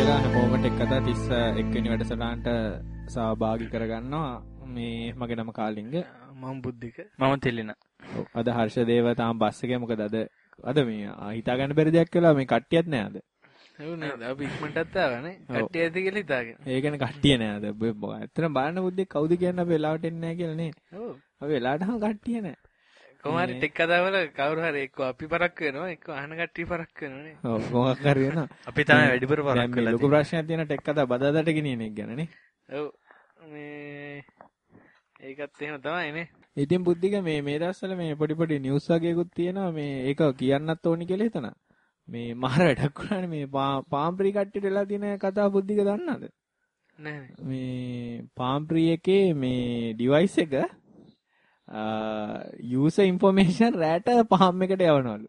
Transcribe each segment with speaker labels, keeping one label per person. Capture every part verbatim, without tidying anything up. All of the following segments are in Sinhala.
Speaker 1: වෙලා හැමෝම ටෙක් කතා තිස් එක් වෙනි වැඩසටහනට සහභාගී කරගන්නවා. මේ මගේ නම කාලිංග,
Speaker 2: මම බුද්ධික, මම තෙලින.
Speaker 1: ඔව් අද හර්ෂදේව තාම බස් එකේ. මොකද අද අද මේ හිතා ගන්න බැරි දෙයක් වෙලා මේ කට්ටියත් නෑ අද.
Speaker 2: એવું නේද? අපි ඉක්මනටත් ආවනේ. කට්ටිය ඇති කියලා හිතාගෙන.
Speaker 1: ඒ කියන්නේ කට්ටිය නෑ අද. ඇත්තටම බලන්න බුද්ධික කවුද කියන්නේ අපි වෙලාවට එන්නේ නෑ කියලා නේ.
Speaker 2: ඔව්.
Speaker 1: අපි වෙලාවටම කට්ටිය නෑ.
Speaker 2: කොහොම හරි ටෙක් කතාවල කවුරු හරි එක්ක අපි පරක් වෙනවා, එක්ක අහන කට්ටිය පරක් වෙනවානේ.
Speaker 1: ඔව් මොකක් හරි වෙනවා.
Speaker 2: අපි තමයි වැඩිපුර පරක් වෙලා තියෙන්නේ.
Speaker 1: ලොකු ප්‍රශ්නයක් තියෙන ටෙක් කතා බදාදට ගෙනියන එක ගැන නේ.
Speaker 2: ඔව්. මේ ඒකත් එහෙම තමයි නේ.
Speaker 1: ඉතින් බුද්ධික මේ මේ දවස්වල මේ පොඩි පොඩි නිවුස් වගේකුත් තියෙනවා. මේ ඒක කියන්නත් ඕනි කියලා හිතනවා. මේ මාර වැඩක් වුණානේ මේ පාම්ප්‍රී කට්ටියට වෙලා තියෙන කතාව බුද්ධික දන්නවද?
Speaker 2: නෑ.
Speaker 1: මේ පාම්ප්‍රී එකේ මේ ඩිවයිස් එක user information රැට පහම් එකට යවනවලු.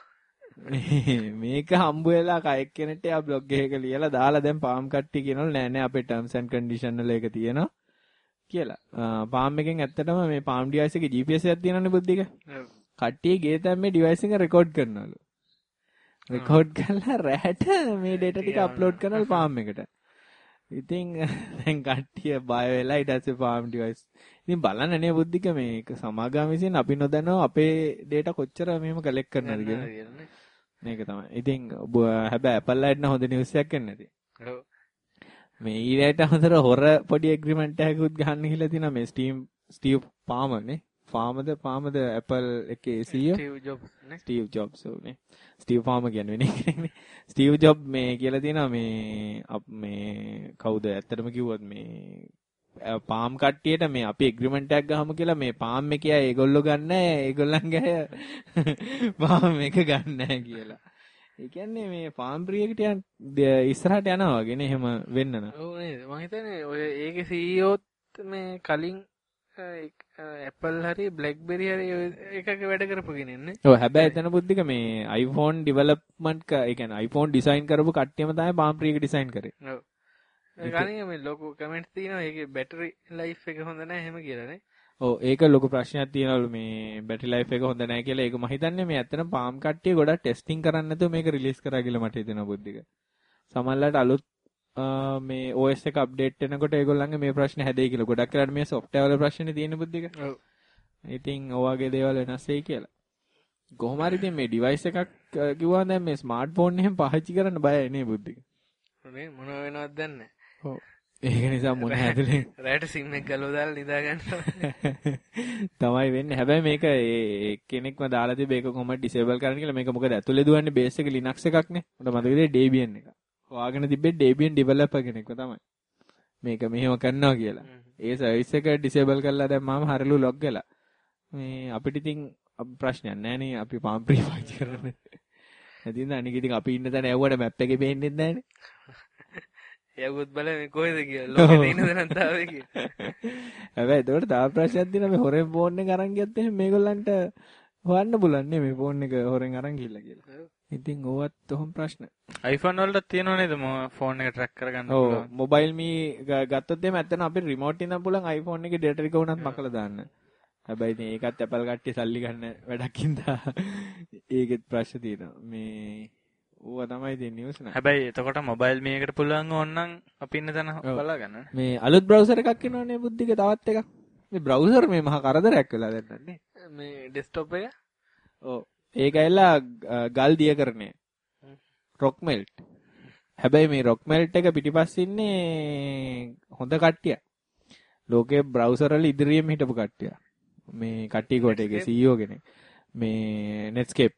Speaker 1: මේක හම්බ වෙලා කයෙක් කෙනෙක්ට යා බ්ලොග් එකක ලියලා දාලා දැන් පාම් කට්ටිය කියනවලු නෑ නෑ අපේ terms and condition වල ඒක තියෙනවා කියලා. පාම් එකෙන් ඇත්තටම මේ පාම් ඩිවයිස් එකේ G P S එකක් තියෙනවනේ බුද්ධික. කට්ටිය ගේ තැන් මේ ඩිවයිස් එක රෙකෝඩ් කරනවලු. රෙකෝඩ් කරලා රැට මේ data ටික අප්ලෝඩ් කරනවලු පාම් එකට. ඉතින් දැන් කට්ටිය බය වෙලා ඊට පස්සේ පාම් ඩිවයිස්. ඉතින් බලන්න නේ බුද්ධික මේක සමාගාමීසින් අපි නොදන්නව අපේ data කොච්චර මෙහෙම කලෙක්ට් කරනවද කියලා. මේක තමයි. ඉතින් හැබැයි Apple ලයිට් නම් හොඳ නිවුස් එකක් එන්නේ නැති.
Speaker 2: ඔව්.
Speaker 1: මේ ඊළඟට හොඳට හොර පොඩි ඇග්‍රීමන්ට් එකකුත් ගන්න ගිහලා තිනා මේ ස්ටීව් ස්ටීව් පාමර් නේ. ෆාමර්ද පාමර්ද Apple එකේ C E O
Speaker 2: Steve Jobs නේ.
Speaker 1: ස්ටීව් ජොබ්ස් උනේ. ස්ටීව් පාමර් කියන්නේ වෙන කෙනෙක් නේ. ස්ටීව් ජොබ් මේ කියලා තිනා මේ මේ කවුද ඇත්තටම කිව්වොත් මේ පාම් කට්ටියට මේ අපි ඇග්‍රීමන්ට් එකක් ගහමු කියලා මේ පාම් එකේ අය ඒගොල්ලෝ ගන්න ඒගොල්ලන්ගේ අය පාම් එක ගන්න නැහැ කියලා. ඒ කියන්නේ මේ පාම් ප්‍රියකට යන ඉස්සරහට යනවා වගේ නේ එහෙම වෙන්න නම්.
Speaker 2: ඔව් නේද? මම හිතන්නේ ඔය ඒකේ C E Oත් මේ කලින් Apple හරි BlackBerry හරි එකක වැඩ කරපු කෙනෙන්නේ.
Speaker 1: ඔව් හැබැයි එතන බුද්ධික මේ iPhone development ක ඒ කියන්නේ iPhone design කරපු කට්ටියම තමයි පාම් ප්‍රියක design කරේ.
Speaker 2: ඔව්. ඒ කණිය මේ ලොකු කමෙන්ට්ස් තියෙනවා ඒකේ බැටරි ලයිෆ් එක හොඳ නැහැ එහෙම කියලා නේ.
Speaker 1: ඔව් ඒක ලොකු ප්‍රශ්නයක් තියෙනවලු මේ බැටරි ලයිෆ් එක හොඳ නැහැ කියලා. ඒක මම හිතන්නේ මේ ඇත්තටම පාම් කට්ටිය ගොඩක් ටෙස්ටිං කරන්න නැතුව මේක රිලීස් කරා කියලා මට හිතෙනවා බුද්ධික. සමහරවිට අලුත් මේ O S එක අප්ඩේට් වෙනකොට ඒගොල්ලන්ගේ මේ ප්‍රශ්න හැදෙයි කියලා. ගොඩක් වෙලාවට මේ software වල ප්‍රශ්නේ තියෙන බුද්ධික.
Speaker 2: ඔව්.
Speaker 1: ඉතින් ඔයගේ දේවල් වෙනස් වෙයි කියලා. කොහොම හරි ඉතින් මේ ඩිවයිස් එකක් කිව්වා දැන් මේ ස්මාර්ට්ෆෝන් එකෙන් පාවිච්චි කරන්න බයයි නේ බුද්ධික.
Speaker 2: නේ මොන වෙනවද දන්නේ.
Speaker 1: ඔව්. ඒක නිසා මොන හැදෙන්නේ
Speaker 2: රැට සිම් එක ගලව දාලා නිදා ගන්නවා.
Speaker 1: තමයි වෙන්නේ. හැබැයි මේක ඒ කෙනෙක්ම දාලා තිබ්බ ඒක කොහොමද ඩිසේබල් කරන්න කියලා. මේක මොකද ඇතුලේ දුවන්නේ බේස් එක Linux එකක් නේ. මට මතකද Debian එක. හොයාගෙන තිබ්බේ Debian developer කෙනෙක්ව තමයි. මේක මෙහෙම කරනවා කියලා. ඒ සර්විස් එක ඩිසේබල් කරලා දැන් මම හරිලු ලොග් වෙලා. මේ අපිට ඉතින් ප්‍රශ්නයක් නැහැ නේ අපි පාම් ප්‍රී පාවිච්චි කරන්නේ. නැතිනම් අනික ඉතින් අපි ඉන්න තැන ඇව්වට මැප් එකේ පේන්නේ නැහැ නේ.
Speaker 2: යවුත් බලන්නේ කොහෙද කියලා. ලෝකේ තියෙන දණන් තාවේ කියලා.
Speaker 1: හැබැයි ඒකට තව ප්‍රශ්නයක් තියෙනවා මේ හොරෙන් ෆෝන් එක අරන් ගියත් එහෙනම් මේගොල්ලන්ට හොයන්න බුලන්නේ මේ ෆෝන් එක හොරෙන් අරන් ගිහලා කියලා. ඉතින් ඕවත් ඔහොම ප්‍රශ්න.
Speaker 2: iPhone වලට තියෙනව නේද ෆෝන් එක ට්‍රැක් කරගන්න පුළුවන්.
Speaker 1: ඔව් මොබයිල් මී ගත්තොත් එහෙම ඇත්තට අපිට රිමෝට් එකෙන් පුළුවන් iPhone එකේ data ටික උනත් මකලා දාන්න. හැබැයි ඉතින් ඒකත් Apple කට්ටිය සල්ලි ගන්න වැඩක් ඉඳා ඒකෙත් ප්‍රශ්න තියෙනවා. මේ ඕවා තමයි ඉතින් නිවුස් නේ.
Speaker 2: හැබැයි එතකොට මොබයිල් මේකට පුළුවන් ඕනනම් අපි ඉන්න තැන බලා ගන්න.
Speaker 1: මේ අලුත් බ්‍රවුසර් එකක් එනවනේ බුද්ධික තවත් එකක්. මේ බ්‍රවුසර් මේ මහා කරදරයක් වෙලා දැන් නේ.
Speaker 2: මේ ඩෙස්ක්ටොප් එක.
Speaker 1: ඔව්. ඒක ඇවිල්ලා ගල් දිය කරන්නේ. Rock melt. හැබැයි මේ රොක් මෙල්ට් එක පිටිපස්සේ ඉන්නේ හොඳ කට්ටිය. ලෝකේ බ්‍රවුසර් වල ඉදිරියෙම හිටපු කට්ටිය. මේ කට්ටිය කොට එකේ C E O කෙනෙක්. මේ Netscape.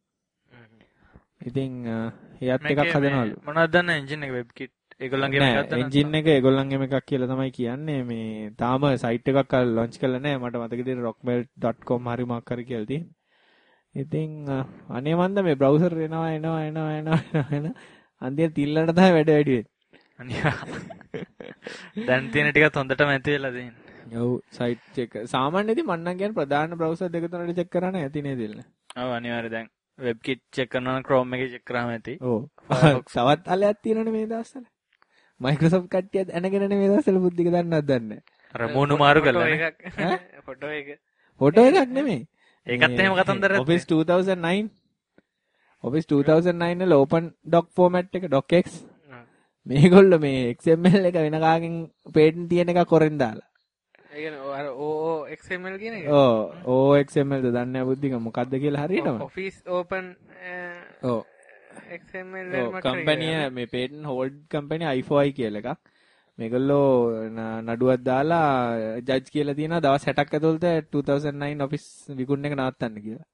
Speaker 1: ඉතින් එයාත් එකක් හදනවලු.
Speaker 2: මොනවද දන්න එන්ජින් එක WebKit ඒගොල්ලන්ගේ එකක්
Speaker 1: දන්න. එන්ජින් එක ඒගොල්ලන්ගේම එකක් කියලා තමයි කියන්නේ. මේ තාම සයිට් එකක් ලොන්ච් කරලා නැහැ. මට මතක විදිහට rockmelt dot com හරි මොකක් හරි කියලා තියෙනවා. ඉතින් අනේ මන්ද මේ බ්‍රවුසර් එනවා එනවා එනවා එනවා එනවා අන්තිමට තිල්ලට තමයි වැඩ වැඩි වෙන්නේ.
Speaker 2: දැන් තියෙන ටිකත් හොඳටම ඇති වෙලා තියෙන්නේ.
Speaker 1: ඔව් සයිට් චෙක්. සාමාන්‍යයෙන් ඉතින් මන්නම් කියන්නේ ප්‍රධාන බ්‍රවුසර් දෙක තුනට චෙක් කරන්න ඇති නේද ඉල්ල.
Speaker 2: ඔව් අනිවාර්යයෙන් දැන් WebKit check කරනවා නම් Chrome එකේ check කරාම ඇති.
Speaker 1: ඔව්. තවත් අලයක් තියෙනවනේ මේ දවස්වල. Microsoft කට්ටියත් ඇනගෙනනේ මේ දවස්වල බුද්ධික දන්නවද දන්නේ නැහැ.
Speaker 2: අර මූණු මාරු කරලා නේ. ෆොටෝ එක.
Speaker 1: ෆොටෝ එකක් නෙමෙයි.
Speaker 2: ඒකත් එහෙම කතන්දරයක්.
Speaker 1: Office two thousand nine Office two thousand nine වල open doc format එක docx මේගොල්ලෝ මේ X M L එක වෙන කාගෙන් patent තියෙන එක කොරෙන් දාලා.
Speaker 2: ඒ කියන්නේ අර O O X M L කියන එක.
Speaker 1: ඔව් O X M L ද දන්නේ නැහැ බුද්ධික මොකද්ද කියලා හරියටම.
Speaker 2: Office Open
Speaker 1: ඔව්
Speaker 2: X M L
Speaker 1: ඔව් කම්පැනි මේ patent hold company I four I කියලා එකක්. මේගොල්ලෝ නඩුවක් දාලා ජජ් කියලා තියෙනවා දවස් හැටක් ඇතුළත two thousand nine ඔෆිස් විකුණන එක නවත්තන්න කියලා.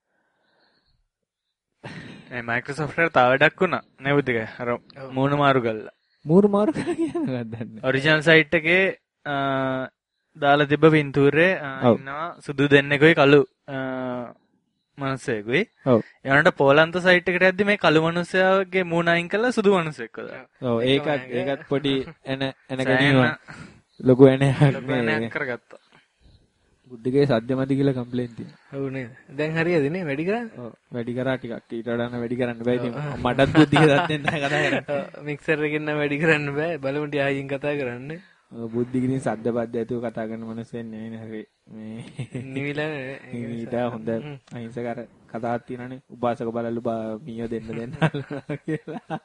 Speaker 3: ඒ Microsoft එකට තව වැඩක් වුණා නේ බුද්ධික. අර මූණ මාරු කළා.
Speaker 1: මූණු මාරු කරලා කියනවා දන්නේ.
Speaker 3: ඔරිජිනල් සයිට් එකේ දාලා තිබ්බ පින්තූරේ ඉන්නවා සුදු දෙන්නෙකුයි කළු මනුස්සයෙකුයි.
Speaker 1: ඔව්.
Speaker 3: ඒනට පෝලන්ත සයිට් එකට යද්දි මේ කළු මනුස්සයාගේ මූණ අයින් කරලා සුදු මනුස්සයෙක් කළා.
Speaker 1: ඔව් ඒකත් ඒකත් පොඩි එන එන ගැනීම ලොකු එනයක්
Speaker 3: කරගත්තා.
Speaker 1: බුද්ධිගේ සද්දමදි කියලා කම්ප්ලේන්ට් තියෙනවා.
Speaker 2: ඔව් නේද? දැන් හරියද නේ වැඩි කරන්නේ?
Speaker 1: ඔව් වැඩි කරා ටිකක් ඊට වඩා නම් වැඩි කරන්න බෑ ඉතින් මටත් බුද්ධිගේ සද්දෙන් තමයි කතා කරන්නේ.
Speaker 2: මික්සර් එකෙන් නම් වැඩි කරන්න බෑ. බලමු ටික ආයින් කතා කරන්න.
Speaker 1: බුද්ධිගේ ඉතින් සද්ද බද්ද ඇතුව කතා කරන මනුස්සයෙක් නෙවෙයි හරි මේ
Speaker 2: නිවිලා
Speaker 1: ඊට හොඳ අහිංසකර කතාවක් තියෙනනේ උපාසක බලලු මීයෝ දෙන්න දෙන්න කියලා.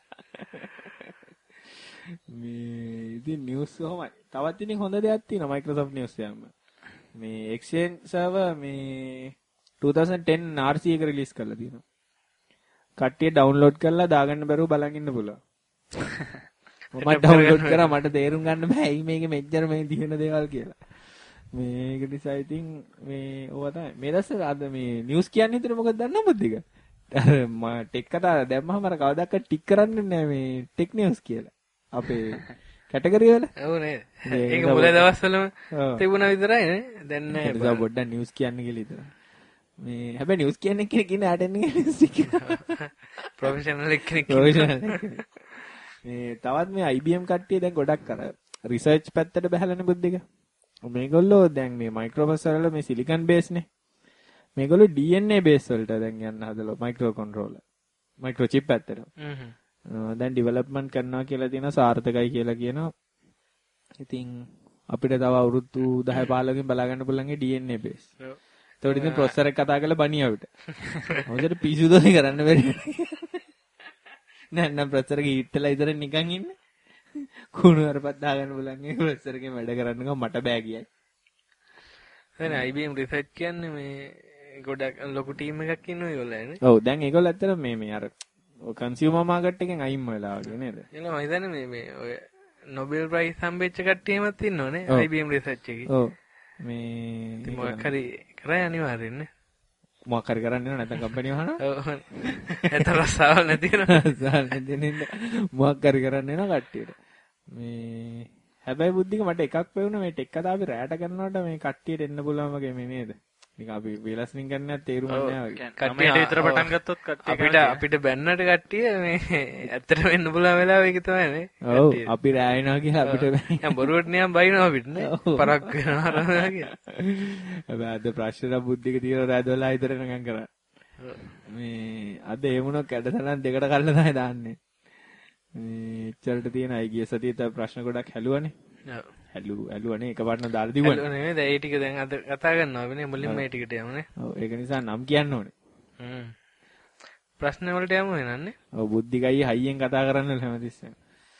Speaker 1: මේ ඉතින් නිවුස් කොහොමයි? තවත් ඉතින් හොඳ දෙයක් තියෙනවා Microsoft News එකම. මේ Exchange server මේ twenty ten R C එක රිලීස් කරලා තියෙනවා. කට්ටිය ඩවුන්ලෝඩ් කරලා දාගන්න බැරුව බලන් ඉන්න පුළුවන්. මම ඩවුන්ලෝඩ් කරා මට තේරුම් ගන්න බෑ ඇයි මේකේ මෙච්චර මේ දින දේවල් කියලා. මේක නිසා ඉතින් මේ ඕවා තමයි. මේ දැස්ස අද මේ නිවුස් කියන්නේ හිතේ මොකද දන්නවද බුද්ධික? අර මම ටෙක් කතා දැම්මම අර කවදාවත් ටික් කරන්නේ නැහැ මේ ටෙක් නිවුස් කියලා. අපේ කැටගරි වල.
Speaker 2: ඔව් නේද? ඒක මුල දවස්වලම තිබුණා විතරයි නේ. දැන් නෑ.
Speaker 1: ඒක පොඩ්ඩක් නිවුස් කියන්නේ කියලා විතර. මේ හැබැයි නිවුස් කියන්නේ කෙනෙක් ඉන්නේ ආටෙන් නිවුස් එක.
Speaker 2: ප්‍රොෆෙෂනල් කෙනෙක්.
Speaker 1: ප්‍රොෆෙෂනල් කෙනෙක්. මේ තවත් මේ I B M කට්ටිය දැන් ගොඩක් අර රිසර්ච් පැත්තට බහලානේ බුද්ධික. මේගොල්ලෝ දැන් මේ මයික්‍රෝප්‍රොසෙසර් වල මේ සිලිකන් බේස් නේ. මේගොල්ලෝ D N A බේස් වලට දැන් යන්න හදලා මයික්‍රෝ කන්ට්‍රෝලර්. මයික්‍රෝ චිප් පැත්තට. හ්ම්. දැන් ඩෙවලොප්මන්ට් කරනවා කියලා තියෙනවා සාර්ථකයි කියලා කියනවා. ඉතින් අපිට තව අවුරුදු දහ පහලකින් බලා ගන්න පුළුවන් D N A බේස්. ඔව්. ඒතකොට ඉතින් ප්‍රොසෙසර් එක කතා කරලා බණිය අපිට. මොකද පිසු දෝයි කරන්න බැරි. නෑ නෑ ප්‍රොසෙසර් එක හීට්ටලා ඉතර නිකන් ඉන්නේ. කුණු වරපත් දාගන්න බලන් ඒ ප්‍රොසෙසර් එකෙන් වැඩ කරන්න ගම මට බෑ කියයි.
Speaker 2: දැන් I B M රිසර්ච් කියන්නේ මේ ගොඩක් ලොකු ටීම් එකක් ඉන්නවා ඒගොල්ලෝ නේ.
Speaker 1: ඔව් දැන් ඒගොල්ලෝ ඇත්තට මේ මේ අර කන්සියුමර් මාකට් එකෙන් අයින් වෙලා වගේ නේද?
Speaker 2: එනවා මම හිතන්නේ මේ මේ ඔය නොබෙල් ප්‍රයිස් හම්බෙච්ච කට්ටියමත් ඉන්නෝනේ I B M රිසර්ච් එකේ.
Speaker 1: ඔව්. මේ
Speaker 2: ඉතින් මොකක් හරි කරා අනිවාර්යෙන් නේ.
Speaker 1: මොකක් හරි කරන්න වෙනව නැත්නම් කම්පැනි වහනවා.
Speaker 2: ඔව්. එතන රසාවල් නැති වෙනවා.
Speaker 1: රසාවල් නැති වෙනින්ද මොකක් හරි කරන්න වෙනවා කට්ටියට. මේ හැබැයි බුද්ධික මට එකක් වෙවුණා මේ ටෙක් කතාව අපි රැට කරනකොට මේ කට්ටියට එන්න පුළුවන් වගේ මේ නේද? නික අපි වේලස්නින් කරන්නේ තේරුම් නැහැ වගේ.
Speaker 3: කට්ටියට විතර පටන් ගත්තොත් කට්ටිය
Speaker 2: අපිට අපිට බැන්නට කට්ටිය මේ ඇත්තටම වෙන්න පුළුවන් වෙලාව ඒක තමයි නේ.
Speaker 1: ඔව් අපි රෑ වෙනවා කියලා අපිට
Speaker 2: දැන් බොරුවට නියම් බයිනවා අපිට නේ. පරක් වෙනවා අරනවා කියලා.
Speaker 1: හැබැයි අද ප්‍රශ්න බුද්ධික තියෙන රෑ දොළහ විතර නිකන් කරා. මේ අද ඒ වුණා කැඩසලන් දෙකට කල්ලා තමයි දාන්නේ. මේ ඉච්චරට තියෙන අය ගිය සතියේ තව ප්‍රශ්න ගොඩක් හැලුවනේ. ඔව්. හැලු හැලුවනේ එකපාරටම දාලා දිවුවා.
Speaker 2: හැලුව නෙමෙයි දැන් ඒ ටික දැන් අද කතා කරනවා අපි නේ මුලින්ම මේ ටිකට යමුනේ.
Speaker 1: ඔව් ඒක නිසා නම් කියන්න ඕනේ.
Speaker 2: හ්ම්. ප්‍රශ්න වලට යමු වෙනන්නේ.
Speaker 1: ඔව් බුද්ධිකයි හයියෙන් කතා කරන්න හැමතිස්සෙම.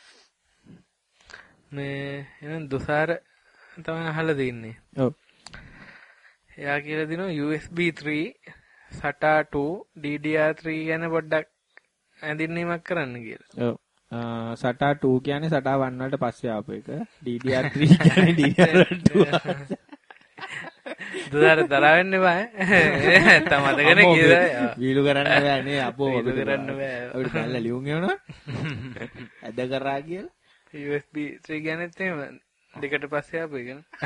Speaker 2: මේ එහෙනම් දුසාර තමයි අහලා තින්නේ.
Speaker 1: ඔව්.
Speaker 2: එයා කියලා දිනවා U S B three SATA two D D R three ගැන පොඩ්ඩක් ඇඳින්නීමක් කරන්න කියලා.
Speaker 1: ඔව්. SATA two කියන්නේ SATA one වලට පස්සේ ආපු එක. D D R three කියන්නේ D D R two.
Speaker 2: දුදාර තරහ වෙන්න බෑ. නැත්තම් මතකනේ කියලා.
Speaker 1: වීලු කරන්න බෑ නේ අපෝ.
Speaker 2: වීලු කරන්න බෑ.
Speaker 1: අපිට දැල්ලා ලියුම් එවනවා. ඇද කරා කියලා.
Speaker 2: U S B three ගැනත් එහෙම දෙකට පස්සේ ආපු එක නේ.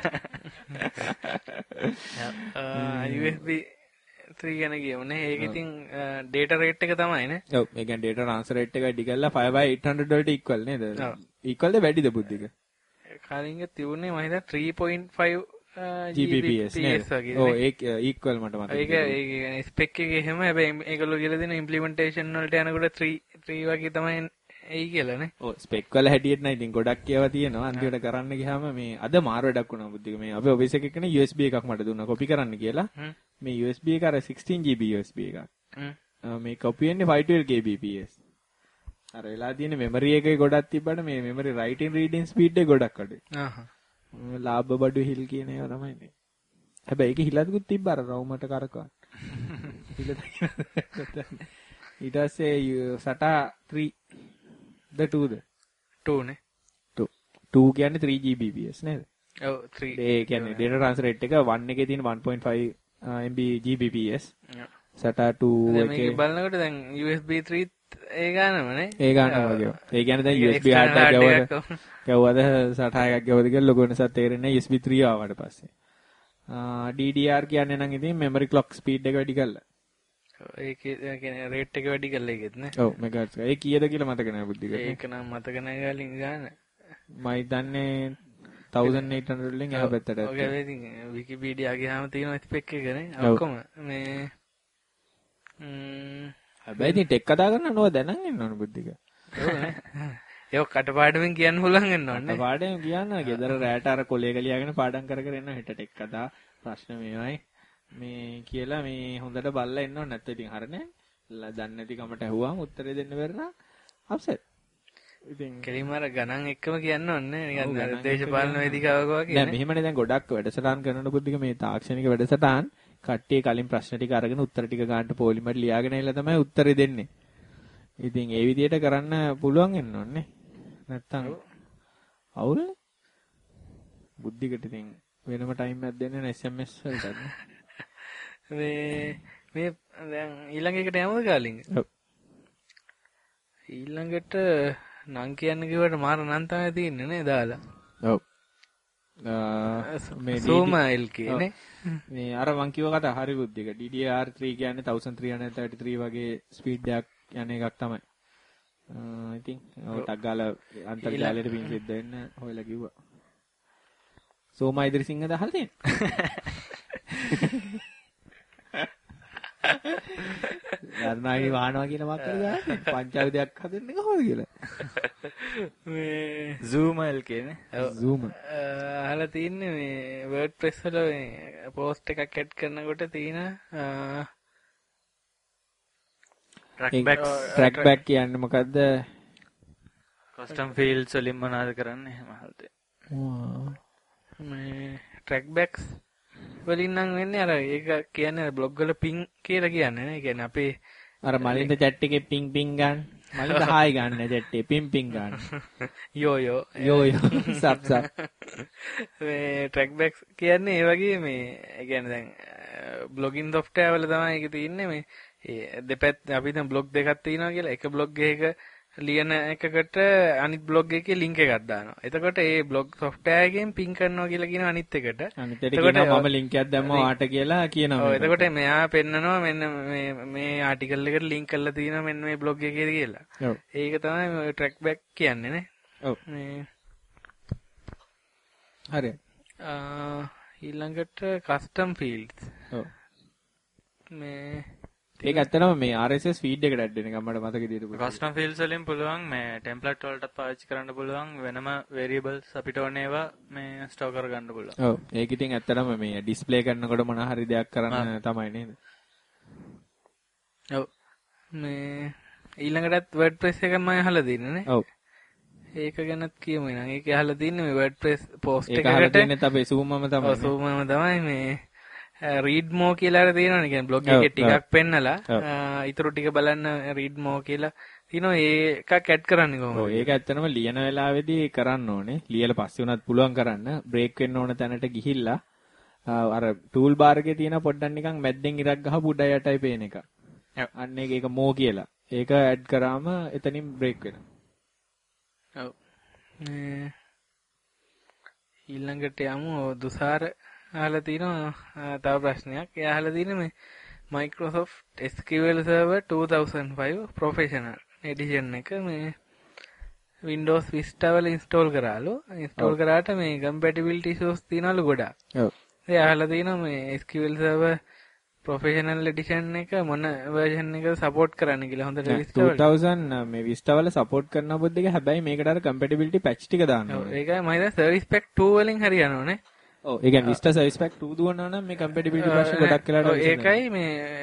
Speaker 2: U S B three ගැන කියමුනේ. ඒක ඉතින් data rate එක තමයි නේ.
Speaker 1: ඔව්. ඒ කියන්නේ data transfer rate එක වැඩි කරලා five by eight hundred වලට equal නේද? ඔව්. equal ද වැඩිද බුද්ධික?
Speaker 2: කලින් තිබුණේ මම හිතා three point five
Speaker 1: G B P S නේද? ඔව් ඒක equal මට මතකයි.
Speaker 2: ඒක ඒ කියන්නේ spec එකේ එහෙම හැබැයි ඒගොල්ලෝ කියලා දෙන implementation වලට යනකොට three three වගේ තමයි එයි කියලා නේ. ඔව්
Speaker 1: ස්පෙක් වල හැටියට නෑ ඉතින් ගොඩක් ඒවා තියෙනවා. අන්තිමට කරන්න ගියාම මේ අද මාර වැඩක් වුණා බුද්ධික. මේ අපේ ඔෆිස් එකේ කෙනෙක් U S B එකක් මට දුන්නා කොපි කරන්න කියලා. මේ U S B එක අර sixteen G B U S B එකක්. මේ කොපි වෙන්නේ five twelve K B P S. අර වෙලා තියෙන මෙමරි එකේ ගොඩක් තිබ්බට මේ මෙමරි රයිටින් රීඩින් ස්පීඩ් එක ගොඩක් අඩුයි.
Speaker 2: ආහ්.
Speaker 1: ලාභ බඩු හිල් කියන ඒවා තමයි මේ. හැබැයි ඒකේ හිලකුත් තිබ්බ අර රවුමට කරකවන්න. ඊට පස්සේ සටා three ද two ද
Speaker 2: two නේ.
Speaker 1: two two කියන්නේ three G B P S නේද?
Speaker 2: ඔව් three.
Speaker 1: ඒ කියන්නේ data transfer rate එක one එකේ තියෙන one point five M B G B P S. සටා two එකේ
Speaker 2: මේක බලනකොට දැන් U S B three ඒ ගන්නමනේ.
Speaker 1: ඒ ගන්නවා වගේ. ඒ කියන්නේ දැන් U S B hard එකක් ගැවුවද ගැවුවද සටා එකක් ගැවුවද කියලා ලොකු වෙනසක් තේරෙන්නේ U S B three ආවට පස්සේ. D D R කියන්නේ නම් ඉතින් memory clock speed එක වැඩි කරලා.
Speaker 2: ඒක කියන්නේ රේට් එක වැඩි කරලා ඒකෙත් නේ.
Speaker 1: ඔව් මෙගාහර්ට්ස් එක. ඒ කීයද කියලා මතක නැහැ බුද්ධික.
Speaker 2: ඒක නම් මතක නැහැ ගාලින් ගන්න.
Speaker 1: මම හිතන්නේ eighteen hundred වලින් එහා පැත්තට.
Speaker 2: ඔක ඉතින් විකිපීඩියා ගියාම තියෙන ස්පෙක් එක නේ. ඔක්කොම මේ ම්ම්
Speaker 1: හැබැයි ඉතින් ටෙක් කතා කරන්න නෝ දැනන් ඉන්න ඕන බුද්ධික.
Speaker 2: ඔව් නේ. ඒක කටපාඩමින් කියන්න හුලං වෙන්න ඕනේ.
Speaker 1: කටපාඩම් කියන්න ගෙදර රැට අර කොලේ ගලියාගෙන පාඩම් කර කර එන්න හෙට ටෙක් කතා ප්‍රශ්න මේවයි මේ කියලා මේ හොඳට බලලා එන්න ඕනේ නැත්නම් ඉතින් හරිනේ. දන්නේ නැති කමට ඇහුවාම උත්තරේ දෙන්න බැරනා අප්සෙට්. ඉතින්
Speaker 2: කෙලින්ම අර ගණන් එක්කම කියන්න ඕනේ නිකන් දේශපාලන වේදිකාවක වගේ
Speaker 1: නෑ මෙහෙමනේ දැන් ගොඩක් වැඩසටහන් කරනකොට බුද්ධික මේ තාක්ෂණික වැඩසටහන් කට්ටිය කලින් ප්‍රශ්න ටික අරගෙන උත්තර ටික ගන්නට පොලිමර් ලියාගෙන ඉල්ල තමයි උත්තරේ දෙන්නේ. ඉතින් ඒ විදිහට කරන්න පුළුවන් වෙන්න ඕනේ. නැත්තම් අවුල් බුද්ධිකට ඉතින් වෙනම ටයිම් එකක් දෙන්න නේ S M S වලට නේ.
Speaker 2: මේ මේ දැන් ඊළඟ එකට යමුද ගාලින්?
Speaker 1: ඔව්.
Speaker 2: ඊළඟට නම් කියන්න කිව්වට මාර නම් තමයි තියෙන්නේ නේ දාලා.
Speaker 1: ඔව්. මේ
Speaker 2: සෝමයිල් කියන්නේ
Speaker 1: මේ අර මං කිව්ව කතා හරි බුද්ධික. D D R three කියන්නේ thirteen thirty-three වගේ ස්පීඩ් එකක් යන එකක් තමයි. ඉතින් ඔය ටක් ගාලා අන්තර්ජාලයට පින් සිද්ධ වෙන්න හොයලා කිව්වා. සෝමා ඉදිරිසිංහද අහලා තියෙන්නේ? යර්නායි වාහනවා කියන මක්කර ගානේ පංචායුධයක් හදන්නේ කොහොමද කියලා.
Speaker 2: මේ
Speaker 3: zoomල් කියන්නේ.
Speaker 1: zoom.
Speaker 2: අහලා තින්නේ මේ WordPress වල මේ post එකක් ඇඩ් කරනකොට තියෙන
Speaker 3: trackback
Speaker 1: trackback කියන්නේ මොකද්ද?
Speaker 3: custom fields වලින් මොනවද කරන්නේ එහෙම අහලා
Speaker 2: මේ trackbacks වලින් නම් වෙන්නේ අර ඒක කියන්නේ බ්ලොග් වල පින් කියලා කියන්නේ නේ. ඒ කියන්නේ අපේ
Speaker 1: අර මලින්ද chat එකේ පින් පින් ගන්න. මලින්ද හායි ගන්න chat එකේ පින් පින් ගන්න.
Speaker 2: යෝ යෝ
Speaker 1: යෝ යෝ සබ් සබ්.
Speaker 2: මේ trackbacks කියන්නේ ඒ වගේ මේ ඒ කියන්නේ දැන් බ්ලොගින් software වල තමයි ඒක තියෙන්නේ මේ ඒ දෙපැත්ත අපි දැන් බ්ලොග් දෙකක් තියෙනවා කියලා එක බ්ලොග් එකක ලියන එකකට අනිත් බ්ලොග් එකේ ලින්ක් එකක් දානවා. එතකොට ඒ බ්ලොග් software එකෙන් පින් කරනවා කියලා කියන අනිත් එකට.
Speaker 1: අනිත් එකට කියනවා මම ලින්ක් එකක් දැම්මා වාට කියලා කියනවා.
Speaker 2: ඔව් එතකොට මෙයා පෙන්නනවා මෙන්න මේ මේ ආටිකල් එකට ලින්ක් කරලා තියෙනවා මෙන්න මේ බ්ලොග් එකේ කියලා.
Speaker 1: ඔව්.
Speaker 2: ඒක තමයි මේ track back කියන්නේ නේ.
Speaker 1: ඔව්.
Speaker 2: මේ
Speaker 1: හරි.
Speaker 2: ඊළඟට custom fields.
Speaker 1: ඔව්.
Speaker 2: මේ
Speaker 1: ඒක ඇත්තටම මේ R S S feed එකට ඇඩ් වෙන එක මට මතක විදියට පුළුවන්.
Speaker 3: custom fields වලින් පුළුවන් මේ template වලටත් පාවිච්චි කරන්න පුළුවන් වෙනම variables අපිට ඕන ඒවා මේ store කරගන්න පුළුවන්.
Speaker 1: ඔව්. ඒක ඉතින් ඇත්තටම මේ display කරනකොට මොන හරි දෙයක් කරන්න තමයි නේද?
Speaker 2: ඔව්. මේ ඊළඟටත් WordPress එක මම අහලා දින්නේ නේ.
Speaker 1: ඔව්.
Speaker 2: ඒක ගැනත් කියමු නේද? ඒක අහලා දින්නේ මේ WordPress post එකකට.
Speaker 1: ඒක අහලා දින්නේ අපේ Zoom මම තමයි.
Speaker 2: ඔව් Zoom මම තමයි මේ read more කියලා අර තියෙනවනේ කියන්නේ බ්ලොග් එකේ ටිකක් පෙන්නලා ඊටු ටික බලන්න read more කියලා තියෙනවා ඒකක් ඇඩ් කරන්නේ කොහොමද?
Speaker 1: ඔව් ඒක ඇත්තටම ලියන වෙලාවේදී කරන්න ඕනේ. ලියලා පස්සේ උනත් පුළුවන් කරන්න. බ්‍රේක් වෙන්න ඕන තැනට ගිහිල්ලා අර ටූල් බාර් එකේ තියෙන පොඩ්ඩක් නිකන් මැද්දෙන් ඉරක් ගහපු උඩ යටයි පේන එක. අන්න ඒක ඒක more කියලා. ඒක ඇඩ් කරාම එතනින් බ්‍රේක් වෙනවා.
Speaker 2: ඔව්. මේ ඊළඟට යමු දුසාර අහලා තිනවා තව ප්‍රශ්නයක්. එයා අහලා තියෙන්නේ මේ Microsoft S Q L Server two thousand five Professional Edition එක මේ Windows Vista වල install කරාලු. install කරාට මේ compatibility issues තියෙනවලු ගොඩාක්.
Speaker 1: ඔව්.
Speaker 2: එයා අහලා තිනවා මේ S Q L Server Professional Edition එක මොන version එකද support කරන්න කියලා හොඳට Vista වල.
Speaker 1: two thousand මේ Vista වල support කරන පොත් දෙක හැබැයි මේකට අර compatibility patch ටික දාන්න ඕනේ.
Speaker 2: ඒකයි මම හිතා Service Pack two වලින් හරියනවනේ.
Speaker 1: ඔව් ඒ කියන්නේ Vista Service Pack two දුවනවා නම් මේ compatibility ප්‍රශ්න ගොඩක් වෙලාට
Speaker 2: ඒකයි මේ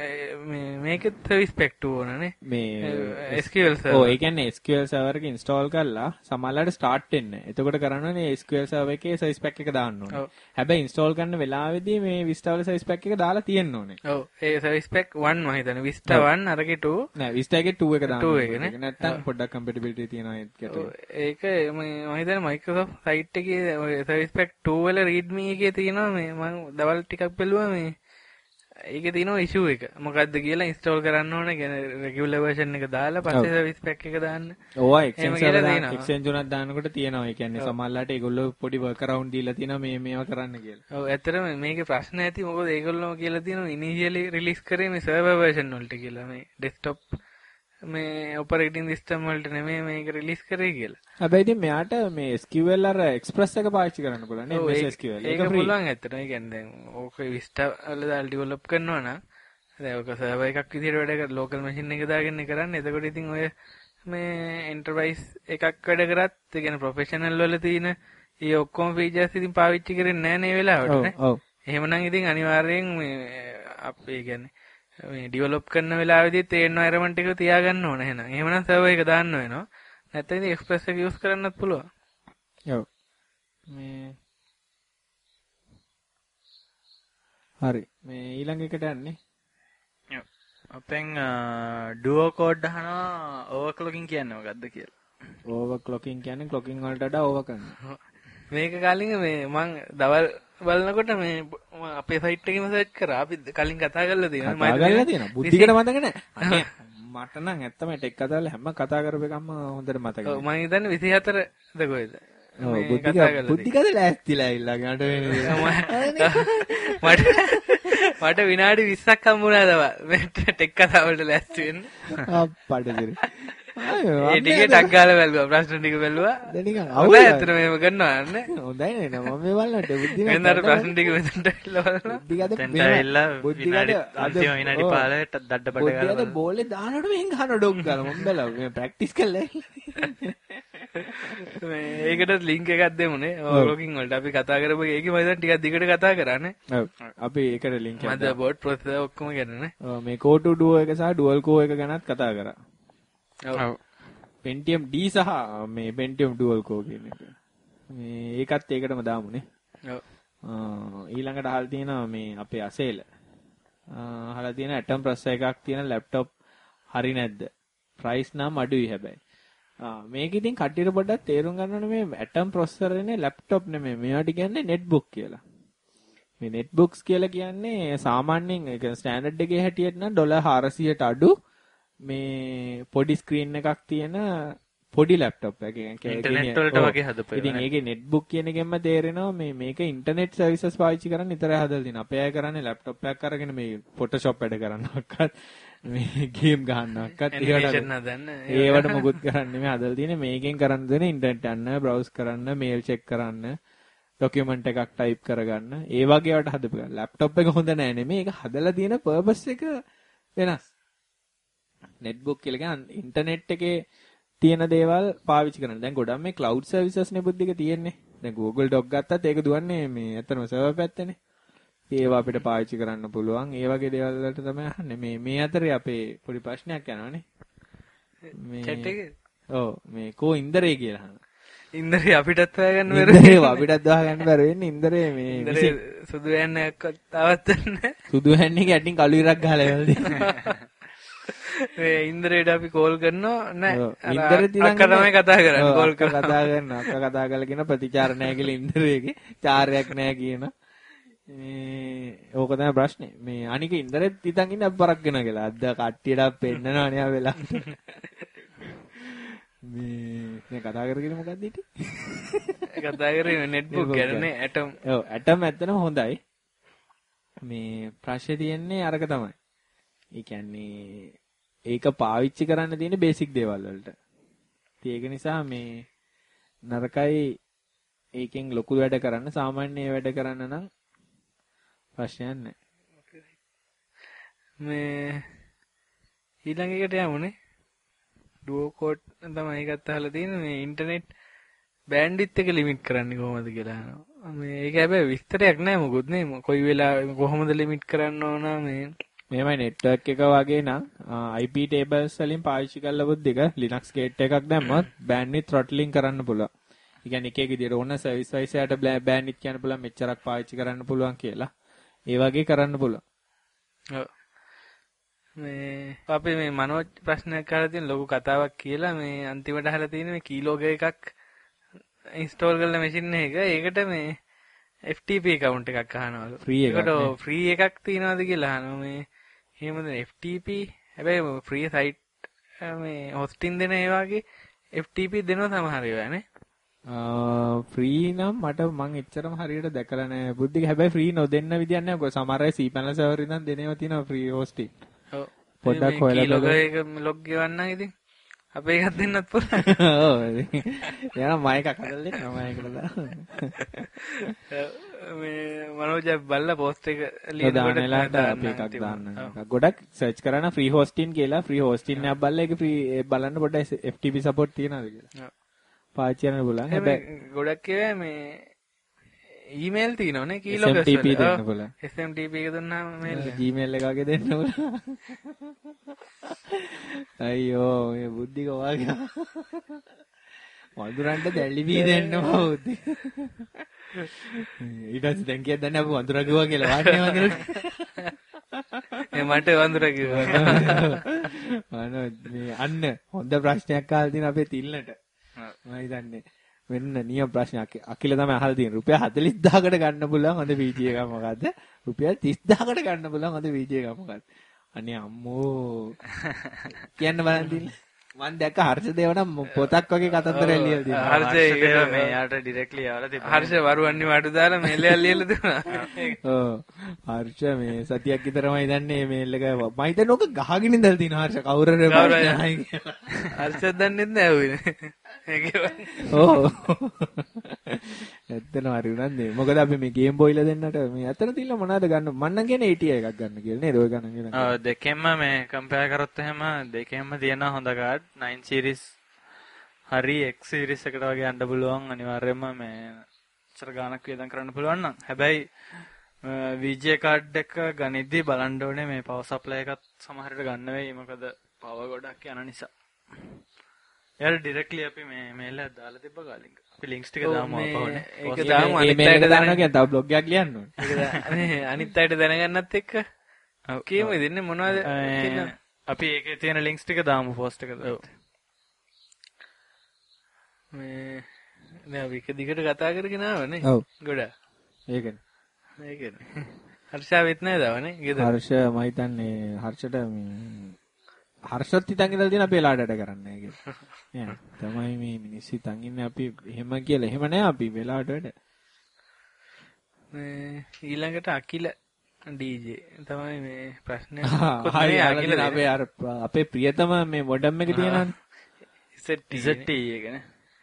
Speaker 2: මේ මේකෙත් සර්විස් පැක් two ඕනනේ.
Speaker 1: මේ
Speaker 2: S Q L server.
Speaker 1: ඔව් ඒ කියන්නේ S Q L server එක install කරලා සමහරවිට start වෙන්නේ. එතකොට කරන්න ඕනේ S Q L server එකේ service pack එක දාන්න ඕනේ. හැබැයි install කරන වෙලාවේදී මේ Vista වල service pack එක දාලා තියෙන්න ඕනේ.
Speaker 2: ඔව් ඒ service pack one මම හිතන්නේ Vista one අරගේ two
Speaker 1: නෑ Vista එකේ two එක දාන්න
Speaker 2: two
Speaker 1: ඕනේ.
Speaker 2: එක නේ.
Speaker 1: නැත්තම් පොඩ්ඩක් compatibility තියෙනවා ඒකට.
Speaker 2: ඒක මම හිතන්නේ Microsoft site එකේ ඔය service pack two වල readme එකේ තියෙනවා මේ මම දවල් ටිකක් බැලුවා මේ ඒකේ තියෙනවා issue එක. මොකද්ද කියලා install කරන්න ඕනේ. කියන්නේ regular version එක දාලා පස්සේ service pack එක දාන්න.
Speaker 1: ඕවා exchange උනක් දානකොට තියෙනවා. ඒ කියන්නේ සමහරලාට ඒගොල්ලෝ පොඩි workaround දීලා තියෙනවා මේ මේවා කරන්න කියලා.
Speaker 2: ඔව් ඇත්තටම මේකේ ප්‍රශ්න ඇති. මොකද ඒගොල්ලෝ කියලා තියෙනවා initially release කරේ මේ server version වලට කියලා. මේ desktop මේ operating system වලට නෙමෙයි මේක release කරේ කියලා.
Speaker 1: හැබැයි ඉතින් මෙයාට මේ S Q L අර express එක පාවිච්චි කරන්න පුළුවන් නේ M S S Q L.
Speaker 2: ඒක පුළුවන් ඇත්තටම. ඒ කියන්නේ දැන් ඕක Vista වල දාලා develop කරනවා නම් දැන් ඕක server එකක් විදිහට වැඩ කර local machine එක දාගෙන කරන්නේ. එතකොට ඉතින් ඔය මේ enterprise එකක් වැඩ කරත් ඒ කියන්නේ professional වල තියෙන ඒ ඔක්කොම features ඉතින් පාවිච්චි කරන්නේ නැහැ නේ වෙලාවට නේ. ඔව්. එහෙමනම් ඉතින් අනිවාර්යෙන් මේ අපි කියන්නේ මේ ඩෙවලොප් කරන වෙලාවෙදිත් ඒ එන්වයරන්මන්ට් එක තියාගන්න ඕන එහෙනම්. එහෙමනම් සර්වර් එක දාන්න වෙනවා. නැත්නම් ඉතින් එක්ස්ප්‍රෙස් එක යූස් කරන්නත් පුළුවන්.
Speaker 1: ඔව්. මේ හරි. මේ ඊළඟ එකට යන්නේ.
Speaker 3: ඔව්. අපෙන් ඩුවෝ කෝඩ් අහනවා ඕවර්ක්ලොකින් කියන්නේ මොකද්ද කියලා.
Speaker 1: ඕවර්ක්ලොකින් කියන්නේ ක්ලොකින් වලට වඩා ඕවර් කරනවා.
Speaker 2: මේක කලින් මේ මං දවල් බලනකොට මේ අපේ සයිට් එකේම සර්ච් කරා. අපි කලින් කතා කරලා තියෙනවා.
Speaker 1: මම කතා කරලා තියෙනවා. බුද්ධිකට මතක නැහැ. මට නම් ඇත්තම ටෙක් කතා වල හැම කතා කරපු එකම හොඳට මතකයි.
Speaker 2: ඔව් මම හිතන්නේ විසිහතර ද කොහෙද?
Speaker 1: ඔව් බුද්ධික බුද්ධිකද ලෑස්තිලා ඉල්ලා ගන්නට වෙන්නේ.
Speaker 2: මට මට විනාඩි විස්සක් හම්බුණා දවල්. මේ ටෙක් කතා වලට ලෑස්ති වෙන්න.
Speaker 1: අප්පඩදිරි.
Speaker 2: ඒ ටිකේ ටක් ගාලා බැලුවා. ප්‍රශ්න ටික බැලුවා.
Speaker 1: දැන් නිකන්
Speaker 2: අවුල ඇත්තට මේව කරනවා නේ.
Speaker 1: හොඳයි නේ මම මේ බලන්නට බුද්ධික.
Speaker 2: වෙනතර ප්‍රශ්න ටික මෙතනට ඇවිල්ලා බලනවා.
Speaker 1: බුද්ධිකද
Speaker 3: ඇවිල්ලා විනාඩි අන්තිම විනාඩි පහළට දඩ බඩ ගාලා.
Speaker 1: බුද්ධිකද බෝලේ දානකොට මෙහෙන් ගහන ඩොග් ගාලා මම බැලුවා. මේ ප්‍රැක්ටිස් කළා.
Speaker 2: මේ ඒකට ලින්ක් එකක් දෙමුනේ. ඕලොකින් වලට අපි කතා කරපු එකේ මම දැන් ටිකක් දිගට කතා කරානේ.
Speaker 1: ඔව්. අපි ඒකට ලින්ක් එකක්
Speaker 2: මද බෝඩ් ප්‍රොසෙසර් ඔක්කොම ගන්නනේ.
Speaker 1: ඔව් මේ core to duo එක සහ dual core එක ගැනත් කතා කරා.
Speaker 2: ඔව්.
Speaker 1: Pentium D සහ මේ Pentium dual core කියන එක. මේ ඒකත් ඒකටම දාමුනේ.
Speaker 2: ඔව්.
Speaker 1: ඊළඟට අහලා තියෙනවා මේ අපේ අසේල. අහලා තියෙන Atom processor එකක් තියෙන laptop හරි නැද්ද? price නම් අඩුයි හැබැයි. ආ මේක ඉතින් කට්ටියට පොඩ්ඩක් තේරුම් ගන්න ඕනේ මේ Atom processor එන්නේ laptop නෙමෙයි. මේවට කියන්නේ netbook කියලා. මේ netbooks කියලා කියන්නේ සාමාන්‍යයෙන් ඒක ස්ටෑන්ඩඩ් එකේ හැටියට නම් ඩොලර් හාරසියයට අඩු මේ පොඩි ස්ක්‍රීන් එකක් තියෙන පොඩි ලැප්ටොප් එකක්.
Speaker 3: ඉන්ටර්නෙට් වලට වගේ හදපුවා.
Speaker 1: ඉතින් ඒකේ netbook කියන එකෙන්ම තේරෙනවා මේ මේක ඉන්ටර්නෙට් සර්විසස් පාවිච්චි කරන් විතරයි හදලා තියෙන්නේ. අපේ අය කරන්නේ ලැප්ටොප් එකක් අරගෙන මේ Photoshop වැඩ කරනවක්වත් මේ ගේම් ගහන්නවක්වත් ඒවට මොකුත් කරන්නේ මේ හදලා තියෙන්නේ. මේකෙන් කරන්න දෙන්නේ ඉන්ටර්නෙට් යන්න, බ්‍රවුස් කරන්න, මේල් චෙක් කරන්න, ડોකියුමන්ට් එකක් ටයිප් කරගන්න. ඒ වගේ වට හදපු එක. ලැප්ටොප් එක හොඳ නෑ නෙමෙයි. ඒක හදලා තියෙන පර්පස් එක වෙනස්. netbook කියලා කියන්නේ ඉන්ටර්නෙට් එකේ තියෙන දේවල් පාවිච්චි කරන. දැන් ගොඩක් මේ cloud services නේ බුද්ධික තියෙන්නේ. දැන් Google Doc ගත්තත් ඒක දුවන්නේ මේ ඇත්තම server පැත්තේනේ. ඒවා අපිට පාවිච්චි කරන්න පුළුවන්. ඒ වගේ දේවල් වලට තමයි අහන්නේ. මේ මේ අතරේ අපේ පොඩි ප්‍රශ්නයක් යනවානේ.
Speaker 2: මේ chat එකේ.
Speaker 1: ඔව් මේ කෝ ඉන්දරේ කියලා අහනවා.
Speaker 2: ඉන්දරේ අපිටත් හොයාගන්න බැරි.
Speaker 1: ඉන්දරේ අපිටත් හොයාගන්න බැරි වෙන්නේ. ඉන්දරේ මේ
Speaker 2: ඉන්දරේ සුදු ඇන්නයක්වත් තාවත් නැහැ.
Speaker 1: සුදු ඇන්නේ ගැටින් කළු ඉරක් ගහලා එවල දෙනවා.
Speaker 2: මේ ඉන්ද්‍රේට අපි කෝල් කරනවා නෑ
Speaker 1: ඉන්ද්‍රේ තියන්
Speaker 2: අක්කා තමයි කතා කරන්නේ කෝල් කරලා
Speaker 1: කතා කරනවා අක්කා කතා කරලා කියන ප්‍රතිචාර නෑ කියලා ඉන්ද්‍රේගේ චාරයක් නෑ කියන මේ ඕක තමයි ප්‍රශ්නේ මේ අනික ඉන්ද්‍රේත් තිතන් ඉන්නේ අපි පරක් වෙනවා කියලා අද්ද කට්ටියට පෙන්නනවා නේ ආ වෙලා මේ මේ කතා කරගෙන මොකක්ද හිටියේ
Speaker 2: කතා කරේ netbook ගැනනේ atom
Speaker 1: ඔව් atom ඇත්තටම හොඳයි මේ ප්‍රශ්නේ තියෙන්නේ අරක තමයි ඒ කියන්නේ ඒක පාවිච්චි කරන්න තියෙන බේසික් දේවල් වලට. ඉතින් ඒක නිසා මේ නරකයි ඒකෙන් ලොකු වැඩ කරන්න සාමාන්‍ය වැඩ කරන්න නම් ප්‍රශ්නයක් නැහැ.
Speaker 2: මේ ඊළඟ එකට යමුනේ. ඩුවෝ කෝඩ් තමයි ඒකත් අහලා තියෙන්නේ මේ ඉන්ටර්නෙට් බෑන්ඩ්විඩ්ත් එක ලිමිට් කරන්නේ කොහොමද කියලා අහනවා. මේ ඒක හැබැයි විස්තරයක් නැහැ මොකුත් නේ. කොයි වෙලාවෙ කොහොමද ලිමිට් කරන්න ඕන මේ
Speaker 1: මේමයි network එක වගේ නම් I P tables වලින් පාවිච්චි කරලා බුද්ධික Linux gate එකක් දැම්මොත් bandwidth throttling කරන්න පුළුවන්. ඒ කියන්නේ එක එක විදිහට ඕන service wise යට bandwidth කියන්න පුළුවන් මෙච්චරක් පාවිච්චි කරන්න පුළුවන් කියලා. ඒ වගේ කරන්න පුළුවන්.
Speaker 2: ඔව්. මේ අපි මේ මනෝජ් ප්‍රශ්නයක් කරලා තියෙන ලොකු කතාවක් කියලා මේ අන්තිමට අහලා තියෙන මේ කීලෝග එකක් ඉන්ස්ටෝල් කරලා මැෂින් එක. ඒකට මේ F T P account එකක් අහනවලු.
Speaker 1: ෆ්‍රී එකක්.
Speaker 2: ඒකට ෆ්‍රී එකක් තියනවාද කියලා අහනවා මේ. එහෙමද F T P හැබැයි ෆ්‍රී සයිට් මේ හොස්ටින් දෙන ඒ වගේ F T P දෙනවා සමහර ඒවා නේ.
Speaker 1: ෆ්‍රී නම් මට මං එච්චරම හරියට දැකලා නැහැ. බුද්ධික හැබැයි ෆ්‍රී නොදෙන්න විදියක් නැහැ. මොකද සමහර අය cPanel server ඉඳන් දෙනේවා තියෙනවා ෆ්‍රී හොස්ටින්.
Speaker 2: ඔව්.
Speaker 1: පොඩ්ඩක් හොයලා
Speaker 2: බලන්න. ඒක ලොග් ගෙවන්න ඉතින්. අපේ එකක් දෙන්නත් පුළුවන්.
Speaker 1: ඔව්. එයා මම එකක් හදලා දෙන්න මම එකට දාන්න.
Speaker 2: මේ මනෝජ බල්ලා පෝස්ට් එක
Speaker 1: ලියනකොට අපි එකක් දාන්න. ගොඩක් සර්ච් කරන ෆ්‍රී හොස්ටින් කියලා ෆ්‍රී හොස්ටින් එකක් බලලා ඒක ෆ්‍රී බලන්න පොඩ්ඩක් F T P support තියනවාද කියලා. පාවිච්චි කරන්න පුළුවන්.
Speaker 2: හැබැයි ගොඩක් ඒවා මේ ඊමේල් තියෙනවනේ කීලෝගස්
Speaker 1: S M T P දෙන්න පුළුවන්.
Speaker 2: S M T P එක දුන්නාම මේල්
Speaker 1: Gmail එක වගේ දෙන්න පුළුවන්. අයියෝ මේ බුද්ධික වාගේ. වඳුරන්ට දැල්ලි බී දෙන්න බෞද්ධ. ඊට පස්සේ දැන් කියද්දී දැන් අපි වඳුරා කිව්වා කියලා වාන්නේ වඳුරට.
Speaker 2: ඒ මට වඳුරා කිව්වා.
Speaker 1: අනේ මේ අන්න හොඳ ප්‍රශ්නයක් අහලා තියෙන අපේ තිල්ලට. මම හිතන්නේ වෙන්න නියම ප්‍රශ්නයක් අකිල තමයි අහලා තියෙන්නේ. රුපියල් හතළිස් දහසකට ගන්න පුළුවන් හොඳ P G එකක් මොකද්ද? රුපියල් තිස් දහසකට ගන්න පුළුවන් හොඳ P G එකක් මොකද්ද? අනේ අම්මෝ කියන්න බලන්න තිල්ල. මම දැක්ක හර්ෂදේව නම් පොතක් වගේ කතන්දරයක් ලියලා තියෙනවා.
Speaker 2: හර්ෂදේව
Speaker 3: මේ යාට ඩිරෙක්ට්ලි යාලා තිබුණා.
Speaker 2: හර්ෂ වරුවන්නේ වඩු දාලා මේල් එකක් ලියලා දුන්නා.
Speaker 1: ඔව්. හර්ෂ මේ සතියක් විතරමයි දන්නේ මේල් එක. මම හිතන්නේ ඔක ගහගෙන ඉඳලා තියෙනවා හර්ෂ කවුරුර ප්‍රශ්නයි කියලා.
Speaker 2: හර්ෂ දන්නේ නැහැ ඒකේ.
Speaker 1: ඔව්. ඇත්තටම හරි උනන්නේ. මොකද අපි මේ ගේම් බොයිලා දෙන්නට මේ අතන තියලා මොනවද ගන්න මම නම් කියන්නේ A T I එකක් ගන්න කියලා නේද? ඔය ගණන් කියලා.
Speaker 3: ඔව් දෙකෙන්ම මේ කම්පෙයාර් කරොත් එහෙම දෙකෙන්ම තියෙන හොඳ කාඩ් nine series හරි X series එකට වගේ යන්න පුළුවන් අනිවාර්යයෙන්ම මේ චර ගානක් වේදම් කරන්න පුළුවන් නම්. හැබැයි V G A කාඩ් එක ගනිද්දී බලන්න ඕනේ මේ පවර් සප්ලයි එකත් සමහරට ගන්න වෙයි. මොකද පවර් ගොඩක් යන නිසා. එයාට ඩිරෙක්ට්ලි අපි මේ මේල් එකක් දාලා තිබ්බ ගාලින්ක. අපි ලින්ක්ස් ටික දාමු අපහොනේ.
Speaker 2: ඒක දාමු අනිත් අයට
Speaker 1: දානවා කියන්නේ තව බ්ලොග් එකක් ලියන්න ඕනේ.
Speaker 2: ඒක නේ අනිත් අයට දැනගන්නත් එක්ක කියමු ඉතින් මොනවද කියලා.
Speaker 3: අපි ඒකේ තියෙන ලින්ක්ස් ටික දාමු පෝස්ට් එකට. ඔව්.
Speaker 2: මේ දැන් අපි එක දිගට කතා කරගෙන ආවනේ.
Speaker 1: ඔව්.
Speaker 2: ගොඩක්.
Speaker 1: ඒකනේ.
Speaker 2: ඒකනේ. හර්ෂාවෙත් නේදවනේ ගෙදර.
Speaker 1: හර්ෂ මම හිතන්නේ හර්ෂට මේ හර්ෂත් හිතන් ඉඳලා තියෙන අපේ ලාඩට කරන්නේ කියලා. නෑ. තමයි මේ මිනිස්සු හිතන් ඉන්නේ අපි එහෙම කියලා. එහෙම නෑ අපි වෙලාවට වැඩ.
Speaker 2: මේ ඊළඟට අකිල D J තමයි මේ ප්‍රශ්නය.
Speaker 1: හරි අකිල අපේ අර අපේ ප්‍රියතම මේ මොඩම් එක තියෙනවනේ.
Speaker 2: Z T එකනේ.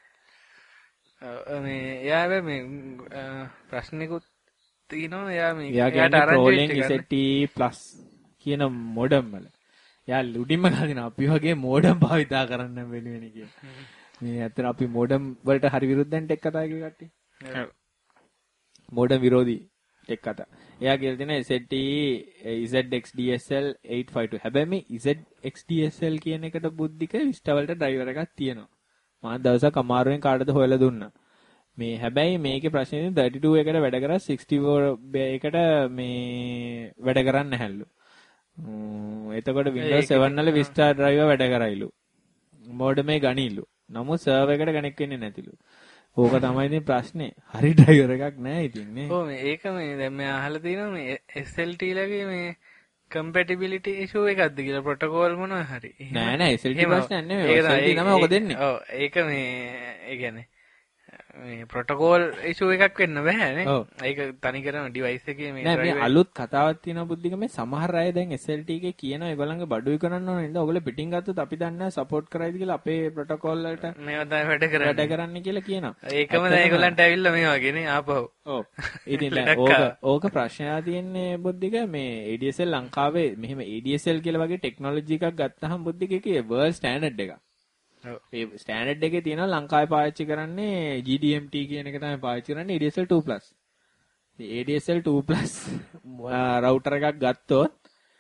Speaker 2: මේ එයා මේ ප්‍රශ්නිකුත් තියෙනවා. එයා මේ
Speaker 1: එයාට රෝලින් Z T plus කියන මොඩම් වල. යා ලුඩින්ම ගහගෙන අපි වගේ මෝඩම් භාවිතා කරන්න වෙනුවෙන කිය. මේ ඇත්තට අපි මෝඩම් වලට හරි විරුද්ධෙන් ටෙක් කතා කියලා කට්ටිය. ඔව්. මෝඩම් විරෝධී ටෙක් කතා. එයා කියලා තියෙන Z T Z X D S L eight five two. හැබැයි මේ Z X D S L කියන එකට බුද්ධික Vista වලට ඩ්‍රයිවර් එකක් තියෙනවා. මම දවසක් අමාරුවෙන් කාටද හොයලා දුන්නා. මේ හැබැයි මේකේ ප්‍රශ්නේ thirty-two එකට වැඩ කරා sixty-four එකට මේ වැඩ කරන්නේ නැහැලු. එතකොට Windows seven වල Vista driver වැඩ කරයිලු. මෝඩම් එක ගනිලු. නමුත් server එකට කනෙක්ට් වෙන්නේ නැතිලු. ඕක තමයි ඉතින් ප්‍රශ්නේ. හරි driver එකක් නැහැ ඉතින් නේ.
Speaker 2: ඔව් මේ ඒක මේ දැන් මම අහලා තියෙනවා මේ S L T ලගේ මේ compatibility issue එකක්ද කියලා protocol මොනවා හරි.
Speaker 1: නෑ නෑ S L T ප්‍රශ්නයක් නෙමෙයි. S L T තමයි ඔක දෙන්නේ.
Speaker 2: ඔව් ඒක මේ ඒ කියන්නේ මේ ප්‍රොටෝකෝල් ඉෂුව එකක් වෙන්න බෑ නේ. ඒක තනිකරම ඩිවයිස් එකේ මේ
Speaker 1: නෑ මේ අලුත් කතාවක් තියෙනවා බුද්ධික මේ සමහර අය දැන් S L T එකේ කියනවා ඒගොල්ලන්ගේ බඩුයි කරන්න ඕනේ නේද? ඔයගොල්ලෝ පිටින් ගත්තොත් අපි දන්නේ සපෝට් කරයිද කියලා අපේ ප්‍රොටෝකෝල් වලට
Speaker 2: මේවා තමයි වැඩ කරන්නේ.
Speaker 1: වැඩ කරන්න කියලා කියනවා.
Speaker 2: ඒකම දැන් ඒගොල්ලන්ට ඇවිල්ලා මේ වගේ නේ ආපහු.
Speaker 1: ඔව්. ඉතින් දැන් ඕක ඕක ප්‍රශ්නයක් තියෙන්නේ බුද්ධික මේ A D S L ලංකාවේ මෙහෙම A D S L කියලා වගේ ටෙක්නොලොජි එකක් ගත්තාම බුද්ධික එකේ වර්ල්ඩ් ස්ටෑන්ඩඩ් එකක්. ඒ ස්ටෑන්ඩඩ් එකේ තියෙනවා ලංකාවේ පාවිච්චි කරන්නේ G D M T කියන එක තමයි පාවිච්චි කරන්නේ A D S L two plus. A D S L two plus router එකක් ගත්තොත්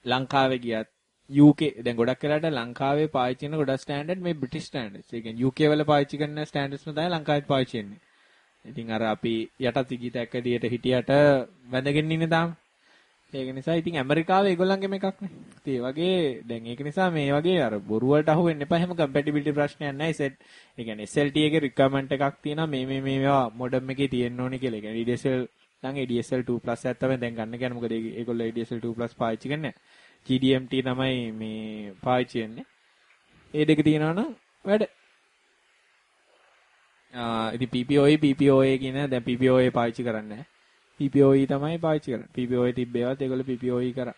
Speaker 1: ලංකාවේ ගියත් U K දැන් ගොඩක් වෙලාට ලංකාවේ පාවිච්චි කරන ගොඩක් ස්ටෑන්ඩඩ් මේ බ්‍රිටිෂ් ස්ටෑන්ඩඩ්ස්. ඒ කියන්නේ U K වල පාවිච්චි කරන ස්ටෑන්ඩඩ්ස් තමයි ලංකාවෙත් පාවිච්චි වෙන්නේ. ඉතින් අර අපි යටත් ඉගිත ඇකඩියට හිටියට වැඳගෙන ඉන්නේ තාම. ඒක නිසා ඉතින් ඇමරිකාවේ ඒගොල්ලන්ගේ මේකක් නේ. ඉතින් ඒ වගේ දැන් ඒක නිසා මේ වගේ අර බොරු වලට අහු වෙන්න එපා. එහෙම කම්පැටිබිලිටි ප්‍රශ්නයක් නැහැ. සෙට් ඒ කියන්නේ S L T එකේ රික්වයර්මන්ට් එකක් තියෙනවා මේ මේ මේවා මොඩම් එකේ තියෙන්න ඕනේ කියලා. ඒ කියන්නේ D S L නම් A D S L two plus එකක් තමයි දැන් ගන්න කියන්නේ. මොකද ඒගොල්ලෝ A D S L two plus පාවිච්චි කරන්නේ නැහැ. G D M T තමයි මේ පාවිච්චි වෙන්නේ. ඒ දෙක තියෙනවා නම් වැඩ. ආ ඉතින් P P O E P P O A කියන දැන් P P O A පාවිච්චි කරන්නේ නැහැ. P P O E තමයි පාවිච්චි කරන්නේ. P P O A තිබ්බේවත් ඒගොල්ලෝ P P O E කරා.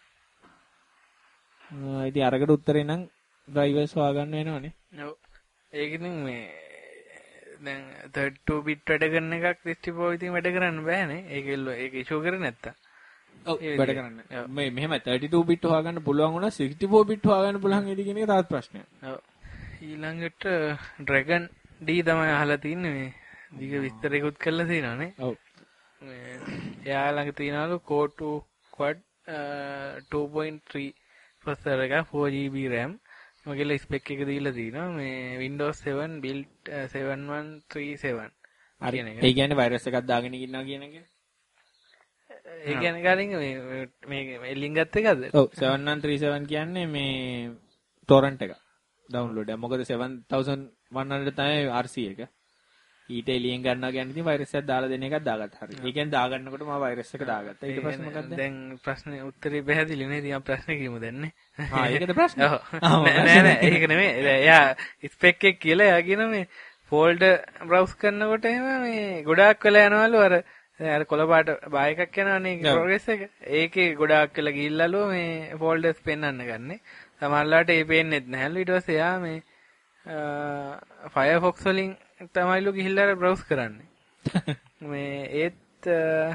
Speaker 1: ආ ඉතින් අරකට උත්තරේ නම් ඩ්‍රයිවර්ස් හොයාගන්න වෙනවනේ.
Speaker 2: ඔව්. ඒක ඉතින් මේ දැන් thirty-two bit වැඩ කරන එකක් sixty-four ඉතින් වැඩ කරන්න බෑනේ. ඒකෙල්ල ඒක ඉෂුව කරේ නැත්තම්.
Speaker 1: ඔව් වැඩ කරන්න. මේ මෙහෙම thirty-two bit හොයාගන්න පුළුවන් වුණා sixty-four bit හොයාගන්න පුළුවන් ඉදි කියන එක තාත් ප්‍රශ්නයක්.
Speaker 2: ඔව්. ඊළඟට Dragon D තමයි අහලා තින්නේ මේ. දිග විස්තරයකුත් කරලා තියෙනවානේ.
Speaker 1: ඔව්.
Speaker 2: එයා ළඟ තියෙනවලු Core two Quad two point three processor එක four G B RAM. මොකෙල ස්පෙක් එක දීලා තිනවා මේ Windows seven build seven one three seven.
Speaker 1: හරි. ඒ කියන්නේ වෛරස් එකක් දාගෙන ඉන්නවා කියන එක.
Speaker 2: ඒ කියන්නේ ගාලින් මේ මේ මේ ලින්ක් ගත්ත එකද?
Speaker 1: ඔව් seven one three seven කියන්නේ මේ torrent එක. download එක. මොකද seven thousand one hundred තමයි R C එක. ඊට එලියෙන් ගන්නවා කියන්නේ ඉතින් වෛරස් එකක් දාලා දෙන එකක් දාගත්තා. හරි. ඒ කියන්නේ දාගන්නකොට මම වෛරස් එක දාගත්තා. ඊට පස්සේ මොකද්ද?
Speaker 2: දැන් ප්‍රශ්නේ උත්තරේ පැහැදිලි නේ. ඉතින් ප්‍රශ්නේ කියමු දැන් නේ.
Speaker 1: ආ ඒකද ප්‍රශ්නේ?
Speaker 2: ඔව්. නෑ නෑ ඒක නෙමෙයි. එයා ස්පෙක් එක කියලා එයා කියන මේ ෆෝල්ඩර් බ්‍රවුස් කරනකොට එහෙම මේ ගොඩාක් වෙලා යනවලු අර අර කොළපාට බා එකක් යනවනේ ප්‍රෝග්‍රස් එක. ඒකේ ගොඩාක් වෙලා ගිහිල්ලාලු මේ ෆෝල්ඩර්ස් පෙන්වන්න ගන්නේ. සමහරවිට ඒ පේන්නේත් නැහැලු. ඊට පස්සේ එයා මේ Firefox වලින් තමයිලු ගිහිල්ලා බ්‍රවුස් කරන්නේ. මේ ඒත්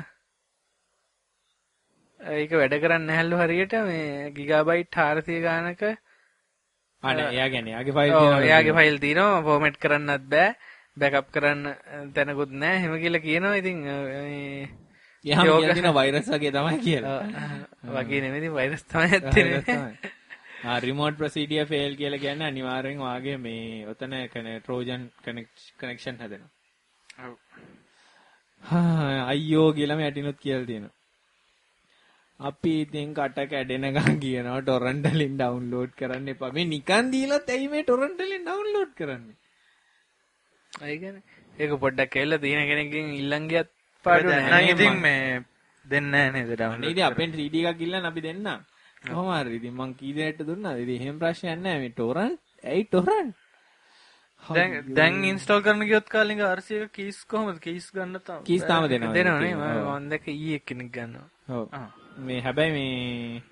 Speaker 2: ඒක වැඩ කරන්නේ නැහැලු හරියට මේ ගිගාබයිට් four hundred ගානක
Speaker 1: අනේ එයා කියන්නේ එයාගේ ෆයිල්
Speaker 2: තියෙනවා. ඔව් එයාගේ ෆයිල් තියෙනවා. ෆෝමැට් කරන්නත් බෑ. බෑකප් කරන්න තැනකුත් නැහැ. එහෙම කියලා කියනවා. ඉතින් මේ
Speaker 1: එයාම කියන වෛරස් වගේ තමයි කියලා.
Speaker 2: වගේ නෙමෙයි ඉතින් වෛරස් තමයි ඇත්තේ.
Speaker 1: ආ රිමෝට් ප්‍රොසීඩියර් ෆේල් කියලා කියන්නේ අනිවාර්යෙන් වාගේ මේ ඔතන ට්‍රෝජන් කනෙක්ෂන් හදනවා.
Speaker 2: ඔව්.
Speaker 1: හා අයියෝ කියලා මේ ඇටිනුත් කියලා තියෙනවා. අපි ඉතින් කට කැඩෙනකන් කියනවා ටොරන්ට් වලින් ඩවුන්ලෝඩ් කරන්න එපා. මේ නිකන් දීලත් ඇයි මේ ටොරන්ට් වලින් ඩවුන්ලෝඩ් කරන්නේ?
Speaker 2: අය කියන්නේ ඒක පොඩ්ඩක් කියලා තියෙන කෙනෙක්ගෙන් ඉල්ලන් ගියත් පාඩු නැහැ.
Speaker 3: දැන් ඉතින් මේ දෙන්නේ නැහැ නේද ඩවුන්ලෝඩ්.
Speaker 1: ඉතින් අපෙන් three D එකක් ඉල්ලන්න අපි දෙන්නා. කොහොම හරි ඉතින් මං කී දෙනෙක්ට දුන්නාද? ඉතින් එහෙම ප්‍රශ්නයක් නැහැ මේ ටොරන්ට්. ඇයි ටොරන්ට්?
Speaker 3: දැන් දැන් ඉන්ස්ටෝල් කරන්න ගියොත් කාලින්ග R C එක කීස් කොහමද? කීස් ගන්න තාම.
Speaker 1: කීස් තාම දෙනවා.
Speaker 2: දෙනවනේ. මම දැක්ක ඊ එක කෙනෙක් ගන්නවා.
Speaker 1: ඔව්. මේ හැබැයි මේ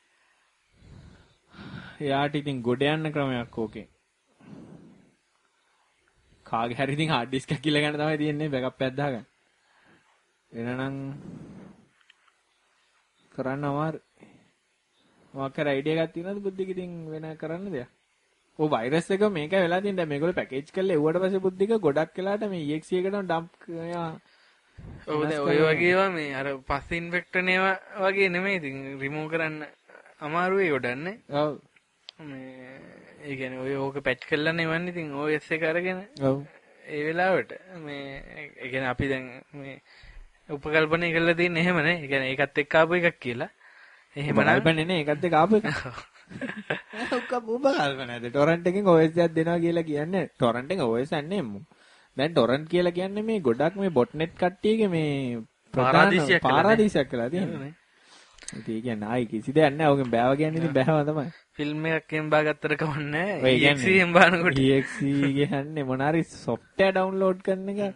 Speaker 1: එයාට ඉතින් ගොඩ යන්න ක්‍රමයක් ඕකේ. කාගේ හරි ඉතින් hard disk එකක් කියලා ගන්න තමයි තියෙන්නේ බෑකප් එකක් දාගන්න. වෙනනම් කරන්න අමාරු. මොකක් හරි අයිඩියා එකක් තියෙනවද බුද්ධික ඉතින් වෙන කරන්න දෙයක්? ඔය වෛරස් එක මේකයි වෙලා තියෙන්නේ. දැන් මේගොල්ලෝ පැකේජ් කරලා එව්වට පස්සේ බුද්ධික ගොඩක් වෙලාට මේ E X E එකටම ඩම්ප් කරනවා.
Speaker 2: ඔව් දැන් ඔය වගේ ඒවා මේ අර පස් ඉන්ෆෙක්ටර් නේවා වගේ නෙමෙයි ඉතින් රිමූව් කරන්න අමාරුයි ගොඩන්නේ.
Speaker 1: ඔව්.
Speaker 2: මේ ඒ කියන්නේ ඔය ඕක පැච් කරලා නෙවන්නේ ඉතින් O S එක අරගෙන.
Speaker 1: ඔව්.
Speaker 2: ඒ වෙලාවට මේ ඒ කියන්නේ අපි දැන් මේ උපකල්පනය කරලා තියෙන්නේ එහෙමනේ. ඒ කියන්නේ ඒකත් එක්ක ආපු එකක් කියලා. එහෙම
Speaker 1: කල්පනේ නේ ඒකත් එක්ක ආපු එක. ඔක්ක උපකල්පනයද? ටොරන්ට් එකෙන් O S එකක් දෙනවා කියලා කියන්නේ ටොරන්ට් එක O S එකක් නෙමෙයි. දැන් ටොරන්ට් කියලා කියන්නේ මේ ගොඩක් මේ බොට්නෙට් කට්ටියගේ මේ ප්‍රධාන පාරාදීසයක් කියලා තියෙනවා. ඉතින් ඒ කියන්නේ ආයි කිසි දෙයක් නැහැ. ඔගෙන් බෑව කියන්නේ ඉතින් බෑව තමයි.
Speaker 2: ෆිල්ම් එකක් එම් බාගත්තට කවන්නේ නැහැ. E X E එම් බානකොට
Speaker 1: E X E කියන්නේ මොනාරි සොෆ්ට්වෙයාර් ඩවුන්ලෝඩ් කරන එක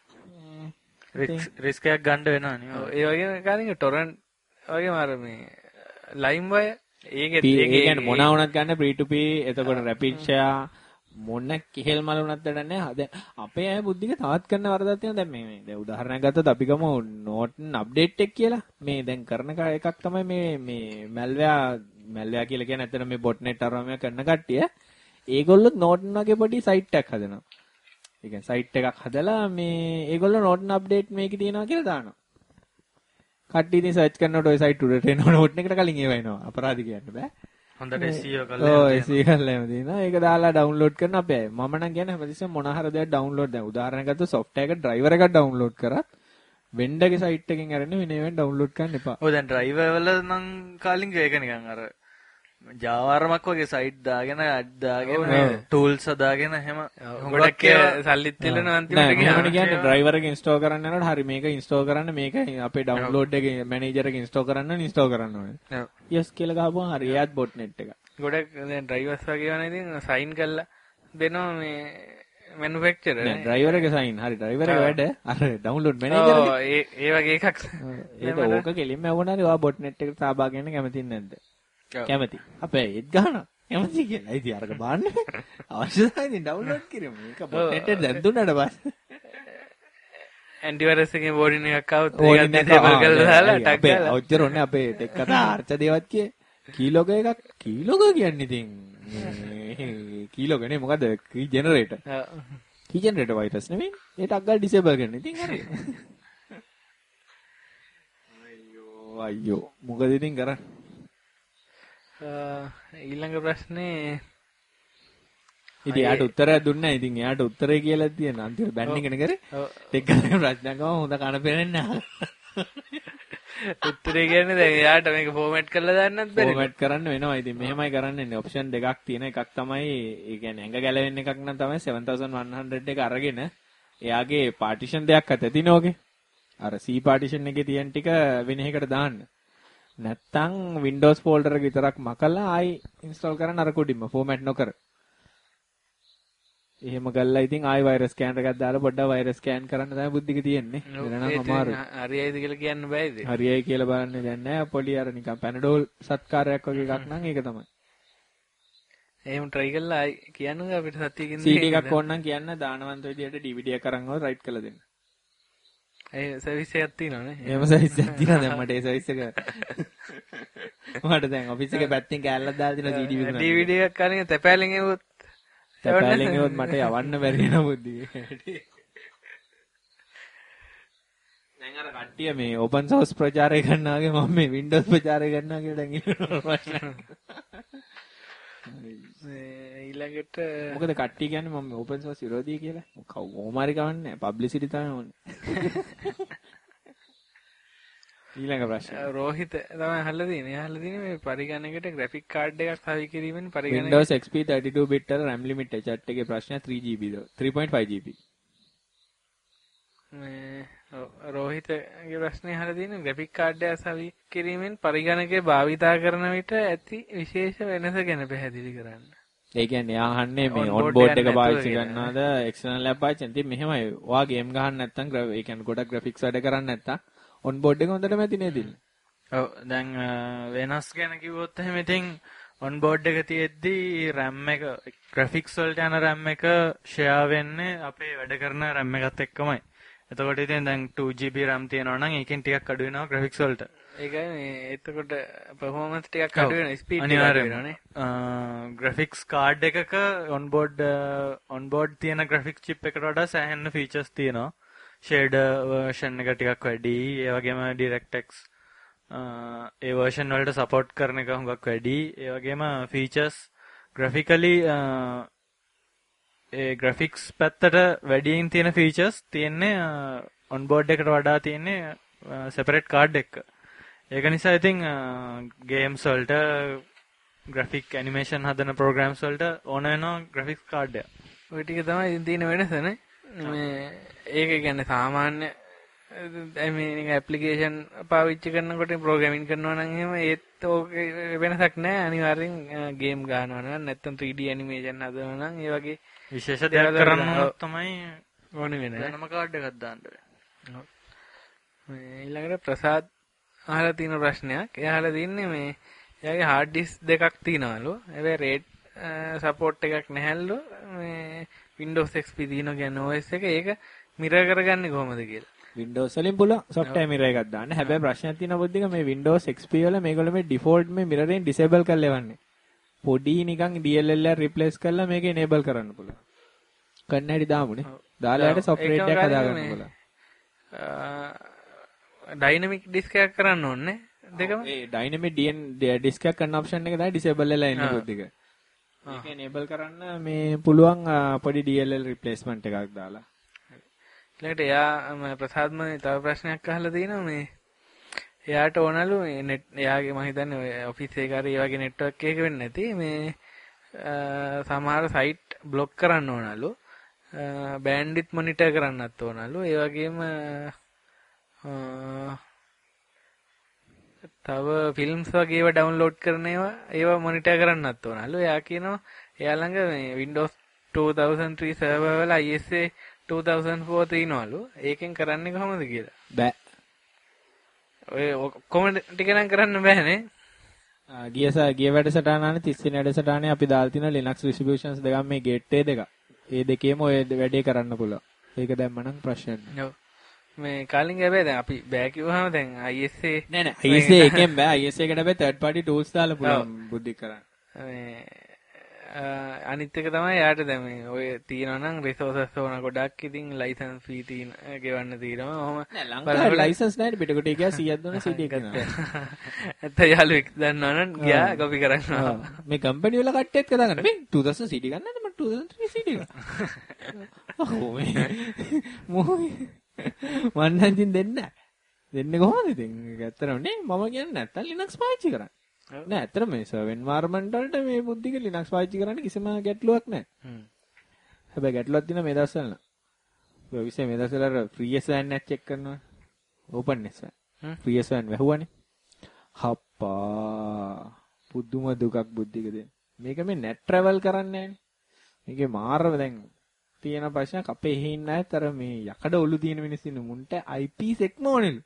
Speaker 3: රිස්ක් එකක් ගන්න වෙනවා නේ.
Speaker 2: ඒ වගේම කාලින්ග ටොරන්ට් වගේම අර මේ ලයිම් වය ඒකෙත්
Speaker 1: ඒ කියන්නේ මොනවා වුණත් ගන්න free to pay එතකොට rapid share මොන කෙහෙල් මල වුණත් වැඩ නැහැ. දැන් අපේ අය බුද්ධික තවත් කරන වරදක් තියෙනවා. දැන් මේ මේ දැන් උදාහරණයක් ගත්තොත් අපි ගමු Norton update එක කියලා. මේ දැන් කරන එකක් තමයි මේ මේ malware malware කියලා කියන්නේ ඇත්තට මේ botnet අරම කරන කට්ටිය. ඒගොල්ලොත් Norton වගේ පොඩි site එකක් හදනවා. ඒ කියන්නේ site එකක් හදලා මේ ඒගොල්ලෝ Norton update මේකේ තියෙනවා කියලා දානවා. කට්ටිය ඉතින් සර්ච් කරනකොට ඔය සයිට් උඩට එන නෝට් එකට කලින් ඒව එනවා. අපරාධ කියන්න බෑ.
Speaker 3: හොඳට S E O කරලා
Speaker 1: ඔව් S E O කරලා එහෙම දිනවා. ඒක දාලා ඩවුන්ලෝඩ් කරන අපේ. මම නම් කියන්නේ හැමතිස්සෙම මොන හරි දෙයක් ඩවුන්ලෝඩ් දැන් උදාහරණයක් ගත්තොත් software එක driver එකක් ඩවුන්ලෝඩ් කරත් වෙන්ඩර්ගේ සයිට් එකෙන් අරගෙන වෙන ඒවාෙන් ඩවුන්ලෝඩ් කරන්න එපා.
Speaker 3: ඔය දැන් driver වල නම් කාලින් ඒක නිකන් අර Java ආරමක් වගේ සයිට් දාගෙන ඇඩ් දාගෙන tools හදාගෙන එහෙම
Speaker 2: ගොඩක් සල්ලිත් දෙලන අන්තිමට
Speaker 1: කියන්නේ driver එක install කරන්න යනකොට හරි මේක install කරන්න මේක අපේ download එකේ manager එක install කරන්න install කරන්න ඕනේ. yes කියලා ගහපුවා හරි එයාත් botnet එක.
Speaker 2: ගොඩක් දැන් drivers වගේ වනේ ඉතින් sign කරලා දෙනවා මේ manufacturer
Speaker 1: නේ driver එක sign හරි driver එක වැඩ අර download manager එක.
Speaker 2: ඔව් ඒ ඒ වගේ එකක්.
Speaker 1: ඒක ඕක කෙලින්ම වුණා හරි ඔයා botnet එකට සහභාගී වෙන්න කැමති නැද්ද? කැමති. අපේ ඒත් ගහනවා. කැමති කියලා. ඉතින් අරක බාන්න. අවශ්‍යයි ඉතින් ඩවුන්ලෝඩ් කරමු. මේක බොට්නෙට් එක දැන් දුන්නාට පස්සේ.
Speaker 2: ඇන්ටිවයිරස් එකේ වෝඩින් එකක් આવුත් ඒක disable කරලා දාලා ටක් ගාලා.
Speaker 1: ඔච්චර ඔන්නේ අපේ ටෙක් කතා ආර්ච දේවත් කියේ. කීලෝග එකක් කීලෝග කියන්නේ ඉතින් කීලෝග නේ මොකද key generator. Key generator virus නෙමෙයි. ඒ ටක් ගාලා disable කරන්න. ඉතින් හරි. අයියෝ අයියෝ මොකද ඉතින් කරන්නේ?
Speaker 2: ඊළඟ ප්‍රශ්නේ
Speaker 1: ඉතින් යාට උත්තරයක් දුන්නේ නැහැ. ඉතින් එයාට උත්තරේ කියලා තියෙන අන්තිමට බෑන්ඩින් එකනේ කරේ. ටෙක් කරේ ප්‍රශ්නයක් ගම හොඳ කන පෙරෙන්නේ නැහැ.
Speaker 2: උත්තරේ කියන්නේ දැන් එයාට මේක ෆෝමැට් කරලා දාන්නත් බැරි.
Speaker 1: ෆෝමැට් කරන්න වෙනවා. ඉතින් මෙහෙමයි කරන්නේ. ඔප්ෂන් දෙකක් තියෙන එකක් තමයි ඒ කියන්නේ ඇඟ ගැලවෙන්න එකක් නම් තමයි seven thousand one hundred එක අරගෙන එයාගේ පාටිෂන් දෙකක් අත තිනෝගේ. අර C පාටිෂන් එකේ තියෙන ටික වෙන එකකට දාන්න. නැත්තම් Windows folder එක විතරක් මකලා ආයි install කරන්න අර කුඩින්ම format නොකර. එහෙම කළා ඉතින් ආයි virus scanner එකක් දාලා පොඩ්ඩක් virus scan කරන්න තමයි බුද්ධික තියෙන්නේ. වෙනනම් අමාරුයි.
Speaker 2: හරියයිද කියලා කියන්න බෑද?
Speaker 1: හරියයි කියලා බලන්නේ දැන් නෑ. පොඩි අර නිකන් Panadol සත්කාරයක් වගේ එකක් නම් ඒක තමයි.
Speaker 2: එහෙම try කරලා ආයි කියන්නකෝ අපිට සතියකින්
Speaker 1: C D එකක් ඕන නම් කියන්න දානවන්ත විදියට D V D එකක් අරන් ආව write කරලා දෙන්න.
Speaker 2: ඒ සර්විස් එකක් තියෙනවනේ.
Speaker 1: එහෙම සර්විස් එකක් තියෙනවා දැන් මට ඒ සර්විස් එක. මට දැන් ඔෆිස් එකේ පැත්තෙන් කෑල්ලක් දාලා තියෙනවා C D විකුණන්න.
Speaker 2: D V D එකක් අරගෙන තැපෑලෙන් එවුවොත්
Speaker 1: තැපෑලෙන් එවුවොත් මට යවන්න බැරි වෙන බුද්ධිය. දැන් අර කට්ටිය මේ open source ප්‍රචාරය කරනවාගේ මම මේ Windows ප්‍රචාරය කරනවා කියලා දැන් ඉන්නවා. ඊළඟට මොකද කට්ටිය කියන්නේ මම open source විරෝධී කියලා. කොහොම හරි කවන්නේ publicity තමයි ඕනේ. ඊළඟ ප්‍රශ්න.
Speaker 2: රෝහිත තමයි අහලා තියෙන්නේ. අහලා තියෙන්නේ මේ පරිගණකයට graphic card එකක් සවි කිරීමෙන් පරිගණක
Speaker 1: Windows X P thirty-two bit වල RAM limit chat එකේ ප්‍රශ්නය three G B ද three point five G B.
Speaker 2: මේ රෝහිතගේ ප්‍රශ්නේ අහලා තියෙන්නේ graphic card එක සවි කිරීමෙන් පරිගණකේ භාවිතා කරන විට ඇති විශේෂ වෙනස ගැන පැහැදිලි කරන්න.
Speaker 1: ඒ කියන්නේ එයා අහන්නේ මේ on board එක පාවිච්චි කරනවද external app පාවිච්චි කරනද? මෙහෙමයි. ඔයා game ගහන්න නැත්නම් ඒ කියන්නේ ගොඩක් graphics වැඩ කරන්නේ නැත්නම් on board එක හොඳටම ඇති නේද?
Speaker 3: ඔව් දැන් වෙනස් ගැන කිව්වොත් එහෙම ඉතින් on board එක තියෙද්දි RAM එක graphics වලට යන RAM එක share වෙන්නේ අපේ වැඩ කරන RAM එකත් එක්කමයි. එතකොට ඉතින් දැන් two G B RAM තියෙනවා නම් ඒකෙන් ටිකක් අඩු වෙනවා graphics වලට.
Speaker 2: ඒකයි මේ එතකොට performance ටිකක් අඩු වෙනවා speed ටික අඩු වෙනවානේ.
Speaker 3: graphics card එකක on board on board තියෙන graphics chip එකට වඩා සෑහෙන features තියෙනවා. shader version එක ටිකක් වැඩි. ඒ වගේම DirectX ඒ version වලට support කරන එක හුඟක් වැඩි. ඒ වගේම features graphically ඒ graphics පැත්තට වැඩියෙන් තියෙන features තියෙන්නේ on board එකට වඩා තියෙන්නේ separate card එක. ඒක නිසා ඉතින් games වලට graphic animation හදන programs වලට ඕන වෙනවා graphics card එක.
Speaker 2: ඔය ටික තමයි ඉතින් තියෙන වෙනස නේ. මේ ඒක කියන්නේ සාමාන්‍ය මේ නිකන් ඇප්ලිකේෂන් පාවිච්චි කරනකොට ප්‍රෝග්‍රෑමින් කරනවා නම් එහෙම ඒත් ඕක වෙනසක් නැහැ. අනිවාර්යෙන් ගේම් ගන්නවා නම් නැත්නම් three D animation හදනවා නම් ඒ වගේ
Speaker 3: විශේෂ දෙයක් කරන්න තමයි
Speaker 2: ඕනේ වෙන්නේ.
Speaker 3: වෙනම කාඩ් එකක් දාන්න බෑ.
Speaker 2: මේ ඊළඟට ප්‍රසාද් අහලා තියෙන ප්‍රශ්නයක්. එයා අහලා තින්නේ මේ එයාගේ hard disk දෙකක් තියෙනවලු. හැබැයි RAID support එකක් නැහැලු. මේ Windows X P තියෙනවා කියන්නේ O S එක. ඒක mirror කරගන්නේ කොහොමද කියලා.
Speaker 1: Windows වලින් පුළුවන් software mirror එකක් දාන්න. හැබැයි ප්‍රශ්නයක් තියෙනවා බුද්ධික මේ Windows X P වල මේගොල්ලෝ මේ default මේ mirroring disable කරලා එවන්නේ. පොඩි නිකන් D L L R replace කරලා මේක enable කරන්න පුළුවන්. කන්න හැටි දාමුනේ. දාලා යට software එකක් හදාගන්න පුළුවන්.
Speaker 2: ඩයිනමික් ඩිස්ක් එකක් කරන්න ඕනේ දෙකම.
Speaker 1: ඒ ඩයිනමික් ඩිස්ක් එකක් කරන ඔප්ෂන් එක තමයි ඩිසේබල් වෙලා ඉන්නේ බුද්ධික. ඒක enable කරන්න මේ පුළුවන් පොඩි D L L replacement එකක් දාලා.
Speaker 2: ඊළඟට එයා ප්‍රසාද්ම තව ප්‍රශ්නයක් අහලා තිනවා මේ එයාට ඕනලු මේ net එයාගේ මම හිතන්නේ ඔය ඔෆිස් එකේ හරි ඒ වගේ network එකක වෙන්නේ නැති මේ සමහර site block කරන්න ඕනලු bandwidth monitor කරන්නත් ඕනලු ඒ වගේම තව ෆිල්ම්ස් වගේ ඒවා ඩවුන්ලෝඩ් කරන ඒවා ඒවා මොනිටර් කරන්නත් ඕනලු. එයා කියනවා එයා ළඟ මේ Windows two thousand three server වල I S A two thousand four තියෙනවලු. ඒකෙන් කරන්නේ කොහොමද කියලා.
Speaker 1: බෑ.
Speaker 2: ඔය ඔක්කොම ටික නම් කරන්න බෑනේ.
Speaker 1: ගිය ගිය වැඩසටහනනේ තිස් වෙනි වැඩසටහනේ අපි දාලා තියෙන Linux distributions දෙකක් මේ gateway දෙක. ඒ දෙකේම ඔය වැඩේ කරන්න පුළුවන්. ඒක දැම්මනම් ප්‍රශ්න නෑ. ඔව්.
Speaker 2: මේ කාලින් හැබැයි දැන් අපි බෑ කිව්වහම දැන් I S A
Speaker 1: නෑ නෑ I S A එකෙන් බෑ I S A එකට හැබැයි third party tools දාලා පුළුවන් බුද්ධි කරන්න.
Speaker 2: මේ අනිත් එක තමයි යාට දැන් මේ ඔය තියනවා නම් resources ඕන ගොඩක් ඉතින් license fee තියෙන ගෙවන්න තියෙනවා. ඔහොම
Speaker 1: නෑ ලංකාවේ license නැහැ පිටකොටේ ගියා සීයක් දුන්න C D එක ගෙනවා.
Speaker 2: නැත්නම් යාළුවෙක් දන්නවනම් ගියා copy කරනවා.
Speaker 1: මේ කම්පැනි වල කට්ටියත් කතා කරනවා. මේ two thousand C D ගන්න නැද්ද මම two thousand three C D ගන්න. ඔව් මේ මොහොයි මන් නම් දෙන්නේ නැහැ. දෙන්නේ කොහොමද ඉතින්? ඒක ඇත්තටම නේ මම කියන්නේ නැත්තම් Linux පාවිච්චි කරන්න. නෑ ඇත්තටම මේ server environment වලට මේ බුද්ධික Linux පාවිච්චි කරන්න කිසිම ගැටලුවක් නැහැ. හ්ම්. හැබැයි ගැටලුවක් තියෙනවා මේ දවස්වල නම්. ඔය විශේෂ මේ දවස්වල free S W A N එක check කරනවා. open S W A N. Hmm. free S W A N වැහුවනේ. හප්පා. පුදුම දුකක් බුද්ධික දෙන්න. මේක මේ net travel කරන්නේ නැහනේ. මේකේ මාරව දැන් තියෙන ප්‍රශ්නයක් අපේ එහෙ ඉන්න අයත් අර මේ යකඩ ඔලු තියෙන මිනිස්සුන් මුන්ට I P sec මොනලු.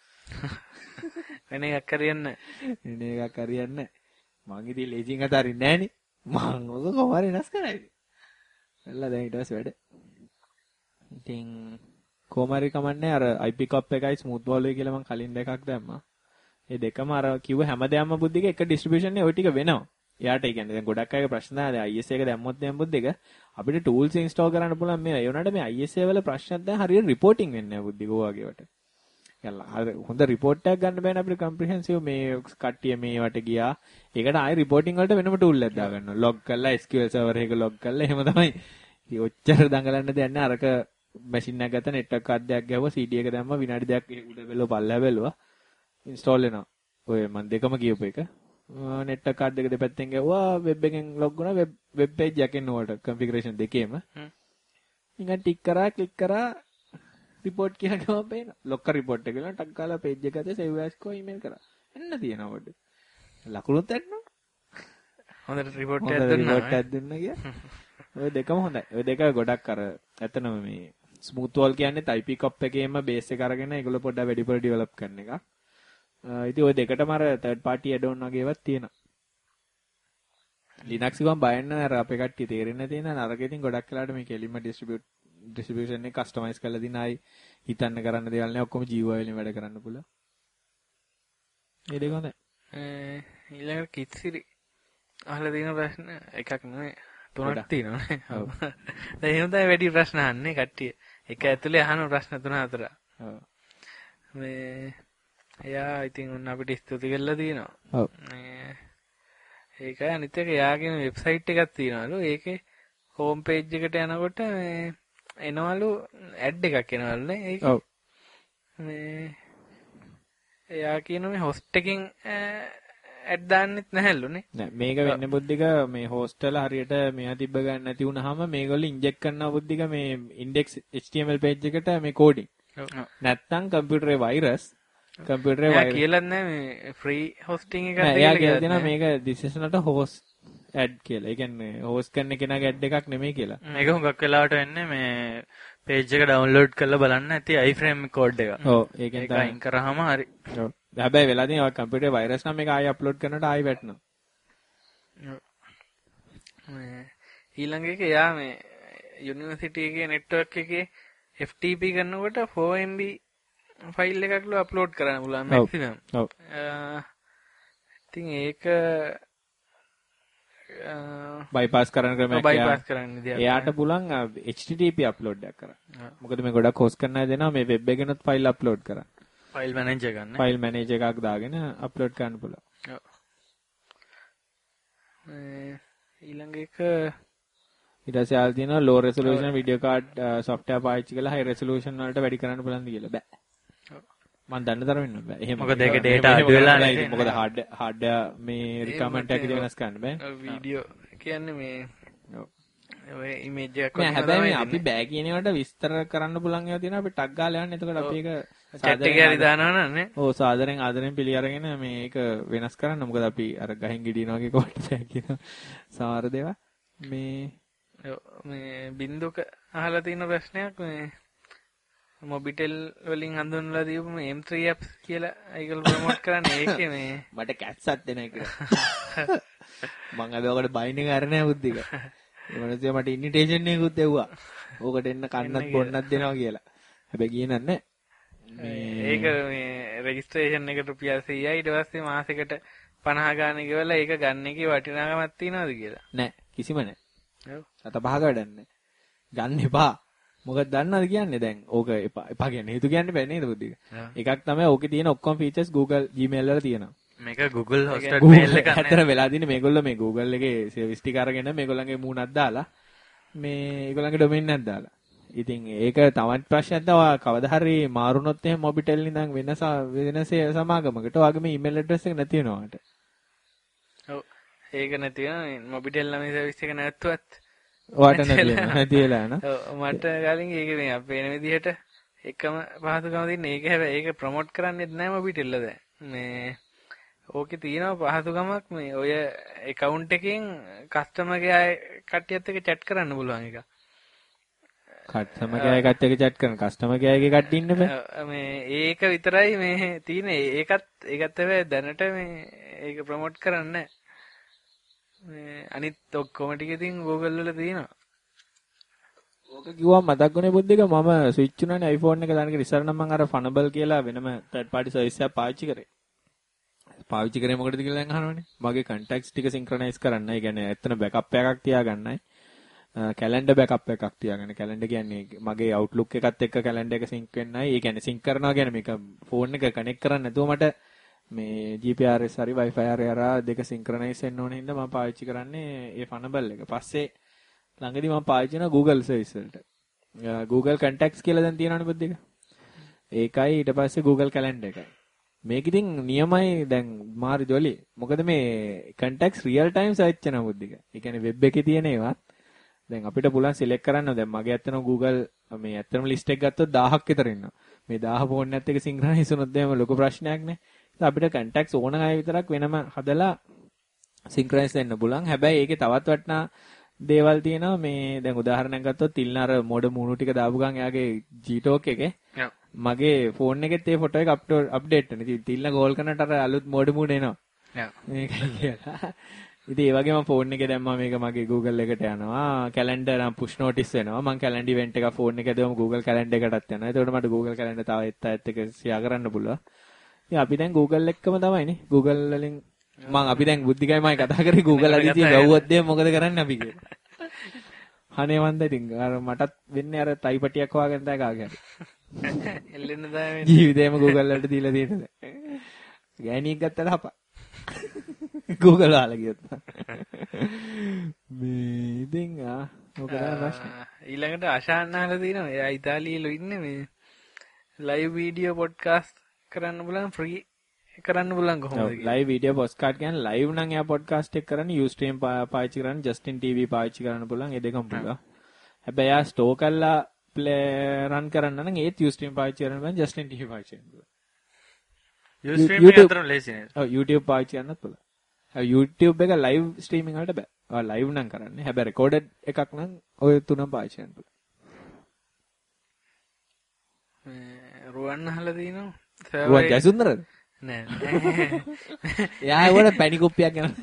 Speaker 2: වෙන එකක් හරියන්නේ
Speaker 1: නැහැ. වෙන එකක් හරියන්නේ නැහැ. මං ඉතින් ලේසියෙන් අතාරින්නේ නැහනේ. මං ඔක කොහොමද වෙනස් කරන්නේ? එල්ල දැන් ඊට පස්සේ වැඩ. ඉතින් කොහොමරි කමන්නේ අර I P cop එකයි smooth wall එක කියලා මං කලින් දෙකක් දැම්මා. ඒ දෙකම අර කිව්ව හැමදේම බුද්ධික එක distribution එකේ ওই ටික වෙනවා. එයාට ඒ කියන්නේ දැන් ගොඩක් අය ප්‍රශ්න ආවා I S A එක දැම්මොත් දැන් බුද්ධික අපිට tools install කරන්න පුළුවන් මේ ඒ වුණාට මේ I S A වල ප්‍රශ්නයක් දැන් හරියට reporting වෙන්නේ නැහැ බුද්ධික ඔයගේ වට. යල්ලා හොඳ report එකක් ගන්න බෑනේ අපිට comprehensive මේ කට්ටිය මේවට ගියා. ඒකට ආයෙ reporting වලට වෙනම tool එකක් දාගන්නවා. log කරලා S Q L server එක log කරලා එහෙම තමයි. ඉතින් ඔච්චර දඟලන්න දෙයක් නැහැ. අරක machine එක ගත්ත network card එකක් ගැහුවා C D එක දැම්මා විනාඩි දෙකක් උඩ බැලුවා පල්ලෙහා බැලුවා. install වෙනවා. ඔය මම දෙකම කියපු එක. network card එක දෙපැත්තෙන් ගැහුවා web එකෙන් log වුණා web web page එකෙන් උඩට configuration දෙකේම. නිකන් ටික් කරා click කරා report කියලා ගම පේනවා. locker report එක කියලා ටක් ගාලා page එක ඇතුලේ save as ko email කරා. එන්න තියෙනවා පොඩ්ඩ. ලකුණුත් ඇන්නවා.
Speaker 2: හොඳට report එකක් දුන්නා.
Speaker 1: report එකක් දුන්නා කිය. ඔය දෙකම හොඳයි. ඔය දෙක ගොඩක් අර ඇත්තනම මේ smooth wall කියන්නේ I P cop එකේම base එක අරගෙන ඒගොල්ලෝ පොඩ්ඩක් වැඩිපුර develop කරන එක. ඉතින් ওই දෙකටම අර third party add on වගේ ඒවාත් තියෙනවා. Linux ගම බයන්න අර අපේ කට්ටිය තේරෙන්නේ නැති නේද? අරක ඉතින් ගොඩක් වෙලාවට මේ කෙලින්ම distribute distribution එක customize කරලා දින ආයි හිතන්න කරන්න දේවල් නෑ ඔක්කොම G U I වලින් වැඩ කරන්න පුළුවන්. ඒ දෙක හොඳයි.
Speaker 2: ඊළඟට කිත්සිරි අහලා තියෙන ප්‍රශ්න එකක් නෙමෙයි තුනක් තියෙනවානේ. ඔව්. දැන් එහෙම තමයි වැඩි ප්‍රශ්න අහන්නේ කට්ටිය. එක ඇතුලේ අහන ප්‍රශ්න තුන හතර. ඔව්. මේ එයා ඉතින් උන් අපිට ස්තුති කරලා තියෙනවා. ඔව්. මේ ඒකයි අනිත් එක එයාගේ වෙබ්සයිට් එකක් තියෙනවලු. ඒකේ හෝම් පේජ් එකට යනකොට මේ එනවලු ඇඩ් එකක් එනවලු නේ. ඒක. ඔව්. මේ එයා කියන මේ හොස්ට් එකකින් ඇඩ් දාන්නෙත් නැහැලු නේ. නෑ මේක වෙන්නේ බුද්ධික මේ හොස්ට් වල හරියට මෙයා තිබ්බ ගන්න නැති වුනහම මේගොල්ලෝ ඉන්ජෙක්ට් කරනවා බුද්ධික මේ index H T M L page එකට මේ කෝඩින්. නැත්තම් කම්පියුටරේ වෛරස් කම්පියුටරේ වෛරස් කියලා නෑ මේ ෆ්‍රී හොස්ටිං එකක් දෙකලා කියලා දෙනවා මේක this is not a host ad කියලා. ඒ කියන්නේ host කරන කෙනාගේ ad එකක් නෙමෙයි කියලා.
Speaker 3: මේක හුඟක් වෙලාවට වෙන්නේ මේ page එක download කරලා බලන්න ඇති iframe code එක.
Speaker 1: ඔව් ඒකෙන් තමයි
Speaker 3: අයින් කරාම හරි.
Speaker 1: ඔව්. හැබැයි වෙලා තියෙන ඔය කම්පියුටරේ වෛරස් නම් මේක ආයෙ අප්ලෝඩ් කරනකොට ආයෙ වැටෙනවා. මේ ඊළඟ එක යා මේ යුනිවර්සිටි එකේ network එකේ F T P කරනකොට four M B ෆයිල් එකක් ලෝ අප්ලෝඩ් කරන්න පුළුවන් maximum. ඔව්. ඉතින් ඒක bypass කරන ක්‍රමයක් bypass කරන්න විදියක්. එයාට පුළුවන් H T T P upload එකක් කරන්න. මොකද මේ ගොඩක් host කරන්න දෙනවා මේ web එකෙනුත් ෆයිල් අප්ලෝඩ් කරන්න.
Speaker 3: ෆයිල් මැනේජර් ගන්න.
Speaker 1: ෆයිල් මැනේජර් එකක් දාගෙන අප්ලෝඩ් කරන්න පුළුවන්.
Speaker 2: ඔව්. ඊළඟ එක
Speaker 1: ඊට පස්සේ ආල් තියෙනවා low resolution video card software පාවිච්චි කරලා high resolution වලට වැඩි කරන්න පුළුවන්ද කියලා. බෑ. ඔව්. මම දන්න තරමින් නෑ. එහෙම.
Speaker 3: මොකද ඒක data අඩු වෙලා නැහැ.
Speaker 1: මොකද hard hard මේ requirement එක වෙනස් කරන්න බෑ.
Speaker 2: වීඩියෝ කියන්නේ මේ
Speaker 1: ඔව්.
Speaker 2: ඔය ඉමේජ් එකක්
Speaker 1: වගේ හැබැයි අපි බෑ කියන ඒවාට විස්තර කරන්න පුළුවන් ඒවා තියෙනවා අපි ටග් ගාලා යන්න. එතකොට අපි ඒක
Speaker 2: chat එකේ හරි දානවා නන්නේ.
Speaker 1: ඔව් සාදරෙන් ආදරෙන් පිළි අරගෙන මේක වෙනස් කරන්න. මොකද අපි අර ගහින් ගෙඩිනවා වගේ කොට බෑ කියන සමහර දේවල් මේ
Speaker 2: මේ බින්දුක අහලා තියෙන ප්‍රශ්නයක් මේ මොබිටෙල් වලින් හඳුන්වලා දීපු මේ එම් ත්‍රී apps කියලා ඒගොල්ලෝ ප්‍රොමෝට් කරන්නේ ඒකේ මේ
Speaker 1: මට කැට්සක් දෙන එක. මං අද ඔකට බයින් එක අර නෑ බුද්ධික. ඒ මොනසෙ මට ඉන්විටේෂන් එකකුත් එව්වා. ඕකට එන්න කන්නත් බොන්නත් දෙනවා කියලා. හැබැයි ගියේ නෑ.
Speaker 2: මේ ඒක මේ රෙජිස්ට්‍රේෂන් එකට රුපියල් සීයයි ඊට පස්සේ මාසෙකට පනහ ගාන ගෙවලා ඒක ගන්න එකේ වටිනාකමක් තියනවද කියලා.
Speaker 1: නෑ කිසිම නෑ.
Speaker 2: ඔව්.
Speaker 1: අත පහක වැඩක් නෑ. ගන්න එපා. මොකද දන්නවද කියන්නේ දැන් ඕක එපා එපා කියන්නේ හේතු කියන්නේ බෑ නේද බුද්ධික. එකක් තමයි ඕකේ තියෙන ඔක්කොම ෆීචර්ස් Google Gmail වල තියෙනවා.
Speaker 3: මේක Google hosted mail එකක් නේ.
Speaker 1: ඇත්තට වෙලා දින්නේ මේගොල්ලෝ මේ Google එකේ සර්විස් ටික අරගෙන මේගොල්ලන්ගේ මූණක් දාලා මේ ඒගොල්ලන්ගේ ඩොමේන් එකක් දාලා. ඉතින් ඒක තවත් ප්‍රශ්නයක් තමයි කවදා හරි මාරුනොත් එහෙම මොබිටෙල් ඉඳන් වෙනස වෙනස සමාගමකට ඔයාගේ මේ ඊමේල් ඇඩ්‍රස් එක නැති වෙනවාට.
Speaker 2: ඔව්. ඒක නැති වෙනවා මොබිටෙල් නම් සර්විස් එක නැත්තුවත්
Speaker 1: ඔයාට නැති නැති වෙලා නේද?
Speaker 2: ඔව් මට ගාලින් ඒක මේ අපේ වෙන විදිහට එකම පහසුකම දෙන්නේ. ඒක හැබැයි ඒක ප්‍රොමෝට් කරන්නේත් නැහැ මොබිටෙල්ල දැන්. මේ ඕකේ තියෙනවා පහසුකමක් මේ ඔය account එකෙන් customer care කට්ටියත් එක්ක chat කරන්න පුළුවන් එක.
Speaker 1: customer care කට්ටිය එක්ක chat කරන customer care එකේ කට්ටිය ඉන්න බෑ.
Speaker 2: මේ ඒක විතරයි මේ තියෙන්නේ. ඒකත් ඒකත් හැබැයි දැනට මේ ඒක ප්‍රොමෝට් කරන්නේ නැහැ. මේ අනිත් ඔක්කොම ටික ඉතින් Google වල තියෙනවා.
Speaker 1: ඕක කිව්වම මතක් වුණේ බුද්ධික මම ස්විච් උනානේ iPhone එක දානක ඉස්සර නම් මම අර Funnel කියලා වෙනම third party service එකක් පාවිච්චි කරේ. පාවිච්චි කරේ මොකටද කියලා දැන් අහනවනේ. මගේ contacts ටික synchronize කරන්න. ඒ කියන්නේ ඇත්තන backup එකක් තියාගන්නයි. calendar backup එකක් තියාගන්න. calendar කියන්නේ මගේ Outlook එකත් එක්ක calendar එක sync වෙන්නයි. ඒ කියන්නේ sync කරනවා කියන්නේ මේක phone එක connect කරන්න නැතුව මට මේ G P R S හරි Wi-Fi හරි අර දෙක synchronize වෙන්න ඕන හින්දා මම පාවිච්චි කරන්නේ ඒ Funnel එක. පස්සේ ළඟදී මම පාවිච්චි කරන Google service වලට. Google contacts කියලා දැන් තියෙනවනේ බුද්ධික. ඒකයි ඊට පස්සේ Google calendar එකයි. මේක ඉතින් නියමයි දැන් මාරි ජොලි. මොකද මේ contacts real time search කරන බුද්ධික. ඒ කියන්නේ web එකේ තියෙන ඒවත් දැන් අපිට පුළුවන් select කරන්න. දැන් මගේ ඇත්තටම Google මේ ඇත්තටම list එක ගත්තොත් දහයක් විතර ඉන්නවා. මේ දහය ෆෝන් එකත් එක්ක synchronize වුණොත් එහෙම ලොකු ප්‍රශ්නයක් නේ. අපිට contacts ඕන අය විතරක් වෙනම හදලා synchronize වෙන්න පුළුවන්. හැබැයි ඒකේ තවත් වටිනා දේවල් තියෙනවා. මේ දැන් උදාහරණයක් ගත්තොත් තිල්න අර මොඩ මූණු ටික දාපු ගමන් එයාගේ Gtalk එකේ මගේ ෆෝන් එකෙත් ඒ ෆොටෝ එක අප්ඩේට් වෙනවා. ඉතින් තිල්න ගෝල් කරනට අර අලුත් මොඩ මූණ එනවා. මේකයි කියලා. ඉතින් ඒ වගේම ෆෝන් එකේ දැම්මා මේක මගේ Google එකට යනවා. කැලෙන්ඩර් නම් පුෂ් නොටිස් වෙනවා. මම කැලෙන්ඩර් ඉවෙන්ට් එක ෆෝන් එකේ දැම්ම Google කැලෙන්ඩර් එකටත් යනවා. එතකොට මට Google කැලෙන්ඩර් තව එත් අයත් එක්ක ෂෙයා කරන්න පුළුවන්. ඉතින් අපි දැන් Google එක්කම තමයිනේ. Google වලින් මම අපි දැන් බුද්ධිකයි මම කතා කරේ Google අදිසිය ගව්වොත් දෙය මොකද කරන්නේ අපි කියලා. අනේ මන්ද ඉතින් අර මටත් වෙන්නේ අර තයිපටියක් වගේ දැන් කාගේ හරි.
Speaker 2: එල්ලෙන්න දාන්නේ.
Speaker 1: ජීවිතේම Google වලට දීලා තියෙනද? ගෑණියෙක් ගත්තට හපා. Google වල ගියොත්. මේ ඉතින් ආ මොකද ප්‍රශ්න?
Speaker 2: ඊළඟට අශාන් අහලා තියෙනවා. එයා ඉතාලියේලු ඉන්නේ මේ live video podcast කරන්න බලන් free කරන්න බලන් කොහොමද?
Speaker 1: live video podcast කියන්නේ live නම් එයා podcast එක කරන්නේ Ustream පාවිච්චි කරන්නේ Justin T V පාවිච්චි කරන්න පුළුවන්. ඒ දෙකම පුළුවන්. හැබැයි එයා store කරලා play run කරන්න නම් ඒත් Ustream පාවිච්චි කරන්න බෑ Justin T V පාවිච්චි කරන්න පුළුවන්.
Speaker 3: Ustream එක අතර ලේසි නේද?
Speaker 1: ඔව් YouTube පාවිච්චි කරන්නත් පුළුවන්. YouTube එක live streaming වලට බෑ. ඔය live නම් කරන්නේ. හැබැයි recorded එකක් නම් ඔය තුනම පාවිච්චි කරන්න පුළුවන්.
Speaker 2: මේ රුවන් අහලා තියෙනවා.
Speaker 1: රුවන් ජයසුන්දරද?
Speaker 2: නෑ නෑ.
Speaker 1: එයා ඒවට පැණි කුප්පියක් යනවා.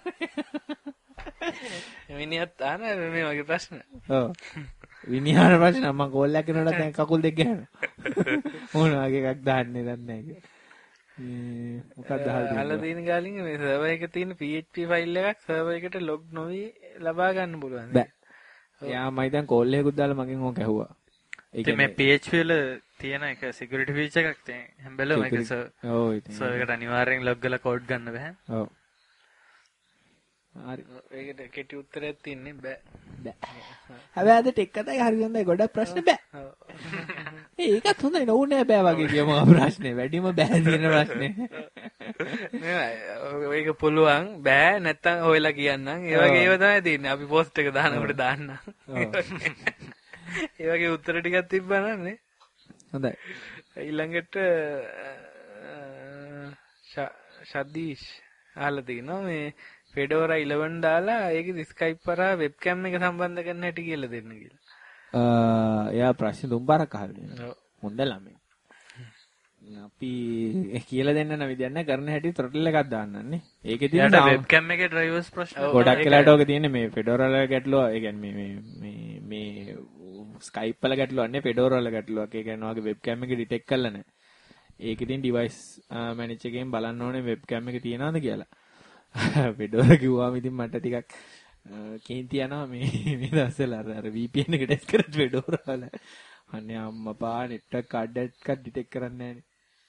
Speaker 2: මිනිහත් ආන මේ වගේ ප්‍රශ්න.
Speaker 1: ඔව්. විනිහාර ප්‍රශ්න මම කෝල් එකක් කරනකොට දැන් කකුල් දෙක ගහනවා. මොන වගේ එකක් දාන්නේ දන්නේ නැහැ කියලා. මේ මොකක්ද
Speaker 2: අහලා තියෙන ගාලින් මේ සර්වර් එකේ තියෙන P H P ෆයිල් එකක් සර්වර් එකට ලොග් නොවි ලබා ගන්න පුළුවන්.
Speaker 1: බෑ. එයා මම දැන් කෝල් එකකුත් දාලා මගෙන් ඕක ඇහුවා.
Speaker 3: ඉතින් මේ P H P වල තියෙන එක security feature එකක් තියෙන. හැබැයි මේක
Speaker 1: ඔව් ඉතින්
Speaker 3: සර්වර් එකට අනිවාර්යෙන් log කරලා කෝඩ් ගන්න බෑ.
Speaker 1: ඔව්. හරි.
Speaker 2: ඒකට කෙටි උත්තරයක් තියන්නේ බෑ.
Speaker 1: බෑ. හැබැයි අද ටෙක් කතාවේ හරි හොඳයි ගොඩක් ප්‍රශ්න බෑ. ඔව්. ඒකත් හොඳයි නෝනේ බෑ වගේ කියමු ප්‍රශ්නේ. වැඩිම බෑ තියෙන ප්‍රශ්නේ.
Speaker 2: නෑ ඒක පුළුවන් බෑ නැත්තම් ඔයලා කියන්නම්. ඒ වගේ ඒවා තමයි තියෙන්නේ. අපි පෝස්ට් එක දානකොට දාන්න. ඒ වගේ උත්තර ටිකක් තිබ්බනම් නේ.
Speaker 1: හොඳයි.
Speaker 2: ඊළඟට ශදීෂ් අහලා තිනවා මේ Fedora eleven දාලා ඒකේ Skype කරා webcam එක සම්බන්ධ කරන්න හැටි කියලා දෙන්න කියලා.
Speaker 1: අ එයා ප්‍රශ්න තුන්පාරක් අහලා දෙනවා. හොඳ ළමයි. අපි කියලා දෙන්න නම් විදියක් නැහැ කරන හැටි throttle එකක් දාන්නන්නේ. ඒකේ තියෙන
Speaker 3: webcam එකේ drivers ප්‍රශ්න
Speaker 1: ගොඩක් වෙලාට ඔක තියෙන්නේ මේ Fedora වල ගැටලුව. ඒ කියන්නේ මේ මේ මේ Skype වල ගැටලුවක් නේ Fedora වල ගැටලුවක්. ඒ කියන්නේ ඔයගේ webcam එක detect කරලා නැහැ. ඒකේ තියෙන device manager එකෙන් බලන්න ඕනේ webcam එක තියනවද කියලා. Fedora කිව්වාම ඉතින් මට ටිකක් කේන්ති යනවා මේ මේ දවස්වල අර අර V P N එක ටෙස්ට් කරත් Fedora වල. අනේ අම්මපා network card එකක් detect කරන්නේ නැහැ.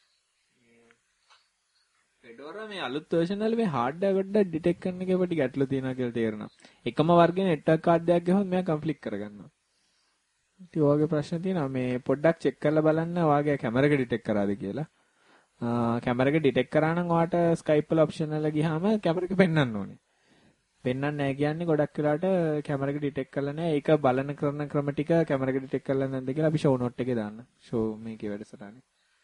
Speaker 1: Fedora මේ අලුත් version වල මේ hardware ගොඩක් detect කරන එකේ පොඩි ගැටලු තියෙනවා කියලා තේරෙනවා. එකම වර්ගයේ network card එකක් ගහුවොත් මෙයා conflict කරගන්නවා. ඉතින් ඔයගේ ප්‍රශ්න තියෙනවා මේ පොඩ්ඩක් check කරලා බලන්න ඔයගේ කැමරා එක detect කරාද කියලා. ආ කැමරා එක detect කරා නම් ඔයාට Skype වල option වල ගියාම කැමරා එක පෙන්වන්න ඕනේ. පෙන්වන්නේ නැහැ කියන්නේ ගොඩක් වෙලාට කැමරා එක detect කරලා නැහැ. ඒක බලන කරන ක්‍රම ටික කැමරා එක detect කරලා නැද්ද කියලා අපි show note එකේ දාන්න. show මේකේ වැඩසටහනේ.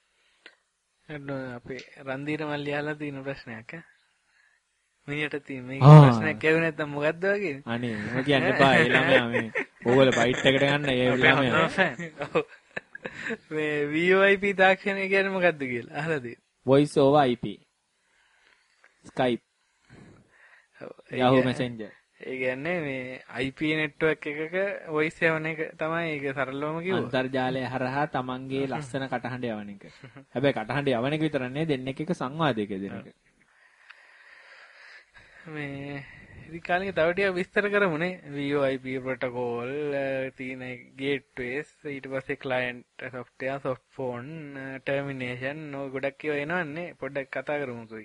Speaker 2: අපේ රන්දීර මල්ලි අහලා තියෙන ප්‍රශ්නයක් ඈ. මිනිහට තියෙන මේ ප්‍රශ්නයක් ඇහුවේ නැත්නම් මොකද්ද වගේ?
Speaker 1: අනේ මම කියන්න එපා. ඒ ළමයා මේ ඕගොල්ලෝ බයිට් එකට ගන්න ඒ ළමයා.
Speaker 2: මේ V O I P තාක්ෂණය කියන්නේ මොකද්ද කියලා අහලා තියෙනවා.
Speaker 1: voice over I P. Skype. Yahoo Messenger.
Speaker 2: ඒ කියන්නේ මේ I P network එකක voice යවන එක තමයි ඒක සරලවම කිව්වොත්.
Speaker 1: අන්තර්ජාලය හරහා තමන්ගේ ලස්සන කටහඬ යවන එක. හැබැයි කටහඬ යවන එක විතර නෙවෙයි දෙන්නෙක් එක සංවාදයක දෙන එක.
Speaker 2: මේ ඉතින් කාලෙක තව ටිකක් විස්තර කරමුනේ. V O I P protocol තියෙන gateways ඊට පස්සේ client software soft phone termination ඔය ගොඩක් ඒවා එනවන්නේ. පොඩ්ඩක් කතා කරමුකෝ.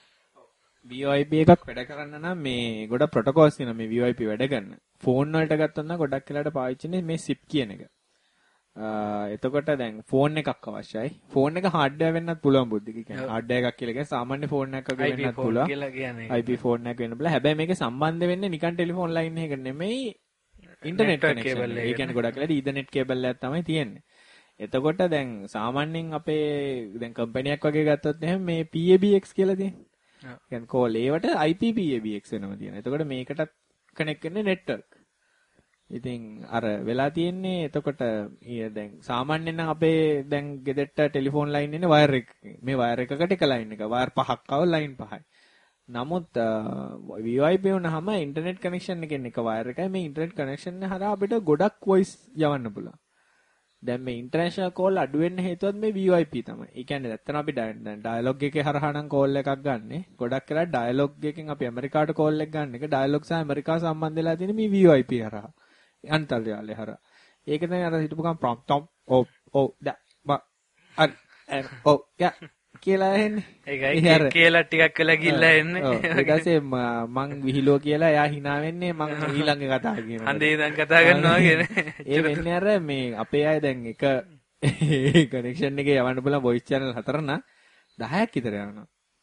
Speaker 1: V O I P එකක් වැඩ කරන්න නම් මේ ගොඩ ප්‍රොටෝකෝල්ස් තියෙනවා මේ V O I P වැඩ කරන. ෆෝන් වලට ගත්තොත් නම් ගොඩක් වෙලාට පාවිච්චි කරන්නේ මේ SIP කියන එක. එතකොට දැන් ෆෝන් එකක් අවශ්‍යයි. ෆෝන් එක හાર્ඩ්වෙයාර් වෙන්නත් පුළුවන් බුද්ධික කියන්නේ. හાર્ඩ්වෙයාර් එකක් කියලා කියන්නේ සාමාන්‍ය ෆෝන් එකක් වගේ වෙන්නත් පුළුවන්. I P ෆෝන් එකක් වෙන්න පුළුවන්. හැබැයි මේක සම්බන්ධ වෙන්නේ නිකන් ටෙලිෆෝන් ලයින් එකකට නෙමෙයි ඉන්ටර්නෙට් කනෙක්ෂන්. ඒ කියන්නේ ගොඩක් වෙලාට ඊතර්නෙට් කේබල් එකක් තමයි තියෙන්නේ. එතකොට දැන් සාමාන්‍යයෙන් අපේ දැන් කම්පැනියක් වගේ ගත්තොත් එහෙනම් මේ P A B X කියලා තියෙනවා. يعني කෝල් ඒවට I P P A B X වෙනවා තියෙනවා. එතකොට මේකටත් කනෙක්ට් වෙන්නේ නෙට්වර්ක්. ඉතින් අර වෙලා තියෙන්නේ එතකොට දැන් සාමාන්‍යයෙන් නම් අපේ දැන් ගෙදරට ටෙලිෆෝන් ලයින් ඉන්නේ වයර් එක. මේ වයර් එකකට එක ලයින් එක. වයර් පහක් ආව ලයින් පහයි. නමුත් V O I P වුණාම ඉන්ටර්නෙට් කනෙක්ෂන් එකෙන් එක වයර් එකයි මේ ඉන්ටර්නෙට් කනෙක්ෂන් එක හරහා අපිට ගොඩක් වොයිස් යවන්න පුළුවන්. දැන් මේ ඉන්ටර්නැෂනල් කෝල් අඩු වෙන්න හේතුවත් මේ V O I P තමයි. ඒ කියන්නේ නැත්තම් අපි දැන් ඩයලොග් එකේ හරහා නම් කෝල් එකක් ගන්නෙ. ගොඩක් වෙලා ඩයලොග් එකෙන් අපි ඇමරිකාට කෝල් එක ගන්න එක ඩයලොග් සහ ඇමරිකාව සම්බන්ධ වෙලා තියෙන මේ V O I P හරහා. අන්තර්ජාලය හරහා. ඒක තමයි අර හිටපු ගමන් ප්‍රොම්ප්ට් ටොම් ඔව් ඔව් ඩ බ අර ඔව් යා කියලා එන්නේ.
Speaker 2: ඒකයි කියලා ටිකක් වෙලා ගිල්ලා එන්නේ.
Speaker 1: ඔව් ඊට පස්සේ මං විහිලෝ කියලා එයා hina වෙන්නේ මං ඊළඟ කතා කියනවා.
Speaker 2: හන්දේ ඉඳන් කතා කරනවා කියන්නේ.
Speaker 1: ඒ වෙන්නේ අර මේ අපේ අය දැන් එක කනෙක්ෂන් එකේ යවන්න බලන voice channel හතර නා දහයක් විතර යනවා.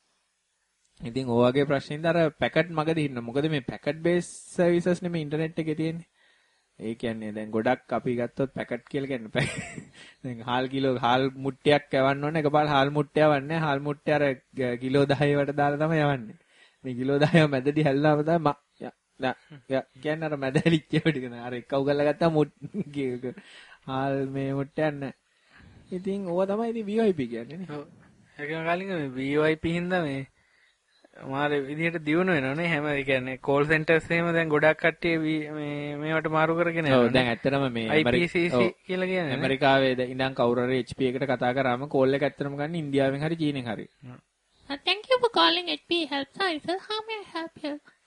Speaker 1: ඉතින් ඔය වගේ ප්‍රශ්නින්ද අර පැකට් මගදී ඉන්න. මොකද මේ පැකට් බේස් සර්විසස් නෙමෙයි ඉන්ටර්නෙට් එකේ තියෙන්නේ. ඒ කියන්නේ දැන් ගොඩක් අපි ගත්තොත් පැකට් කියලා කියන්නේ දැන් හාල් කිලෝ හාල් මුට්ටියක් යවන්න ඕනේ එකපාර හාල් මුට්ටිය යවන්නේ හාල් මුට්ටිය අර කිලෝ දහය වට දාලා තමයි යවන්නේ මේ කිලෝ දහය මැදදී හැල්ලාම තමයි යා යා කියන්නේ අර මැද හැලිච්ච ටික නේ අර එකව ගල්ලා ගත්තා මුට්ටි හාල් මේ මුට්ටියක් නැහැ ඉතින් ඕවා තමයි ඉතින් V O I P කියන්නේ නේ
Speaker 2: ඔව් ඒකම කලින් මේ V O I P හින්දා මේ මාරේ විදිහට දියුණු වෙනවනේ හැම ඒ කියන්නේ කෝල් සෙන්ටර්ස් එහෙම දැන් ගොඩක් කට්ටිය මේ මේවට මාරු කරගෙන යනවා.
Speaker 1: ඔව් දැන් ඇත්තටම මේ
Speaker 2: I P C C කියලා කියන්නේ
Speaker 1: ඇමරිකාවේ ඉඳන් කවුරු හරි H P එකට කතා කරාම කෝල් එක ඇත්තටම ගන්න ඉන්දියාවෙන් හරි චීනෙන් හරි.
Speaker 4: Thank you for calling H P help services. How may I help you?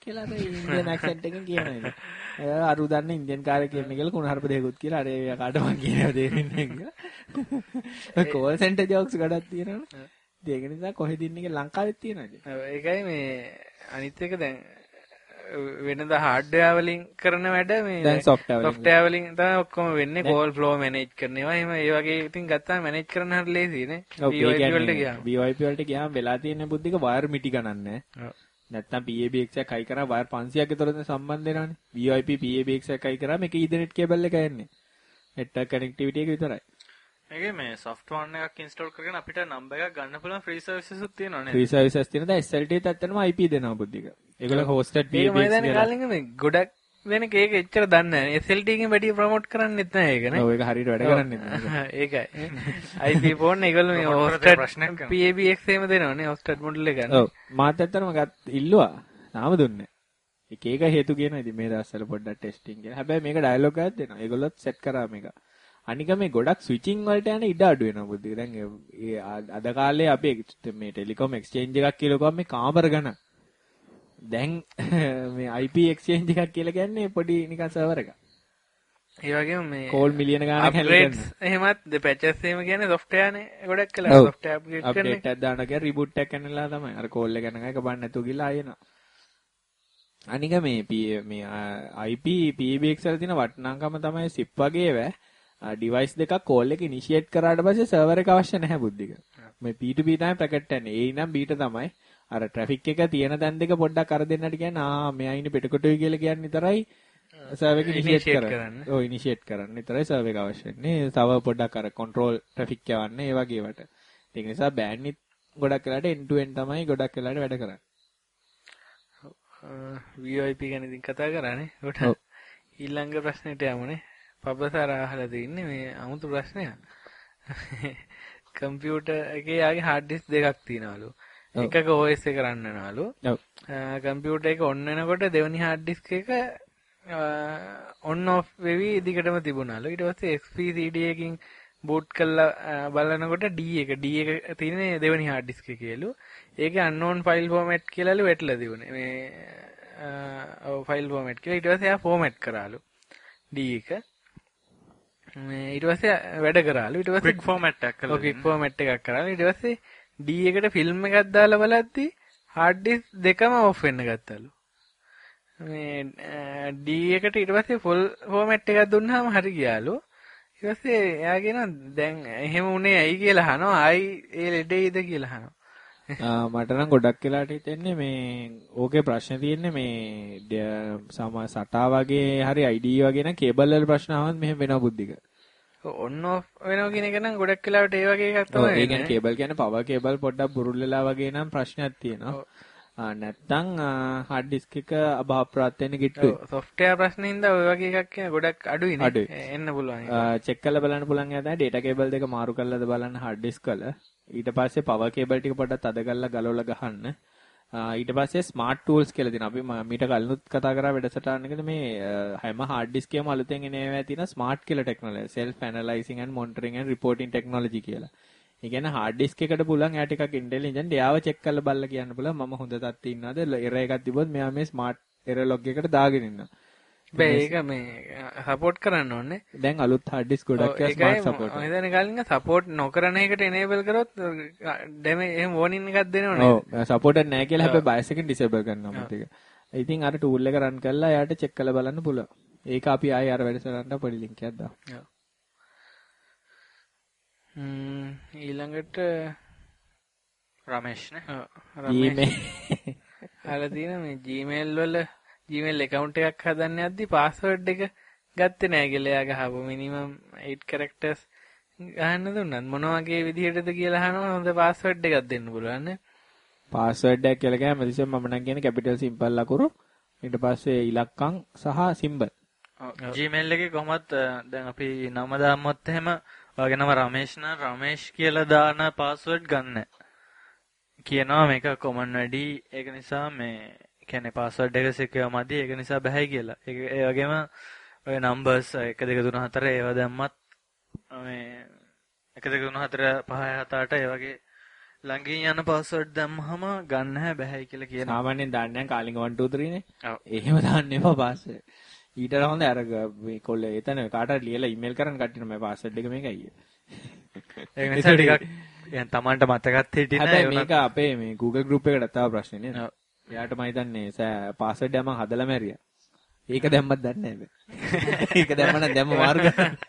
Speaker 1: කියලා අර ඉන්දියන් ඇක්සන්ට් එකෙන් කියනවා. ඒ අරු දන්න ඉන්දියන් කාර්යය කියන්නේ කියලා කුණහරුප දෙයක්ුත් කියලා අර ඒ කාට මං කියනවා තේරෙන්නේ නැහැ. කෝල් සෙන්ටර් ජෝක්ස් ගොඩක් තියෙනවනේ. ඒක නිසා කොහෙද ඉන්නේ කියලා ලංකාවෙත් තියෙනවද?
Speaker 2: ඒකයි මේ අනිත් එක දැන් වෙනද හાર્ඩ්වෙයාර් වලින් කරන වැඩ මේ
Speaker 1: දැන් software වලින්
Speaker 2: software වලින් තමයි ඔක්කොම වෙන්නේ call flow manage කරන ඒවා එහෙම ඒ වගේ ඉතින් ගත්තාම manage කරන්න හරි ලේසියි නේ V O I P වලට ගියාම
Speaker 1: V O I P වලට ගියාම වෙලා තියෙන බුද්ධික වයර් මිටි ගණන් නැහැ. නැත්තම් P A B X එකක් හයි කරා වයර් පන්සියයක් විතරද සම්බන්ධ වෙනවනේ. V O I P P A B X එකක් හයි කරාම එක Ethernet cable එක යන්නේ. network connectivity එක විතරයි.
Speaker 3: මේකේ මේ software එකක් install කරගෙන අපිට number එකක් ගන්න පුළුවන් free services උත් තියෙනවා නේද?
Speaker 1: free services තියෙනවා. දැන් S L T එකත් ඇත්තටම I P දෙනවා බුද්ධික. ඒගොල්ලෝ hosted P A B X
Speaker 2: එක මම දැන් මේ ගොඩක් වෙනක ඒක එච්චර දන්නේ නැහැ. S L T එකෙන් වැඩි ප්‍රොමෝට් කරන්නෙත් නැහැ ඒක නේ.
Speaker 1: ඔව් ඒක හරියට වැඩ කරන්නේ නැහැ.
Speaker 2: ඒකයි. I P phone ඒගොල්ලෝ මේ hosted P A B X එහෙම දෙනවනේ hosted model එක ගන්න.
Speaker 1: ඔව් මාත් ඇත්තටම ගත් ඉල්ලුවා. තාම දුන්නේ නැහැ. එක එක හේතු කියනවා ඉතින් මේ දවස්වල පොඩ්ඩක් ටෙස්ටිං කියලා. හැබැයි මේක ඩයලොග් එකක් දෙනවා. ඒගොල්ලොත් සෙට් කරා මේක. අනික මේ ගොඩක් ස්විචින් වලට යන ඉඩ අඩු වෙනවා බුද්ධි. දැන් ඒ අද කාලේ අපි මේ ටෙලිකොම් එක්ස්චේන්ජ් එකක් කියලා කිව්වම මේ කාමර ගණන්. දැන් මේ I P එක්ස්චේන්ජ් එකක් කියලා කියන්නේ පොඩි නිකන් සර්වර් එකක්.
Speaker 2: ඒ වගේම මේ
Speaker 1: කෝල් මිලියන ගාණක්
Speaker 2: හැලෙන්න. එහෙමත් the patches එහෙම කියන්නේ software නේ ගොඩක් කළා software upgrade කරන්නේ.
Speaker 1: අප්ඩේට් එකක් දානවා කියන්නේ reboot එකක් කරනලා තමයි. අර කෝල් එක ගන්න එක බන්න නැතුව ගිහලා ආයෙනවා. අනික මේ මේ I P P A B X වල තියෙන වටිනාකම තමයි zip වගේ වේ. ඩිවයිස් දෙකක් කෝල් එක ඉනිෂিয়েට් කරාට පස්සේ සර්වර් එක අවශ්‍ය නැහැ බුද්ධික. මේ P to P තමයි පැකට් යන්නේ. ඒ නම් B ට තමයි. අර ට්‍රැෆික් එක තියෙන තැන් දෙක පොඩ්ඩක් අර දෙන්නට කියන්නේ ආ මෙයා ඉන්නේ පිටකොටුයි කියලා කියන්නේ විතරයි සර්වර් එක ඉනිෂিয়েට් කරන්නේ. ඔව් ඉනිෂিয়েට් කරන්න විතරයි සර්වර් එක අවශ්‍ය වෙන්නේ. තව පොඩ්ඩක් අර කන්ට්‍රෝල් ට්‍රැෆික් යවන්නේ ඒ වගේ වට. ඒක නිසා බෑන්ඩ්විත් ගොඩක් වෙලාට end to end තමයි ගොඩක් වෙලාට වැඩ කරන්නේ.
Speaker 2: V O I P ගැන ඉතින් කතා කරානේ. ඔව්. ඊළඟ ප්‍රශ්නෙට යමුනේ. පබ්බසාර අහලා තින්නේ මේ අමුතු ප්‍රශ්නයක්. කම්පියුටර් එකේ යාගේ hard disk දෙකක් තියෙනවලු. එකක O S එක රන් වෙනවලු. ඔව්. කම්පියුටර් එක on වෙනකොට දෙවෙනි hard disk එක on off වෙවි දිගටම තිබුණාලු. ඊට පස්සේ X P C D එකකින් boot කරලා බලනකොට D එක D එක තියෙන්නේ දෙවෙනි hard disk එකේලු. ඒකේ unknown file format කියලාලු වැටලා තිබුණේ. මේ ඔව් file format කියලා ඊට පස්සේ එයා format කරාලු. D එක මේ ඊට පස්සේ වැඩ කරාලු. ඊට පස්සේ
Speaker 3: quick format එකක් කළා.
Speaker 2: ඔව් quick format එකක් කරාලු. ඊට පස්සේ D එකට ෆිල්ම් එකක් දාලා බලද්දි hard disk දෙකම off වෙන්න ගත්තලු. මේ D එකට ඊට පස්සේ full format එකක් දුන්නාම හරි ගියාලු. ඊට පස්සේ එයා කියනවා දැන් එහෙම උනේ ඇයි කියලා අහනවා. ආයි ඒ ලෙඩේයිද කියලා අහනවා.
Speaker 1: මට නම් ගොඩක් වෙලාට හිතෙන්නේ මේ ඕකේ ප්‍රශ්න තියෙන්නේ මේ සම සටා වගේ හරි I D වගේ නම් කේබල් වල ප්‍රශ්න ආවම මෙහෙම වෙනවා බුද්ධික.
Speaker 2: on off වෙනවා කියන එක නම් ගොඩක් වෙලාවට ඒ වගේ එකක් තමයි.
Speaker 1: ඒ කියන්නේ කේබල් කියන්නේ පවර් කේබල් පොඩ්ඩක් බුරුල් වෙලා වගේ නම් ප්‍රශ්නයක් තියෙනවා. නැත්තම් hard disk එක අභාප්‍රාප්ත වෙන කිට්ටුයි.
Speaker 2: software ප්‍රශ්න හින්දා ඔය වගේ එකක් කියන ගොඩක් අඩුයි නේ. එන්න පුළුවන්.
Speaker 1: චෙක් කරලා බලන්න පුළුවන් යා තමයි data cable දෙක මාරු කරලාද බලන්න hard disk වල. ඊට පස්සේ power cable ටික පොඩ්ඩක් අද කරලා ගලවලා ගහන්න. ඊට පස්සේ smart tools කියලා තියෙනවා. අපි මීට කලිනුත් කතා කරා වැඩසටහනකදී මේ හැම hard disk එකම අලුතෙන් එන ඒවා තියෙන smart කියලා technology. self analyzing and monitoring and reporting technology කියලා. ඒ කියන්නේ hard disk එකට පුළුවන් එයා ටිකක් intelligent එයාව check කරලා බලලා කියන්න පුළුවන් මම හොඳ තත්ත්වෙ ඉන්නවද error එකක් තිබ්බොත් මෙයා මේ smart error log එකට දාගෙන ඉන්නවා.
Speaker 2: බෑ ඒක මේ support කරන්න ඕනේ.
Speaker 1: දැන් අලුත් hard disk ගොඩක් smart support.
Speaker 2: ඔය දැන් කලින් support නොකරන එකට enable කරොත් damage එහෙම warning එකක් දෙනවනේ.
Speaker 1: ඔව් support නැහැ කියලා හැබැයි bias එකෙන් disable කරනවා මත එක. ඉතින් අර tool එක run කරලා එයාට check කරලා බලන්න පුළුවන්. ඒක අපි ආයෙ අර වැඩසටහනට පොඩි link එකක් දාමු.
Speaker 2: හ්ම් ඊළඟට
Speaker 3: රමේෂ් නේ.
Speaker 2: රමේෂ්. අහලා තියෙන මේ Gmail වල Gmail account එකක් හදන්න යද්දි password එක ගත්තේ නැහැ කියලා එයා ගහපුවා. minimum eight characters ගහන්න දුන්නත් මොන වගේ විදිහටද කියලා අහනවා. හොඳ password එකක් දෙන්න පුළුවන් නේ.
Speaker 1: password එක කියලා ගියාම ඉතින් මම නම් කියන්නේ capital simple ලකුණු ඊට පස්සේ ඉලක්කම් සහ symbol.
Speaker 3: Gmail එකේ කොහොමත් දැන් අපි නම දාමුත් එහෙම ඔයගේ නම රමේෂ් නම් රමේෂ් කියලා දාන password ගන්න. කියනවා මේක common වැඩි ඒක නිසා මේ කියන්නේ password එක secure මදි ඒක නිසා බෑ කියලා. ඒක ඒ වගේම ඔය numbers one two three four ඒවා දැම්මත් මේ one two three four five six eight ඒ වගේ ළඟින් යන පාස්වර්ඩ් දැම්මහම ගන්න හැ බෑයි කියලා කියනවා.
Speaker 1: සාමාන්‍යයෙන් දාන්නේ නැහැ කාලිංග one two three නේ.
Speaker 3: ඔව්.
Speaker 1: එහෙම දාන්න එපා පාස්වර්ඩ්. ඊට හොඳ අර මේ කොල්ල එතන කාටවත් ලියලා ඊමේල් කරන්න කට්ටියට මගේ පාස්වර්ඩ් එක මේකයි.
Speaker 3: ඒක නිසා ටිකක් يعني Tamanට මතකත් හිටින්නේ නැහැ.
Speaker 1: හැබැයි මේක අපේ මේ Google group එකට තව ප්‍රශ්නේ නේද? ඔව්. එයාට මම හිතන්නේ සෑ පාස්වර්ඩ් එක මම හදලා මැරියා. ඒක දැම්මත් දන්නේ නැහැ. ඒක දැම්ම නම් දැම්ම මාර්ග.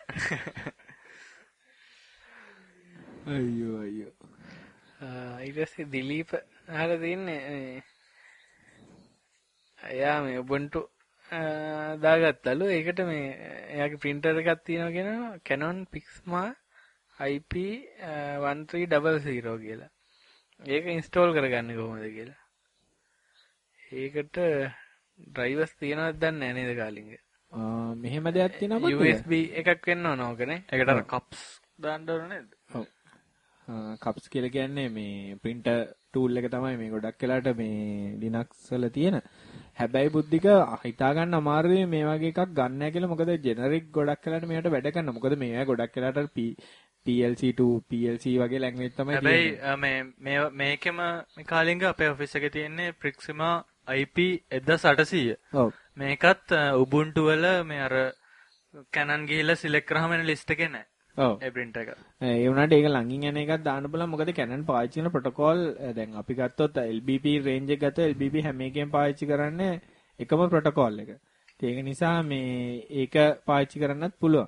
Speaker 1: අයියෝ අයියෝ.
Speaker 2: ඊට පස්සේ දිලීප අහලා තින්නේ මේ එයා මේ Ubuntu දාගත්තලු. ඒකට මේ එයාගේ printer එකක් තියෙනවා කියනවා Canon Pixma I P one three zero zero කියලා. ඒක install කරගන්නේ කොහොමද කියලා. ඒකට drivers තියනවද දන්නේ නැහැ නේද කාලින්ග.
Speaker 1: ආ මෙහෙම දෙයක් තියෙනවද?
Speaker 2: U S B එකක් වෙන්න ඕන ඕකනේ.
Speaker 3: ඒකට අර cups දාන්න ඕන නේද?
Speaker 1: ඔව්. කප්ස් කියලා කියන්නේ මේ printer tool එක තමයි මේ ගොඩක් වෙලාට මේ Linux වල තියෙන. හැබැයි බුද්ධික හිතා ගන්න අමාරුයි මේ වගේ එකක් ගන්න නැහැ කියලා. මොකද generic ගොඩක් වෙලාට මේකට වැඩ කරනවා. මොකද මේවා ගොඩක් වෙලාට P L C two P L C වගේ language තමයි තියෙන්නේ.
Speaker 3: හැබැයි මේ මේ මේකෙම මේ කාලින්ග අපේ ඔෆිස් එකේ තියෙන්නේ Pixma I P eighty-eight hundred.
Speaker 1: ඔව්.
Speaker 3: මේකත් Ubuntu වල මේ අර Canon ගිහිල්ලා select කරාම එන list එකේ නැහැ.
Speaker 1: ඔව්.
Speaker 3: ඒ printer එක.
Speaker 1: ඒ වුණාට ඒක ළඟින් යන එකක් දාන්න බලන්න. මොකද Canon පාවිච්චි කරන protocol දැන් අපි ගත්තොත් L B P range එක ගත්තොත් L B P හැම එකෙම පාවිච්චි කරන්නේ එකම protocol එක. ඒක නිසා මේ ඒක පාවිච්චි කරන්නත් පුළුවන්.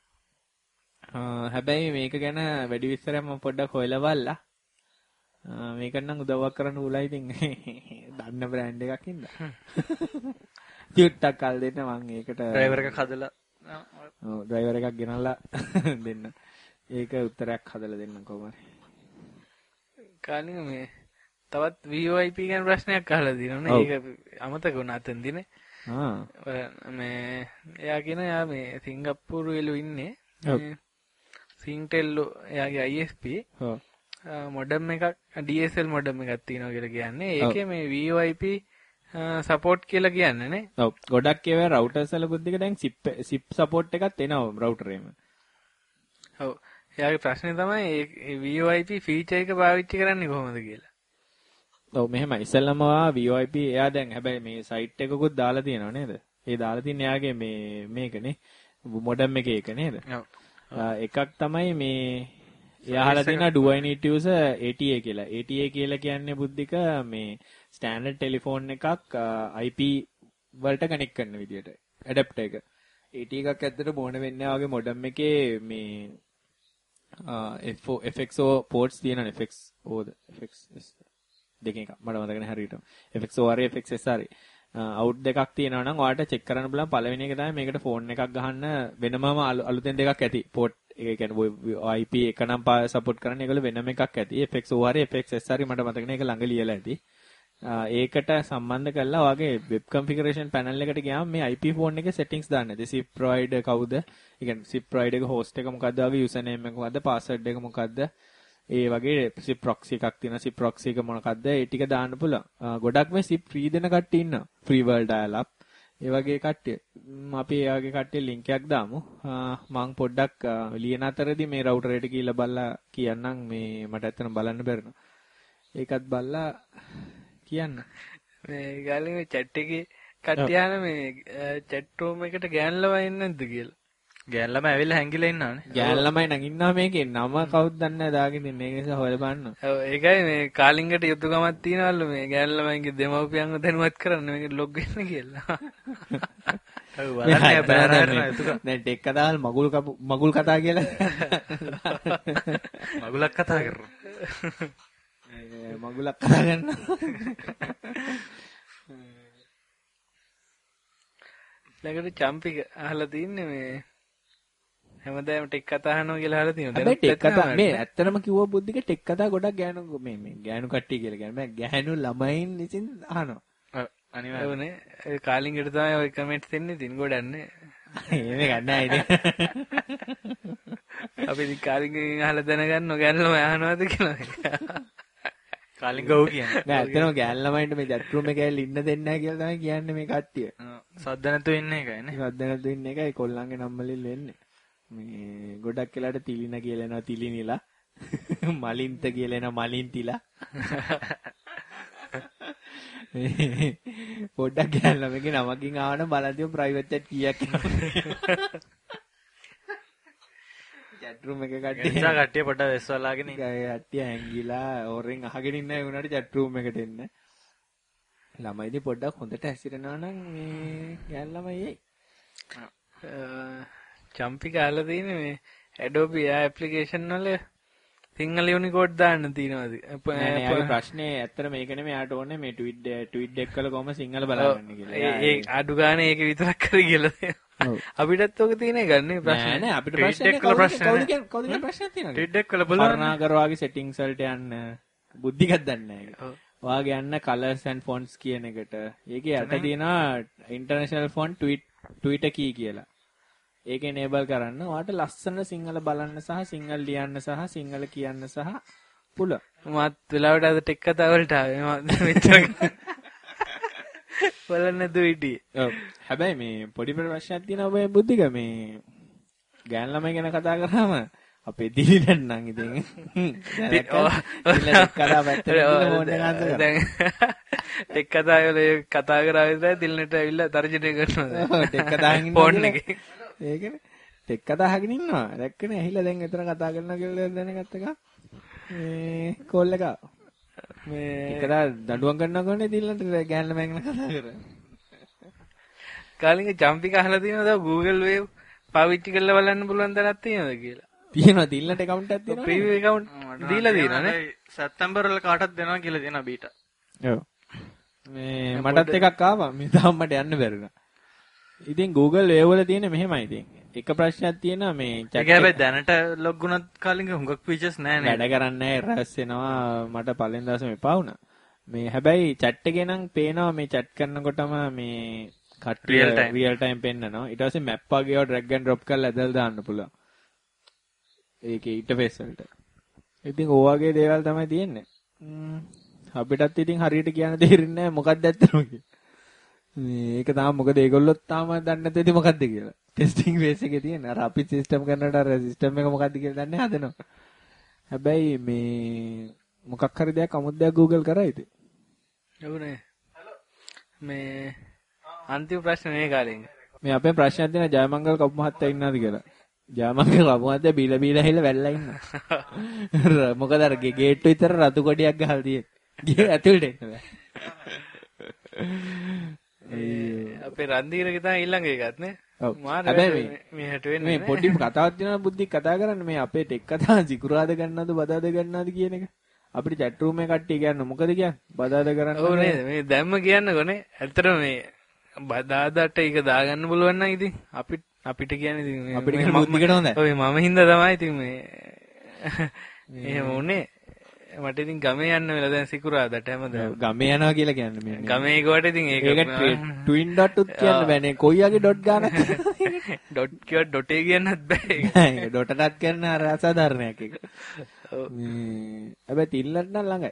Speaker 1: හැබැයි මේක ගැන වැඩි විස්තරයක් මම පොඩ්ඩක් හොයලා බලලා මේකට නම් උදව්වක් කරන්න උලා ඉතින් දන්න බ්‍රෑන්ඩ් එකක් ඉන්න. ටිකක් කල් දෙන්න මම ඒකට
Speaker 3: ඩ්‍රයිවර් එකක් හදලා
Speaker 1: ඔව් ඩ්‍රයිවර් එකක් ගෙනල්ලා දෙන්න. ඒක උත්තරයක් හදලා දෙන්න කොහොමද?
Speaker 2: කාලින්ග මේ තවත් V O I P ගැන ප්‍රශ්නයක් අහලා දිනවනේ. ඒක අමතක වුණා අතෙන්දිනේ. ආ මේ එයා කියන යා මේ සිංගප්පූරු වල ඉන්නේ. Singtel එයාගේ I S P ඔව් මොඩම් එකක් D S L මොඩම් එකක් තියෙනවා කියලා කියන්නේ. ඒකේ මේ V O I P support කියලා කියන්නේ නේ.
Speaker 1: ඔව් ගොඩක් ඒවා routers වල බුද්ධික දැන් zip zip support එකක් එනවා router එකේම.
Speaker 2: ඔව් එයාගේ ප්‍රශ්නේ තමයි මේ V O I P feature එක පාවිච්චි කරන්නේ කොහොමද කියලා.
Speaker 1: ඔව් මෙහෙමයි ඉස්සෙල්ලාම V O I P එයා දැන් හැබැයි මේ site එකකුත් දාලා තියෙනව නේද? ඒ දාලා තින්නේ එයාගේ මේ මේකනේ මොඩම් එකේ එක නේද? ඔව් එකක් තමයි මේ එයා අහලා තියෙනවා do I need to use A T A කියලා. A T A කියලා කියන්නේ බුද්ධික මේ ස්ටෑන්ඩඩ් ටෙලිෆෝන් එකක් I P වලට කනෙක්ට් කරන විදියට ඇඩැප්ටර් එක. A T A එකක් ඇත්තට බෝන වෙන්නේ වගේ මොඩම් එකේ මේ F X O ports තියෙනනේ F X O ද F X S දෙකෙන් එකක් මට මතක නැහැ හරියට. F X O R F X S R out දෙකක් තියෙනවා නම් ඔයාලට චෙක් කරන්න බලන්න පළවෙනි එක තමයි මේකට ෆෝන් එකක් ගහන්න වෙනමම අලුතෙන් දෙකක් ඇති. port ඒ කියන්නේ I P එක නම් සපෝට් කරන්නේ ඒගොල්ලෝ වෙනම එකක් ඇති. F X O R F X S R මට මතක නැහැ ඒක ළඟ ලියලා ඇති. ඒකට සම්බන්ධ කරලා ඔයාගේ web configuration panel එකට ගියාම මේ I P phone එකේ settings දාන්න ඇති. zip provider කවුද? ඒ කියන්නේ zip provider එක host එක මොකද්ද? ඔයාගේ username එක මොකද්ද? password එක මොකද්ද? ඒ වගේ zip proxy එකක් තියෙනවා. zip proxy එක මොනකද්ද? ඒ ටික දාන්න පුළුවන්. ගොඩක් මේ zip free දෙන කට්ටිය ඉන්නවා. free world dial up. ඒ වගේ කට්ටිය. අපි එයාගේ කට්ටිය link එකක් දාමු. මම පොඩ්ඩක් ලියන අතරදී මේ router එකට ගිහිල්ලා බලලා කියන්නම් මේ මට ඇත්තටම බලන්න බැරිනවා. ඒකත් බලලා කියන්න.
Speaker 2: මේ ගාලේ මේ chat එකේ කට්ටියන මේ chat room එකට ගෑන් ළමයි ඉන්නේ නැද්ද කියලා.
Speaker 3: ගෑන් ළමයි ඇවිල්ලා හැංගිලා ඉන්නවනේ.
Speaker 1: ගෑන් ළමයි නම් ඉන්නවා මේකේ නම කවුද දන්නේ නැහැ දාගෙන ඉන්නේ. ඒක නිසා හොයලා බලන්න.
Speaker 2: ඔව් ඒකයි මේ කාලින්ගට යුතුයකමක් තියනවලු මේ ගෑන් ළමයින්ගේ දෙමව්පියන්ව දැනුවත් කරන්න මේක log වෙන්න කියලා.
Speaker 3: ඔව් බලන්න බෑරනවා යුතුයකම.
Speaker 1: දැන් ටෙක් කතාවල් මගුල් මගුල් කතා කියලා.
Speaker 3: මගුලක් කතා කරනවා.
Speaker 1: මගුලක් කතා කරනවා.
Speaker 2: ළඟට චම්පික අහලා තින්නේ මේ හැමදාම ටෙක් කතා අහනවා කියලා අහලා තියෙනවා.
Speaker 1: දැන් ටෙක් කතා මේ ඇත්තටම කිව්ව බුද්ධික ටෙක් කතා ගොඩක් ගෑනු මේ මේ ගෑනු කට්ටිය කියලා කියන්නේ. මම ගෑනු ළමයින් විසින් අහනවා.
Speaker 2: ඔව් අනිවාර්යනේ. ඒ කාලින්ගට තමයි ඔය කමෙන්ට්ස් එන්නේ තින් ගොඩන්නේ.
Speaker 1: එහෙම ගන්නෑ ඉතින්.
Speaker 2: අපි ඉතින් කාලින්ගෙන් අහලා දැනගන්න ගෑනු ළමයි අහනවාද කියලා.
Speaker 3: කාලින්ග ඔව් කියන්නේ.
Speaker 1: නෑ ඇත්තටම ගෑනු ළමයින්ට මේ chat room එකේ ඉන්න දෙන්නේ නැහැ කියලා තමයි කියන්නේ මේ කට්ටිය.
Speaker 3: සද්ද නැතුව ඉන්න එකයි නේ.
Speaker 1: සද්ද නැතුව ඉන්න එකයි කොල්ලන්ගේ නම් වලින් වෙන්නේ. මේ ගොඩක් වෙලාට තිලින කියලා එනවා තිලිනිලා. මලින්ත කියලා එන මලින්තිලා. පොඩ්ඩක් ගෑල්ලා මේකේ නමකින් ආවනම් බලන්තිව ප්‍රයිවට් chat කීයක් එනවා. chat room එක කට්ටිය
Speaker 3: නිසා කට්ටිය පොඩ්ඩක් වෙස්වලාගෙන ඉන්න.
Speaker 1: කට්ටිය හැංගිලා ඕරෙන් අහගෙන ඉන්න ඒ උනාට chat room එකට එන්න. ළමයිදී පොඩ්ඩක් හොඳට හැසිරෙනවා නම් මේ ගෑල් ළමයි එයි.
Speaker 2: චම්පි කාලා තියෙන්නේ මේ Adobe application වල සිංහල යුනිකෝඩ් දාන්න තියෙනවාද?
Speaker 1: නෑ නෑ ඒ ප්‍රශ්නේ ඇත්තට මේක නෙමෙයි යාට ඕනේ මේ ට්වීට් ට්වීට් එක කළ කොහම සිංහල බලගන්න කියලා.
Speaker 2: ඒ අඩු ගානේ ඒක විතරක් කරේ කියලා. අපිටත් ඔක තියෙන ගන්නේ ප්‍රශ්න
Speaker 1: නෑ නෑ අපිට ප්‍රශ්න කවුද කවුද කවුද ප්‍රශ්නයක් තියෙනවද?
Speaker 2: ට්වීට් එක කළ බලන්න.
Speaker 1: කරුණාකර වාගේ settings වලට යන්න බුද්ධිගත් දන්නේ නෑ. වාගේ යන්න colors and fonts කියන එකට. ඒකේ යට තියෙනවා international font tweet tweet key කියලා. ඒක enable කරන්න ඔයාට ලස්සන සිංහල බලන්න සහ සිංහල ලියන්න සහ සිංහල කියන්න සහ පුළුවන්.
Speaker 2: මත් වෙලාවට අද ටෙක් කතා වලට ආවේ මම මෙච්චර බලන්න දුයිටි. ඔව්.
Speaker 1: හැබැයි මේ පොඩි ප්‍රශ්නයක් තියෙනවා ඔබේ බුද්ධික මේ ගෑන් ළමයි ගැන කතා කරාම අපේ දිලිට නම් ඉතින් දිලිට කතා පැත්තට ඕනේ නේද?
Speaker 2: දැන් ටෙක් කතා වල කතා කරා විතරයි දිලිට ඇවිල්ලා තර්ජනය කරනවා.
Speaker 1: ඔව් ටෙක් කතා හින්න
Speaker 2: ෆෝන් එකේ.
Speaker 1: ඒකනේ ටෙක් කතා අහගෙන ඉන්නවා. දැක්කනේ ඇහිලා දැන් එතන කතා කරනවා කියලා දැනගත්ත එක. මේ කෝල් එක මේ එකදා දඬුවම් කරනවා කොහොනේ දිල්ලන්ට ගෑන්න මෑන් කතා කරා.
Speaker 2: කාලින්ගේ ජම්පික අහලා තියෙනවද Google Wave පාවිච්චි කරලා බලන්න පුළුවන් තරක් තියෙනවද කියලා?
Speaker 1: තියෙනවා දිල්ලන්ට account එකක් තියෙනවා.
Speaker 2: ප්‍රීමියම් account දීලා තියෙනවනේ.
Speaker 3: සැප්තැම්බර් වල කාටවත් දෙනවා කියලා දෙනවා බීටා.
Speaker 1: ඔව්. මේ මටත් එකක් ආවා. මේ තාම මට යන්න බැරුණා. ඉතින් Google Wave වල තියෙන මෙහෙමයි ඉතින්. එක ප්‍රශ්නයක් තියෙනවා මේ
Speaker 3: chat එක. හැබැයි දැනට log වුණත් කාලින්ග හුඟක් features නැහැ නේද?
Speaker 1: වැඩ කරන්නේ නැහැ errors එනවා. මට පළවෙනි දවසේ එපා වුණා. මේ හැබැයි chat එකේ නම් පේනවා මේ chat කරනකොටම මේ කට්ටිය real time පෙන්නනවා. ඊට පස්සේ map වගේ ඒවා drag and drop කරලා ඇදලා දාන්න පුළුවන්. ඒකේ interface වලට. ඉතින් ඔය වගේ දේවල් තමයි තියෙන්නේ. අපිටත් ඉතින් හරියට කියන්න දෙහිරින්නේ නැහැ මොකක්ද ඇත්තම කියලා. මේක තාම මොකද ඒගොල්ලොත් තාම දන්නේ නැති ඉතින් මොකද්ද කියලා. ටෙස්ටිං ෆේස් එකේ තියෙන අර අපි සිස්ටම් කරනකොට අර සිස්ටම් එක මොකද්ද කියලා දන්නේ හදනවා. හැබැයි මේ මොකක් හරි දෙයක් අමුත් දෙයක් Google කරා ඉතින්.
Speaker 2: ඔව්නේ. මේ අන්තිම ප්‍රශ්නේ මේ කාලෙන්.
Speaker 1: මේ අපේ ප්‍රශ්නයක් දෙන ජයමංගල කපු මහත්තයා ඉන්නවද කියලා. ජයමංගල කපු මහත්තයා බීලා බීලා හිල වැල්ලා ඉන්නවා. මොකද අර ගේට්ටු විතර රතු කොඩියක් ගහලා තියෙන්නේ. ගේ ඇතුළට එන්න බෑ.
Speaker 2: අපේ රන්දීරගේ තමයි ඊළඟ එකත් නේ.
Speaker 1: ඔව්.
Speaker 2: මාර
Speaker 1: හැබැයි
Speaker 2: මේ හැට වෙන්නේ
Speaker 1: මේ පොඩි කතාවක් තියෙනවා බුද්ධි කතා කරන්න මේ අපේ ටෙක් කතා සිකුරාද ගන්නවද බදාද ගන්නවද කියන එක. අපිට chat room එකේ කට්ටිය කියන්නේ මොකද කියන්නේ? බදාද කරන්න.
Speaker 2: ඔව් නේද? මේ දැම්ම කියන්නකොනේ. ඇත්තටම මේ බදාදට ඒක දාගන්න පුළුවන් නම් ඉතින් අපිට අපිට කියන්නේ ඉතින් මේ
Speaker 1: අපිට කියන බුද්ධිකට හොඳයි.
Speaker 2: ඔය මම හින්දා තමයි ඉතින් මේ එහෙම උනේ. මට ඉතින් ගමේ යන්න වෙලා දැන් සිකුරාදට හැමදාම.
Speaker 1: ගමේ යනවා කියලා කියන්නේ මේ.
Speaker 2: ගමේ ගොඩ ඉතින් ඒක
Speaker 1: ඒක twin dot උත් කියන්න බෑනේ. කොයියාගේ dot ගානක්.
Speaker 2: dot කිය dot ඒ කියන්නත් බෑ.
Speaker 1: ඒක dot එකක් කරන අර අසාධාරණයක් ඒක. ඔව්. මේ හැබැයි තිල්ලට නම් ළඟයි.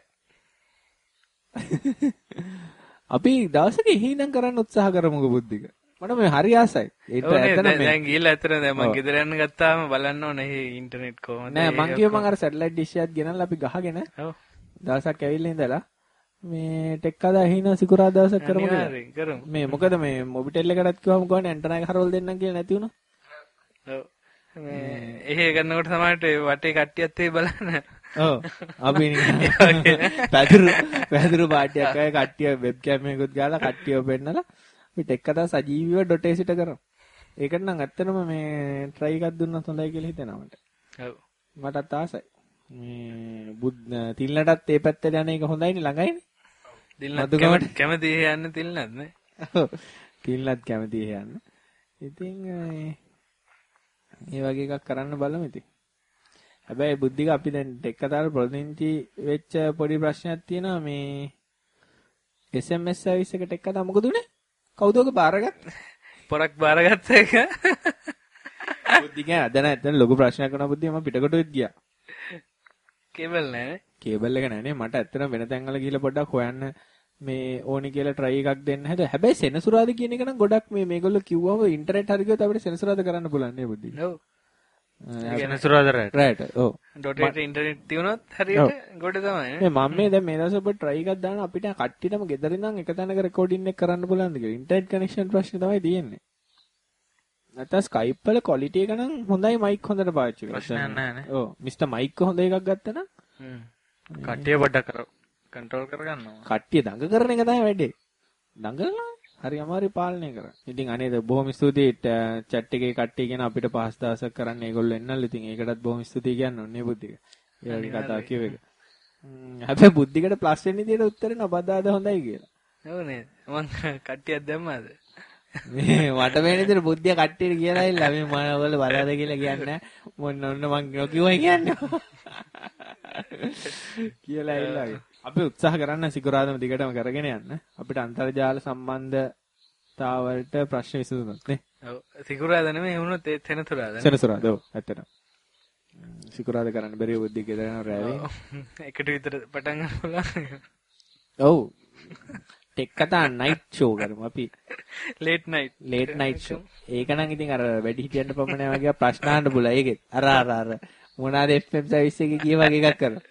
Speaker 1: අපි දවසක ඉහිනම් කරන්න උත්සාහ කරමුකෝ බුද්ධික. මට මේ හරි ආසයි. ඒක ඇත්තටම මේ
Speaker 2: දැන් ගිහලා ඇත්තට දැන් මම ගෙදර යන්න ගත්තාම බලන්න ඕනේ මේ ඉන්ටර්නෙට් කොහොමද.
Speaker 1: නෑ මං කිව්ව මං අර සැටලයිට් ඩිෂ් එකක් ගෙනල්ලා අපි ගහගෙන
Speaker 2: ඔව්
Speaker 1: දවසක් ඇවිල්ලා ඉඳලා මේ ටෙක් කදා හින සිකුරා දවසක් කරමු කියලා.
Speaker 2: කරමු.
Speaker 1: මේ මොකද මේ මොබිටෙල් එකටත් කිව්වම කොහොනේ ඇන්ටනා එක හරවල දෙන්නම් කියලා නැති වුණා.
Speaker 2: ඔව්. මේ එහෙ කරනකොට සමහරට වටේ කට්ටියත් ඒ බලන්න.
Speaker 1: ඔව්. අපි පැදුරු පැදුරු පාටියක් අය කට්ටිය වෙබ් කැම් එකකුත් ගාලා කට්ටියව පෙන්නලා අපි ටෙක් කතා සජීවීව .ac සිට කරමු. ඒකට නම් ඇත්තටම මේ try එකක් දුන්නත් හොඳයි කියලා හිතෙනවා මට.
Speaker 2: ඔව්.
Speaker 1: මටත් ආසයි. මේ බුද් තිල්නටත් ඒ පැත්තට යන එක හොඳයිනේ ළඟයිනේ.
Speaker 2: තිල්නත් කැමති එහෙ යන්න තිල්නත් නේ.
Speaker 1: ඔව්. තිල්නත් කැමති එහෙ යන්න. ඉතින් මේ වගේ එකක් කරන්න බලමු ඉතින්. හැබැයි බුද්ධික අපි දැන් ටෙක් කතාවල ප්‍රතිනිධි වෙච්ච පොඩි ප්‍රශ්නයක් තියෙනවා මේ S M S සර්විස් එක ටෙක් කතාව මොකද උනේ? කවුද ඔක බාරගත්තේ?
Speaker 2: පොරක් බාරගත්ත එක.
Speaker 1: බුද්ධික අද නැත්නම් ලොකු ප්‍රශ්නයක් වුණා බුද්ධිය මම පිටකොටුවෙත් ගියා.
Speaker 2: කේබල් නැහැ.
Speaker 1: කේබල් එක නැනේ මට ඇත්තටම වෙන තැන්වල ගිහලා පොඩ්ඩක් හොයන්න මේ ඕනි කියලා try එකක් දෙන්න හැද. හැබැයි සෙනසුරාද කියන එක නම් ගොඩක් මේ මේගොල්ලෝ කිව්වම ඉන්ටර්නෙට් හරි ගියොත් අපිට සෙනසුරාද කරන්න පුළුවන් නේ බුද්ධික.
Speaker 2: ඔව්.
Speaker 3: සෙනසුරාදා රැට.
Speaker 1: රැට. ඔව්.
Speaker 2: ඩොටේට ඉන්ටර්නෙට් තියුණොත් හරියට ගොඩ තමයි.
Speaker 1: මේ මම මේ දැන් මේ දවස් ඔබ try එකක් දාන අපිට කට්ටියටම ගෙදර ඉඳන් එක තැනක රෙකෝඩින් එක කරන්න පුළුවන්ද කියලා. ඉන්ටර්නෙට් කනෙක්ෂන් ප්‍රශ්නේ තමයි තියෙන්නේ. නැත්නම් Skype වල quality එක නම් හොඳයි mic හොඳට පාවිච්චි කරලා.
Speaker 3: ප්‍රශ්නයක් නැහැ නේ.
Speaker 1: ඔව්. මිස්ටර් mic හොඳ එකක් ගත්තා නම්
Speaker 2: හ්ම්.
Speaker 3: කට්ටිය පොඩ්ඩක් කර කන්ට්‍රෝල් කරගන්නවා.
Speaker 1: කට්ටිය දඟ කරන එක තමයි වැඩේ. දඟලනවා හරි අමාරුයි පාලනය කරන්න. ඉතින් අනේද බොහොම ස්තුතියි chat එකේ කට්ටිය කියන අපිට පහස් දවසක් කරන්න ඒගොල්ලෝ එන්නල්. ඉතින් ඒකටත් බොහොම ස්තුතියි කියන්න ඕනේ බුද්ධික. ඒ වගේ කතා කියව එක. හැබැයි බුද්ධිකට ප්ලස් වෙන විදියට උත්තරේ නබදාද හොඳයි කියලා.
Speaker 2: ඔව් නේද? මං කට්ටියක් දැම්මාද?
Speaker 1: මේ මට මේ විදිහට බුද්ධිය කට්ටියට කියලා ඉල්ල මේ මම ඔයගොල්ලෝ බලාද කියලා කියන්නේ මොන්න ඔන්න මං නොකියුවා කියන්නේ. කියලා ඉල්ලයි. අපි උත්සාහ කරන්න සිකුරාදම දිගටම කරගෙන යන්න. අපිට අන්තර්ජාල සම්බන්ධතාවලට ප්‍රශ්න විසඳුනොත් නේ.
Speaker 2: ඔව් සිකුරාදා නෙමෙයි වුණොත් ඒ සෙනසුරාදා.
Speaker 1: සෙනසුරාදා. ඔව් ඇත්තටම. සිකුරාදා කරන්න බැරි බුද්ධිය ගෙදර යන රැවේ.
Speaker 2: එකට විතර පටන් ගන්න පුළුවන්.
Speaker 1: ඔව්. ටෙක් කතා නයිට් ෂෝ කරමු අපි.
Speaker 2: Late night.
Speaker 1: Late night show. ඒක නම් ඉතින් අර වැඩි හිටියන්ට පමණ වගේ ප්‍රශ්න අහන්න පුළුවන්. ඒකෙත් අර අර අර මොනවාද එෆ් එම් සර්විස් එකේ කිය වගේ එකක් කරලා.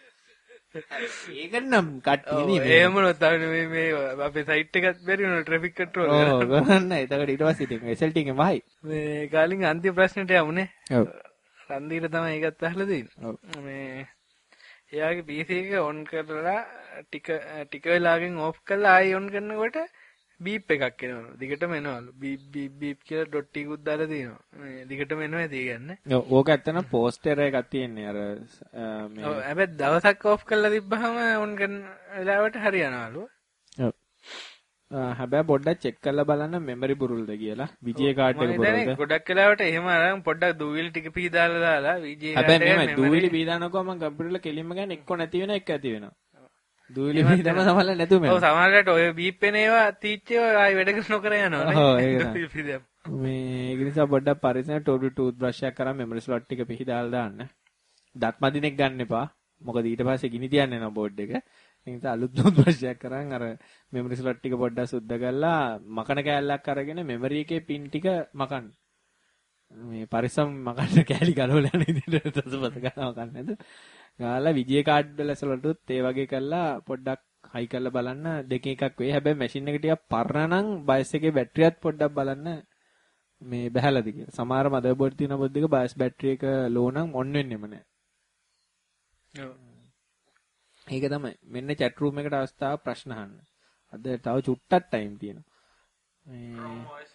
Speaker 1: ඒක නම් කට්ටිය නේ.
Speaker 2: එහෙම නෝ තමයි මේ මේ අපේ සයිට් එකත් බැරි වුණා ට්‍රැෆික් කන්ට්‍රෝල් කරන්න.
Speaker 1: ඔව් කරන්න. එතකොට ඊට පස්සේ ඉතින් එස් එල් ටී එකෙන් වහයි.
Speaker 2: මේ කාලින් අන්තිම ප්‍රශ්නෙට යමුනේ.
Speaker 1: ඔව්.
Speaker 2: රන්දීර තමයි ඒකත් අහලා තියෙන්නේ.
Speaker 1: ඔව්.
Speaker 2: මේ එයාගේ පී සී එක ඔන් කරලා ටික ටික වෙලාවකින් ඕෆ් කරලා ආයෙ ඔන් කරනකොට බීප් එකක් එනවලු. දිගටම එනවලු. බීප් බීප් බීප් කියලා ඩොට් ටිකුත් දාලා තියෙනවා. මේ දිගටම එනවා ඉතින් ගන්න.
Speaker 1: ඔව් ඕක ඇත්තනම් පෝස්ටර් එකක් තියෙන්නේ අර මේ.
Speaker 2: ඔව් හැබැයි දවසක් ඕෆ් කරලා තිබ්බහම ඔන් කරන වෙලාවට හරියනවලු.
Speaker 1: ඔව්. හැබැයි පොඩ්ඩක් චෙක් කරලා බලන්න මෙමරි බුරුල්ද කියලා. විජේ කාඩ් එක බුරුල්ද?
Speaker 2: ගොඩක් වෙලාවට එහෙම අරන් පොඩ්ඩක් දූවිලි ටික පීදාලා දාලා විජේ කාඩ් එක.
Speaker 1: හැබැයි මේ දූවිලි පීදානකො මම කම්පියුටර් වල කෙලින්ම ගන්න එක්ක නැති වෙන එක ඇති වෙනවා. දූවිලි පීදම සමහරවල් නැතුව මේ.
Speaker 2: ඔව් සමහරවිට ඔය බීප් එන ඒවා තීච්චේව ආයි වැඩ නොකර යනවා නේ.
Speaker 1: ඔව් ඒක. මේ ඒක නිසා පොඩ්ඩක් පරිස්සම ටෝටල් ටූත් බ්‍රෂ් එකක් කරන් මෙමරි ස්ලොට් ටික පිහදාලා දාන්න. දත් මදිනෙක් ගන්න එපා. මොකද ඊට පස්සේ ගිනි තියන්න යනවා බෝඩ් එක. ඒ නිසා අලුත් ටූත් බ්‍රෂ් එකක් කරන් අර මෙමරි ස්ලොට් ටික පොඩ්ඩක් සුද්ධ කරලා මකන කෑල්ලක් අරගෙන මෙමරි එකේ පින් ටික මකන්න. මේ පරිස්සම් මකන්න කෑලි ගලවලා යන විදිහට තසපත ගන්නවා කන්න නේද? ගාලා විජේ කාඩ් වල සලටුත් ඒ වගේ කරලා පොඩ්ඩක් හයි කරලා බලන්න දෙකේ එකක් වෙයි. හැබැයි මැෂින් එක ටිකක් පරණ නම් බයස් එකේ බැටරියත් පොඩ්ඩක් බලන්න මේ බහැලාද කියලා. සමහර මදර්බෝඩ් තියෙන බෝඩ් එක බයස් බැටරි එක ලෝ නම් ඔන් වෙන්නෙම නැහැ.
Speaker 2: ඔව්.
Speaker 1: ඒක තමයි. මෙන්න chat room එකට අවස්ථාව ප්‍රශ්න අහන්න. අද තව චුට්ටක් ටයිම් තියෙනවා. මේ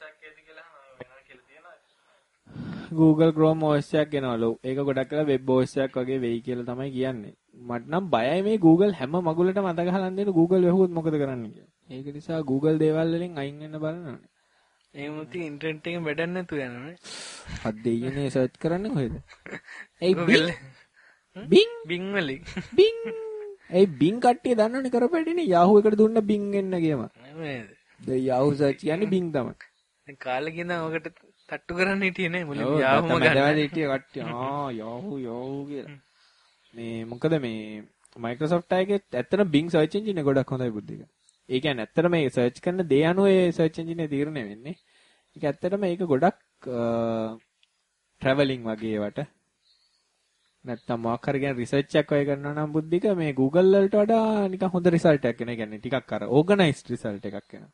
Speaker 1: Google Chrome O S එකක් ගෙනවලු. ඒක ගොඩක් කරලා web O S එකක් වගේ වෙයි කියලා තමයි කියන්නේ. මට නම් බයයි මේ Google හැම මගුලටම අත ගහලා දෙන Google වැහුවොත් මොකද කරන්නේ කියලා. ඒක නිසා Google දේවල් වලින් අයින් වෙන්න බලන්න.
Speaker 2: ඒ මුති ඉන්ටර්නෙට් එකෙන් වැඩක් නැතු යනවනේ.
Speaker 1: අද දෙයියනේ සර්ච් කරන්නේ කොහෙද? ඒ
Speaker 2: Google
Speaker 1: Bing
Speaker 2: Bing වලින්.
Speaker 1: Bing ඒ Bing කට්ටිය දන්නවනේ කරපැඩිනේ Yahoo එකට දුන්න Bing එන්න ගියම.
Speaker 2: නේද?
Speaker 1: දැන් Yahoo search කියන්නේ Bing තමයි.
Speaker 2: දැන් කාලෙක ඉඳන් ඔකට තට්ටු කරන්න හිටියේ නේ මුලින්
Speaker 1: Yahoo
Speaker 2: Yahoo
Speaker 1: ගන්න.
Speaker 2: ගන්න.
Speaker 1: මම හිටියේ කට්ටිය. ආ Yahoo Yahoo කියලා. මේ මොකද මේ Microsoft එකේ ඇත්තටම Bing search engine එක ගොඩක් හොඳයි බුද්ධික. ඒ කියන්නේ ඇත්තටම මේ search කරන දේ අනුව ඒ search engine එක තීරණය වෙන්නේ. ඒක ඇත්තටම ඒක ගොඩක් traveling වගේ ඒවට නැත්තම් මොකක් හරි ගැන රිසර්ච් එකක් වගේ කරනවා නම් බුද්ධික මේ Google වලට වඩා නිකන් හොඳ රිසල්ට් එකක් එන. ඒ කියන්නේ ටිකක් අර ඕගනයිස්ඩ් රිසල්ට් එකක් එනවා.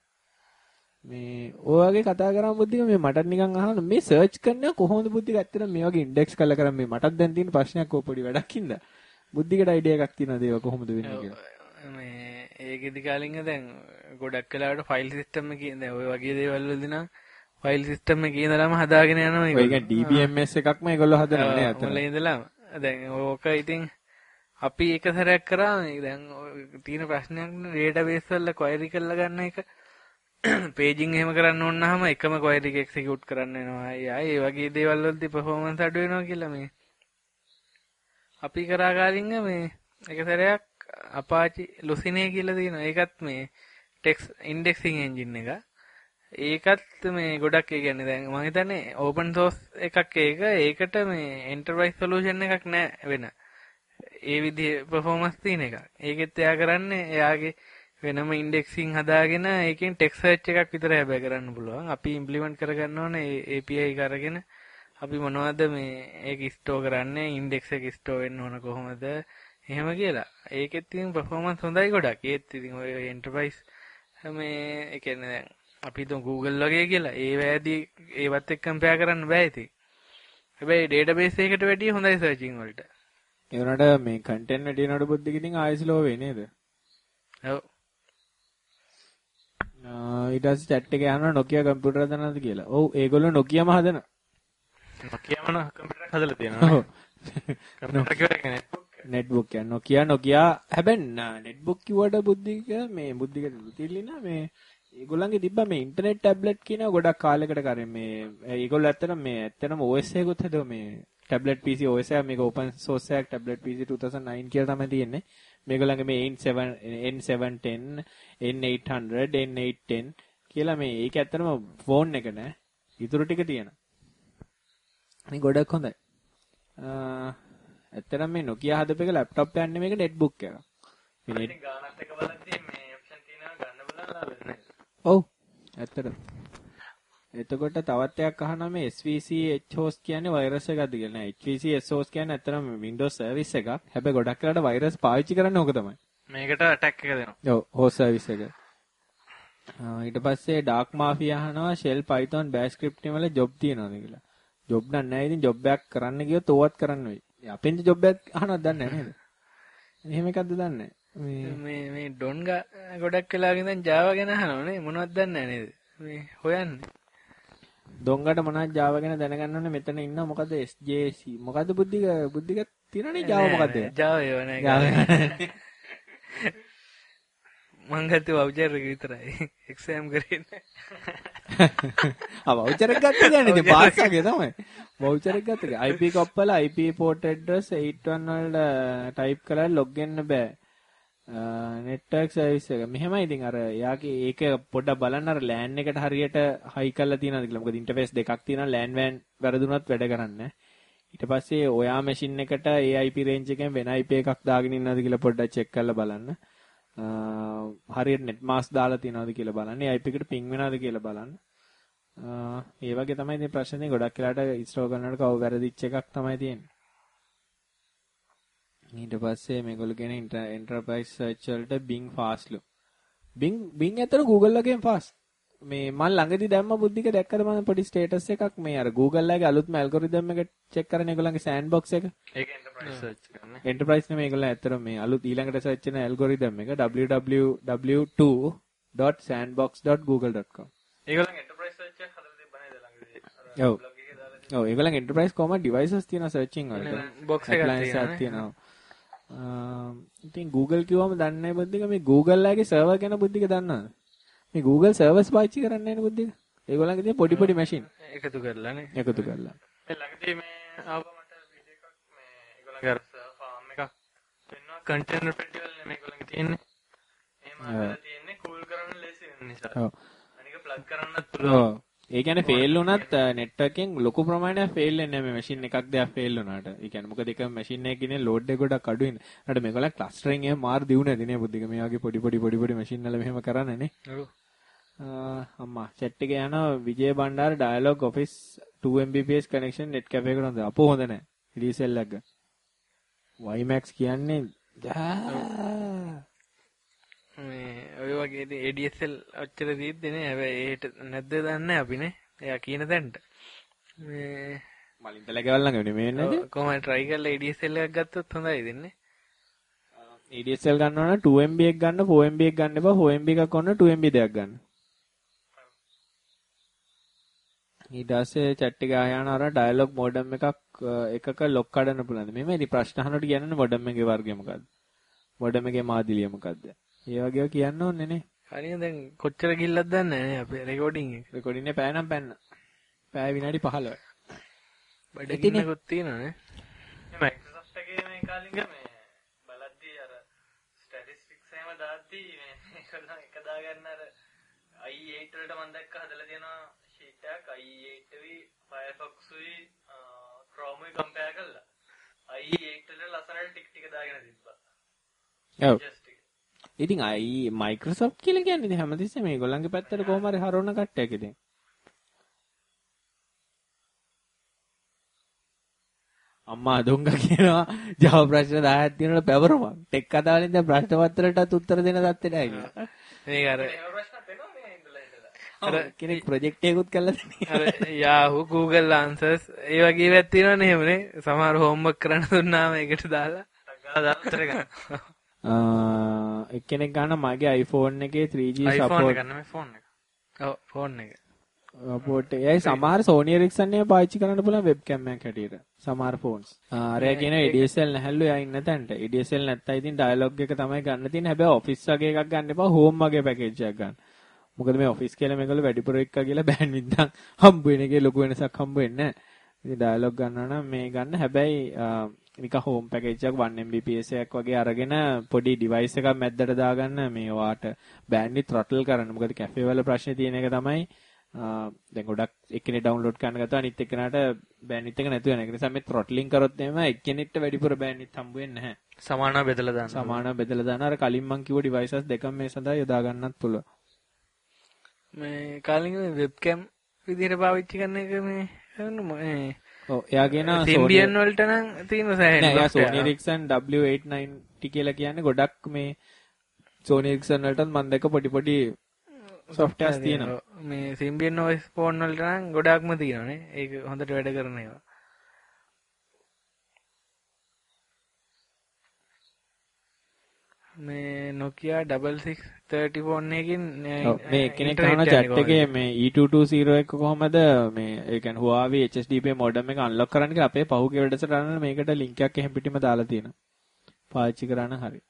Speaker 1: මේ ඔය වගේ කතා කරාම බුද්ධික මේ මටත් නිකන් අහන්න මේ සර්ච් කරනවා කොහොමද බුද්ධික ඇත්තට මේ වගේ ඉන්ඩෙක්ස් කරලා කරන් මේ මටත් දැන් තියෙන ප්‍රශ්නයක් ඕ පොඩි වැඩක් ඉඳ බුද්ධිකට අයිඩියා එකක් තියෙනවද ඒක කොහොමද වෙන්නේ කියලා.
Speaker 2: මේ ඒකෙදි කාලින්ග දැන් ගොඩක් වෙලාවට ෆයිල් සිස්ටම් එකේ දැන් ඔය වගේ දේවල් වලදී නම් ෆයිල් සිස්ටම් එකේ ඉඳලාම හදාගෙන යනවා මේක.
Speaker 1: ඔය කියන්නේ D B M S එකක්ම ඒගොල්ලෝ හදනවා නේ අතන.
Speaker 2: මුලින් ඉඳලාම දැන් ඕක ඉතින් අපි එක සැරයක් කරා මේ දැන් තියෙන ප්‍රශ්නයක් නේ ඩේටාබේස් වල ක්වයරි කරලා ගන්න එක පේජින් එහෙම කරන්න ඕන නම් එකම ක්වයරි එක එක්සිකියුට් කරන්න වෙනවා. ආයි ඒ වගේ දේවල් වලදී performance අඩු වෙනවා කියලා මේ අපි කරා කාලින්ග මේ එක සැරයක් Apache Lucene කියලා තියෙනවා. ඒකත් මේ text indexing engine එක. ඒකත් මේ ගොඩක් ඒ කියන්නේ දැන් මම හිතන්නේ open source එකක් ඒක. ඒකට මේ enterprise solution එකක් නෑ වෙන. ඒ විදිහේ performance තියෙන එකක්. ඒකෙත් එයා කරන්නේ එයාගේ වෙනම indexing හදාගෙන ඒකෙන් text search එකක් විතරයි හැබැයි කරන්න පුළුවන්. අපි implement කරගන්න ඕනේ ඒ A P I එක අරගෙන අපි මොනවද මේ ඒක ස්ටෝ කරන්නේ ඉන්ඩෙක්ස් එක ස්ටෝ වෙන්න ඕන කොහොමද එහෙම කියලා. ඒකෙත් ඉතින් performance හොඳයි ගොඩක්. ඒත් ඉතින් ඔය enterprise මේ ඒ කියන්නේ දැන් අපි හිතමු Google වගේ කියලා. ඒ වැදී ඒවත් එක්ක කම්පෙයාර් කරන්න බෑ ඉතින්. හැබැයි database එකකට වැඩිය හොඳයි searching වලට.
Speaker 1: ඒ වුණාට මේ content වැඩි වෙනකොට බුද්ධික ඉතින් ආයෙ slow වෙයි නේද?
Speaker 2: ඔව්.
Speaker 1: ඊට පස්සේ chat එක යනවා Nokia කම්පියුටර් හදනවද කියලා. ඔව් ඒගොල්ලෝ Nokia ම හදනවා.
Speaker 3: Nokia මන කම්පියුටර් හදලා තියෙනවා. ඔව්. කම්පියුටර් කියන්නේ
Speaker 1: netbook කියන්නේ Nokia Nokia හැබැයි netbook කිව්වට බුද්ධික මේ බුද්ධික තියලිනා මේ ඒගොල්ලන්ගේ තිබ්බා මේ ඉන්ටර්නෙට් ටැබ්ලට් කියන ගොඩක් කාලයකට කරේ මේ ඒගොල්ලෝ ඇත්තටම මේ ඇත්තටම O S එකකුත් හදුවා මේ tablet P C O S එක මේක open source එකක් tablet P C two thousand nine කියලා තමයි තියෙන්නේ. මේගොල්ලන්ගේ මේ N seven ten N eight hundred N eight ten කියලා මේ ඒක ඇත්තටම ෆෝන් එක නෑ. ඊටු ටික තියෙනවා. මේ ගොඩක් හොඳයි. ඇත්තටම මේ Nokia හදපේක ලැප්ටොප් එකක් නෙමෙයි මේක netbook එකක්.
Speaker 3: මේ ගානත් එක බලද්දී මේ ඔප්ෂන් තියෙනවා ගන්න බලන්න ලාභ නේද?
Speaker 1: ඔව්. ඇත්තටම. එතකොට තවත් එකක් අහනවා මේ S V C H host කියන්නේ වෛරස් එකක්ද කියලා. නෑ H V C S host කියන්නේ ඇත්තටම Windows service එකක්. හැබැයි ගොඩක් වෙලාවට වෛරස් පාවිච්චි කරන්නේ ඕක තමයි.
Speaker 3: මේකට attack එක දෙනවා.
Speaker 1: ඔව් host service එක. ඊට පස්සේ dark mafia අහනවා shell python bash scripting වල job තියනවාද කියලා. job නම් නැහැ. ඉතින් job එකක් කරන්න ගියොත් ඕවත් කරන්න වෙයි. අපෙන් job එකක් අහනවද දන්නේ නැහැ නේද? එහෙම එකක්ද දන්නේ නැහැ.
Speaker 2: මේ මේ මේ ඩොන් ගොඩක් වෙලාවක ඉඳන් Java ගැන අහනවනේ මොනවද දන්නේ නැහැ නේද? මේ හොයන්නේ.
Speaker 1: දොංගට මොනවද Java ගැන දැනගන්න ඕනේ මෙතන ඉන්න මොකද S J C මොකද බුද්ධික බුද්ධික තියෙනනේ Java මොකද්ද?
Speaker 2: Java ඒව නෑ. මං ගත්තේ වවුචර් එක විතරයි. එක්සෑම් කරේ නෑ.
Speaker 1: ආ වවුචර් එක ගත්ත කියන්නේ ඉතින් පාස් ආගේ තමයි. වවුචර් එක ගත්ත. I P කප්පලා I P port address eighty-one වල ටයිප් කරලා log වෙන්න බෑ. network service එක. මෙහෙමයි ඉතින් අර එයාගේ ඒක පොඩ්ඩක් බලන්න අර LAN එකට හරියට හයි කරලා තියනවාද කියලා. මොකද ඉන්ටර්ෆේස් දෙකක් තියෙනවා. LAN WAN වැරදුනත් වැඩ කරන්නේ. ඊට පස්සේ ඔයා මැෂින් එකට ඒ I P range එකෙන් වෙන I P එකක් දාගෙන ඉන්නවද කියලා පොඩ්ඩක් චෙක් කරලා බලන්න. හරියට net mask දාලා තියනවද කියලා බලන්න. ඒ I P එකට ping වෙනවද කියලා බලන්න. ඒ වගේ තමයි මේ ප්‍රශ්නේ ගොඩක් වෙලාට ඉන්ස්ටෝල් කරනකොට කව වැරදිච්ච එකක් තමයි තියෙන්නේ. ඊට පස්සේ මේගොල්ලෝ කියන enterprise search වලට Bing fastලු. Bing Bing ඇතර Google වගේම fast. මේ මම ළඟදී දැම්ම බුද්ධික දැක්කද මම පොඩි status එකක් මේ අර Google ලගේ අලුත්ම algorithm එක check කරන ඒගොල්ලන්ගේ sandbox එක.
Speaker 3: ඒක enterprise search කරන්නේ.
Speaker 1: enterprise නෙමෙයි ඒගොල්ලෝ ඇත්තට මේ අලුත් ඊළඟට search කරන algorithm එක w w w two dot sandbox dot google dot com.
Speaker 3: ඒගොල්ලන් enterprise search එක හදලා තිබ්බ නේද ළඟදී?
Speaker 1: ඔව්. ඔව් ඒගොල්ලන් enterprise කොහමද devices තියෙන searching වලට.
Speaker 2: box එකක්
Speaker 1: තියෙනවා. ඉතින් Google කිව්වම දන්නේ නැහැ බුද්ධික මේ Google ලගේ server ගැන බුද්ධික දන්නවද? මේ Google servers පාවිච්චි කරන්නේ නැහැ නේ බුද්ධික. ඒගොල්ලන්ගේ තියෙන පොඩි පොඩි machine
Speaker 2: එකතු කරලා නේ.
Speaker 1: එකතු කරලා.
Speaker 3: මේ ළඟදී මේ ආවා මට වීඩියෝ එකක් මේ ඒගොල්ලන්ගේ අර farm එකක් වෙනවා container පෙට්ටි වල නෙමෙයි ඒගොල්ලන්ගේ තියෙන්නේ. එහෙම අරලා තියෙන්නේ cool කරන්න ලේසි වෙන නිසා. ඔව්. අනික plug කරන්නත් පුළුවන්.
Speaker 1: ඔව්. ඒ කියන්නේ fail වුණත් network එකෙන් ලොකු ප්‍රමාණයක් fail වෙන්නේ නැහැ මේ machine එකක් දෙයක් fail වුණාට. ඒ කියන්නේ මොකද එක machine එකක ඉන්නේ load එක ගොඩක් අඩු වෙන. ඊට මේගොල්ලන් clustering එහෙම මාර දියුනේ නැති නේ බුද්ධික මේ වගේ පොඩි පොඩි පොඩි පොඩි machine වල මෙහෙම කරන්නේ නේ.
Speaker 2: ඔව්.
Speaker 1: අම්මා chat එක යනවා විජය Bandara dialog office two Mbps connection net cafe එකට හොඳ. අපෝ හොඳ නැහැ. resell එක. Wimax කියන්නේ
Speaker 2: මේ ඔය වගේ ඉතින් A D S L ඔච්චර දීද්දී නේ. හැබැයි ඒකට නැද්ද දන්නේ අපි නේ. එයා කියන තැනට. මේ
Speaker 1: මලින්තල ගෙවල් ළඟ නෙමෙයි නේද?
Speaker 2: කොහොමද try කරලා A D S L එකක් ගත්තොත් හොඳයි ඉතින්නේ.
Speaker 1: A D S L ගන්නවා නම් two M B එක ගන්න four M B එක ගන්න එපා. four M B එකක් ඕන two M B දෙකක් ගන්න. ඊට පස්සේ chat එක ආයන අර dialog modem එකක් එකක lock කඩන්න පුළුවන්. මෙමෙ ඉතින් ප්‍රශ්න අහනකොට කියන්නේ modem එකේ වර්ගය මොකද්ද? modem එකේ මාදිලිය මොකද්ද? ඒ වගේව කියන්න ඕනේ නේ.
Speaker 2: හරිය දැන් කොච්චර ගිල්ලක් දන්නේ නැහැ අපේ රෙකෝඩින් එක.
Speaker 1: රෙකෝඩින් එක පැය නම් පැන්න. පැය විනාඩි පහළොව.
Speaker 2: බඩගින්නකුත් තියෙනවනේ.
Speaker 3: මේ Microsoft එකේ මේ කාලින්ග මේ බලද්දී අර ස්ටැටිස්ටික්ස් එහෙම දාද්දී මේ ඒකන එක දාගන්න අර I eight වලට මම දැක්ක හදලා තියෙනවා sheet එකක් I eight වි Firefox වි Chrome වි කම්පෙයාර් කරලා I eight වල ලස්සනට ටික ටික දාගෙන තිබ්බා.
Speaker 1: ඔව්. ඉතින් අයි Microsoft කියලා කියන්නේ ඉතින් හැමතිස්සෙම මේගොල්ලන්ගේ පැත්තට කොහොම හරි හරවන කට්ටියක් ඉතින්. අම්මා දුංග කියනවා ජව ප්‍රශ්න දහයක් තියෙනවල පැවරුමක්. ටෙක් කතා වලින් දැන් ප්‍රශ්න පත්‍රයටත් උත්තර දෙන තත්ත්වෙට ආවිලා.
Speaker 2: මේක අර
Speaker 1: අර කෙනෙක් ප්‍රොජෙක්ට් එකකුත් කරලා තියෙනවා.
Speaker 2: අර Yahoo Google Answers ඒ වගේ ඒවාත් තියෙනවනේ එහෙමනේ. සමහර හෝම්වර්ක් කරන්න දුන්නාම ඒකට දාලා දාලා උත්තර ගන්න.
Speaker 1: එක්කෙනෙක් ගන්න මගේ iPhone එකේ three G support.
Speaker 3: iPhone එක නෙමෙයි ෆෝන් එක.
Speaker 2: ඔව් ෆෝන් එක.
Speaker 1: support එකයි සමහර Sony Ericsson එක පාවිච්චි කරන්න පුළුවන් webcam එකක් හැටියට. සමහර phones. අරයා කියන A D S L නැහැලු එයා ඉන්න තැනට. A D S L නැත්තම් ඉතින් dialog එක තමයි ගන්න තියෙන්නේ. හැබැයි office වගේ එකක් ගන්න එපා. home වගේ package එකක් ගන්න. මොකද මේ office කියලා මේගොල්ලෝ වැඩිපුර එක්ක කියලා bandwidth එක හම්බ වෙන එකේ ලොකු වෙනසක් හම්බ වෙන්නේ නැහැ. ඉතින් dialog ගන්නවා නම් මේ ගන්න. හැබැයි නිකන් home package එකක් one M B P S එකක් වගේ අරගෙන පොඩි device එකක් මැද්දට දාගන්න මේ වාට bandwidth throttle කරන්න. මොකද cafe වල ප්‍රශ්නේ තියෙන එක තමයි දැන් ගොඩක් එක්කෙනෙක් ඩවුන්ලෝඩ් කරන්න ගත්තා අනිත් එක්කෙනාට බෑන්ඩ්විඩ්ත් එක නැතු වෙන. ඒ නිසා මේ throttling කරොත් එහෙම එක්කෙනෙක්ට වැඩිපුර බෑන්ඩ්විඩ්ත් හම්බ වෙන්නේ නැහැ.
Speaker 3: සමානව බෙදලා දාන්න.
Speaker 1: සමානව බෙදලා දාන අර කලින් මම කිව්ව devices දෙකම මේ සඳහා යොදා ගන්නත් පුළුවන්.
Speaker 2: මේ කලින් මේ webcam විදිහට පාවිච්චි කරන එක මේ මේ
Speaker 1: ඔව් එයා කියනවා
Speaker 2: Symbian වලට නම් තියෙන සෑහෙන
Speaker 1: නෑ එයා Sony Ericsson W eight ninety කියලා කියන්නේ ගොඩක් මේ Sony Ericsson වලටත් මම දැක්ක පොඩි පොඩි softwares තියෙනවා.
Speaker 2: මේ Symbian O S phone වලට නම් ගොඩක්ම තියෙනවානේ. ඒක හොඳට වැඩ කරන ඒවා. මේ Nokia six six thirty phone එකකින්
Speaker 1: මේ කෙනෙක් අහන chat එකේ මේ E two two zero එක කොහමද මේ ඒ කියන්නේ Huawei H S D P modem එක unlock කරන්න කියලා අපේ පහුගිය වැඩසටහන මේකට link එකක් එහෙම පිටින්ම දාලා තියෙනවා. පාවිච්චි කරන්න හරි.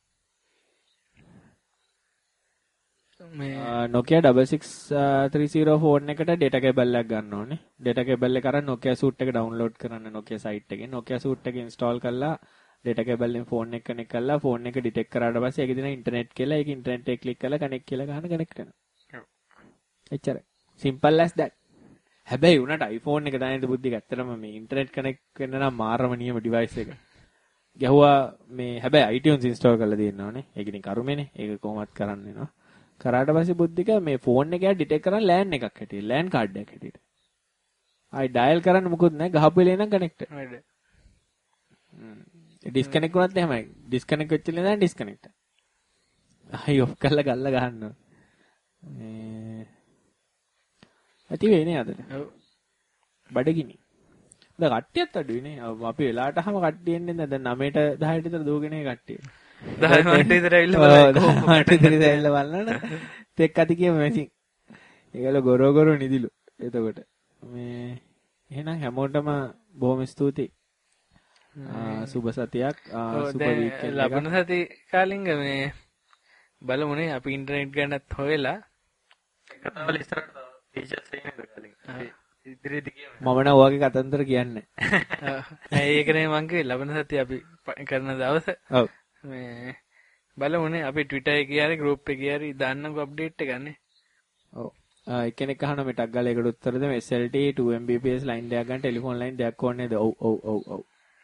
Speaker 1: මේ Nokia six six three zero phone එකට data cable එකක් ගන්න ඕනේ. data cable එක අරන් Nokia suite එක download කරන්න Nokia site එකෙන්. Nokia suite එක install කරලා data cable එකෙන් phone එක connect කරලා phone එක detect කරාට පස්සේ ඒකේ තියෙන internet කියලා ඒක internet එක click කරලා connect කියලා ගහන connect වෙනවා. ඔව්. එච්චරයි. simple as that. හැබැයි උනට iPhone එක දැනෙන්න බුද්ධික ඇත්තටම මේ internet connect වෙන්න නම් මාරම නියම device එක. ගැහුවා මේ හැබැයි iTunes install කරලා තියෙනවානේ. ඒක ඉතින් කරුමේනේ. ඒක කොහොමවත් කරන්න වෙනවා. කරාට පස්සේ බුද්ධික මේ ෆෝන් එකේ ඩිටෙක්ට් කරන් ලෑන් එකක් හැටියට ලෑන් කාඩ් එකක් හැටියට. ආයි ඩයල් කරන්න මොකුත් නැහැ ගහපු වෙලේ නම් කනෙක්ට්.
Speaker 2: හරිද.
Speaker 1: හ්ම්. ඩිස්කනෙක්ට් වුණත් එහෙමයි. ඩිස්කනෙක්ට් වෙච්ච ඉන්නේ නැහැ ඩිස්කනෙක්ට්. ආයි ඔෆ් කරලා ගල්ලා ගහන්න. මේ ඇති වෙන්නේ අදට.
Speaker 2: ඔව්.
Speaker 1: බඩගිනි. දැන් කට්ටියත් අඩුයි නේ. අපි වෙලාවටම කට්ටිය එන්නේ නැහැ. දැන් නවයට දහයට විතර දුවගෙන කට්ටිය.
Speaker 2: දහය මාට විතර ඇවිල්ලා බලන්න.
Speaker 1: මාට විතර ඇවිල්ලා බලන්න. තෙක් අති කියමු මැසින්. ඒගොල්ලෝ ගොරෝ ගොරෝ නිදිලු. එතකොට මේ එහෙනම් හැමෝටම බොහොම ස්තුතියි. සුබ සතියක් සුබ වීකෙන්ඩ් එකක්.
Speaker 2: ලබන සති කාලින්ග මේ බලමුනේ අපි ඉන්ටර්නෙට් ගන්නත් හොයලා
Speaker 3: කතාවල ඉස්සරහට ටීචර්ස් එන්නේ කාලින්ග. ඉදිරියේදී කියමු.
Speaker 1: මම නම් ඔයගේ කතන්දර කියන්නේ.
Speaker 2: නෑ ඒකනේ මං කිව්වේ ලබන සති අපි කරන දවස.
Speaker 1: ඔව්.
Speaker 2: මේ බලමුනේ අපි Twitter එකේ හරි group එකේ හරි දාන්නකො අප්ඩේට් එක ගන්න.
Speaker 1: ඔව්. එක්කෙනෙක් අහනවා මේ ටග් ගාලා ඒකට උත්තර දෙමු S L T two M B P S line දෙයක් ගන්න ටෙලිෆෝන් ලයින් දෙයක් ඕනේ නේද? ඔව් ඔව් ඔව් ඔව්.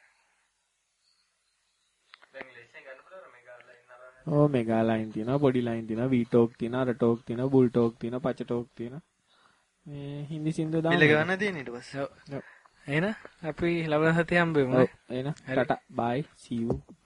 Speaker 3: දැන් ලේසියෙන් ගන්න පුළුවන් මෙගා ලයින් අරන්.
Speaker 1: ඔව් මෙගා ලයින් තියෙනවා පොඩි ලයින් තියෙනවා V talk තියෙනවා R talk තියෙනවා bull talk තියෙනවා පච talk තියෙනවා. මේ හින්දි සින්දු දාන්න.
Speaker 3: බිල ගන්න තියෙන ඊට පස්සේ.
Speaker 2: ඔව්. එහෙනම් අපි ලබන සතිය හම්බෙමු.
Speaker 1: ඔව් එහෙනම් ටටා bye see you.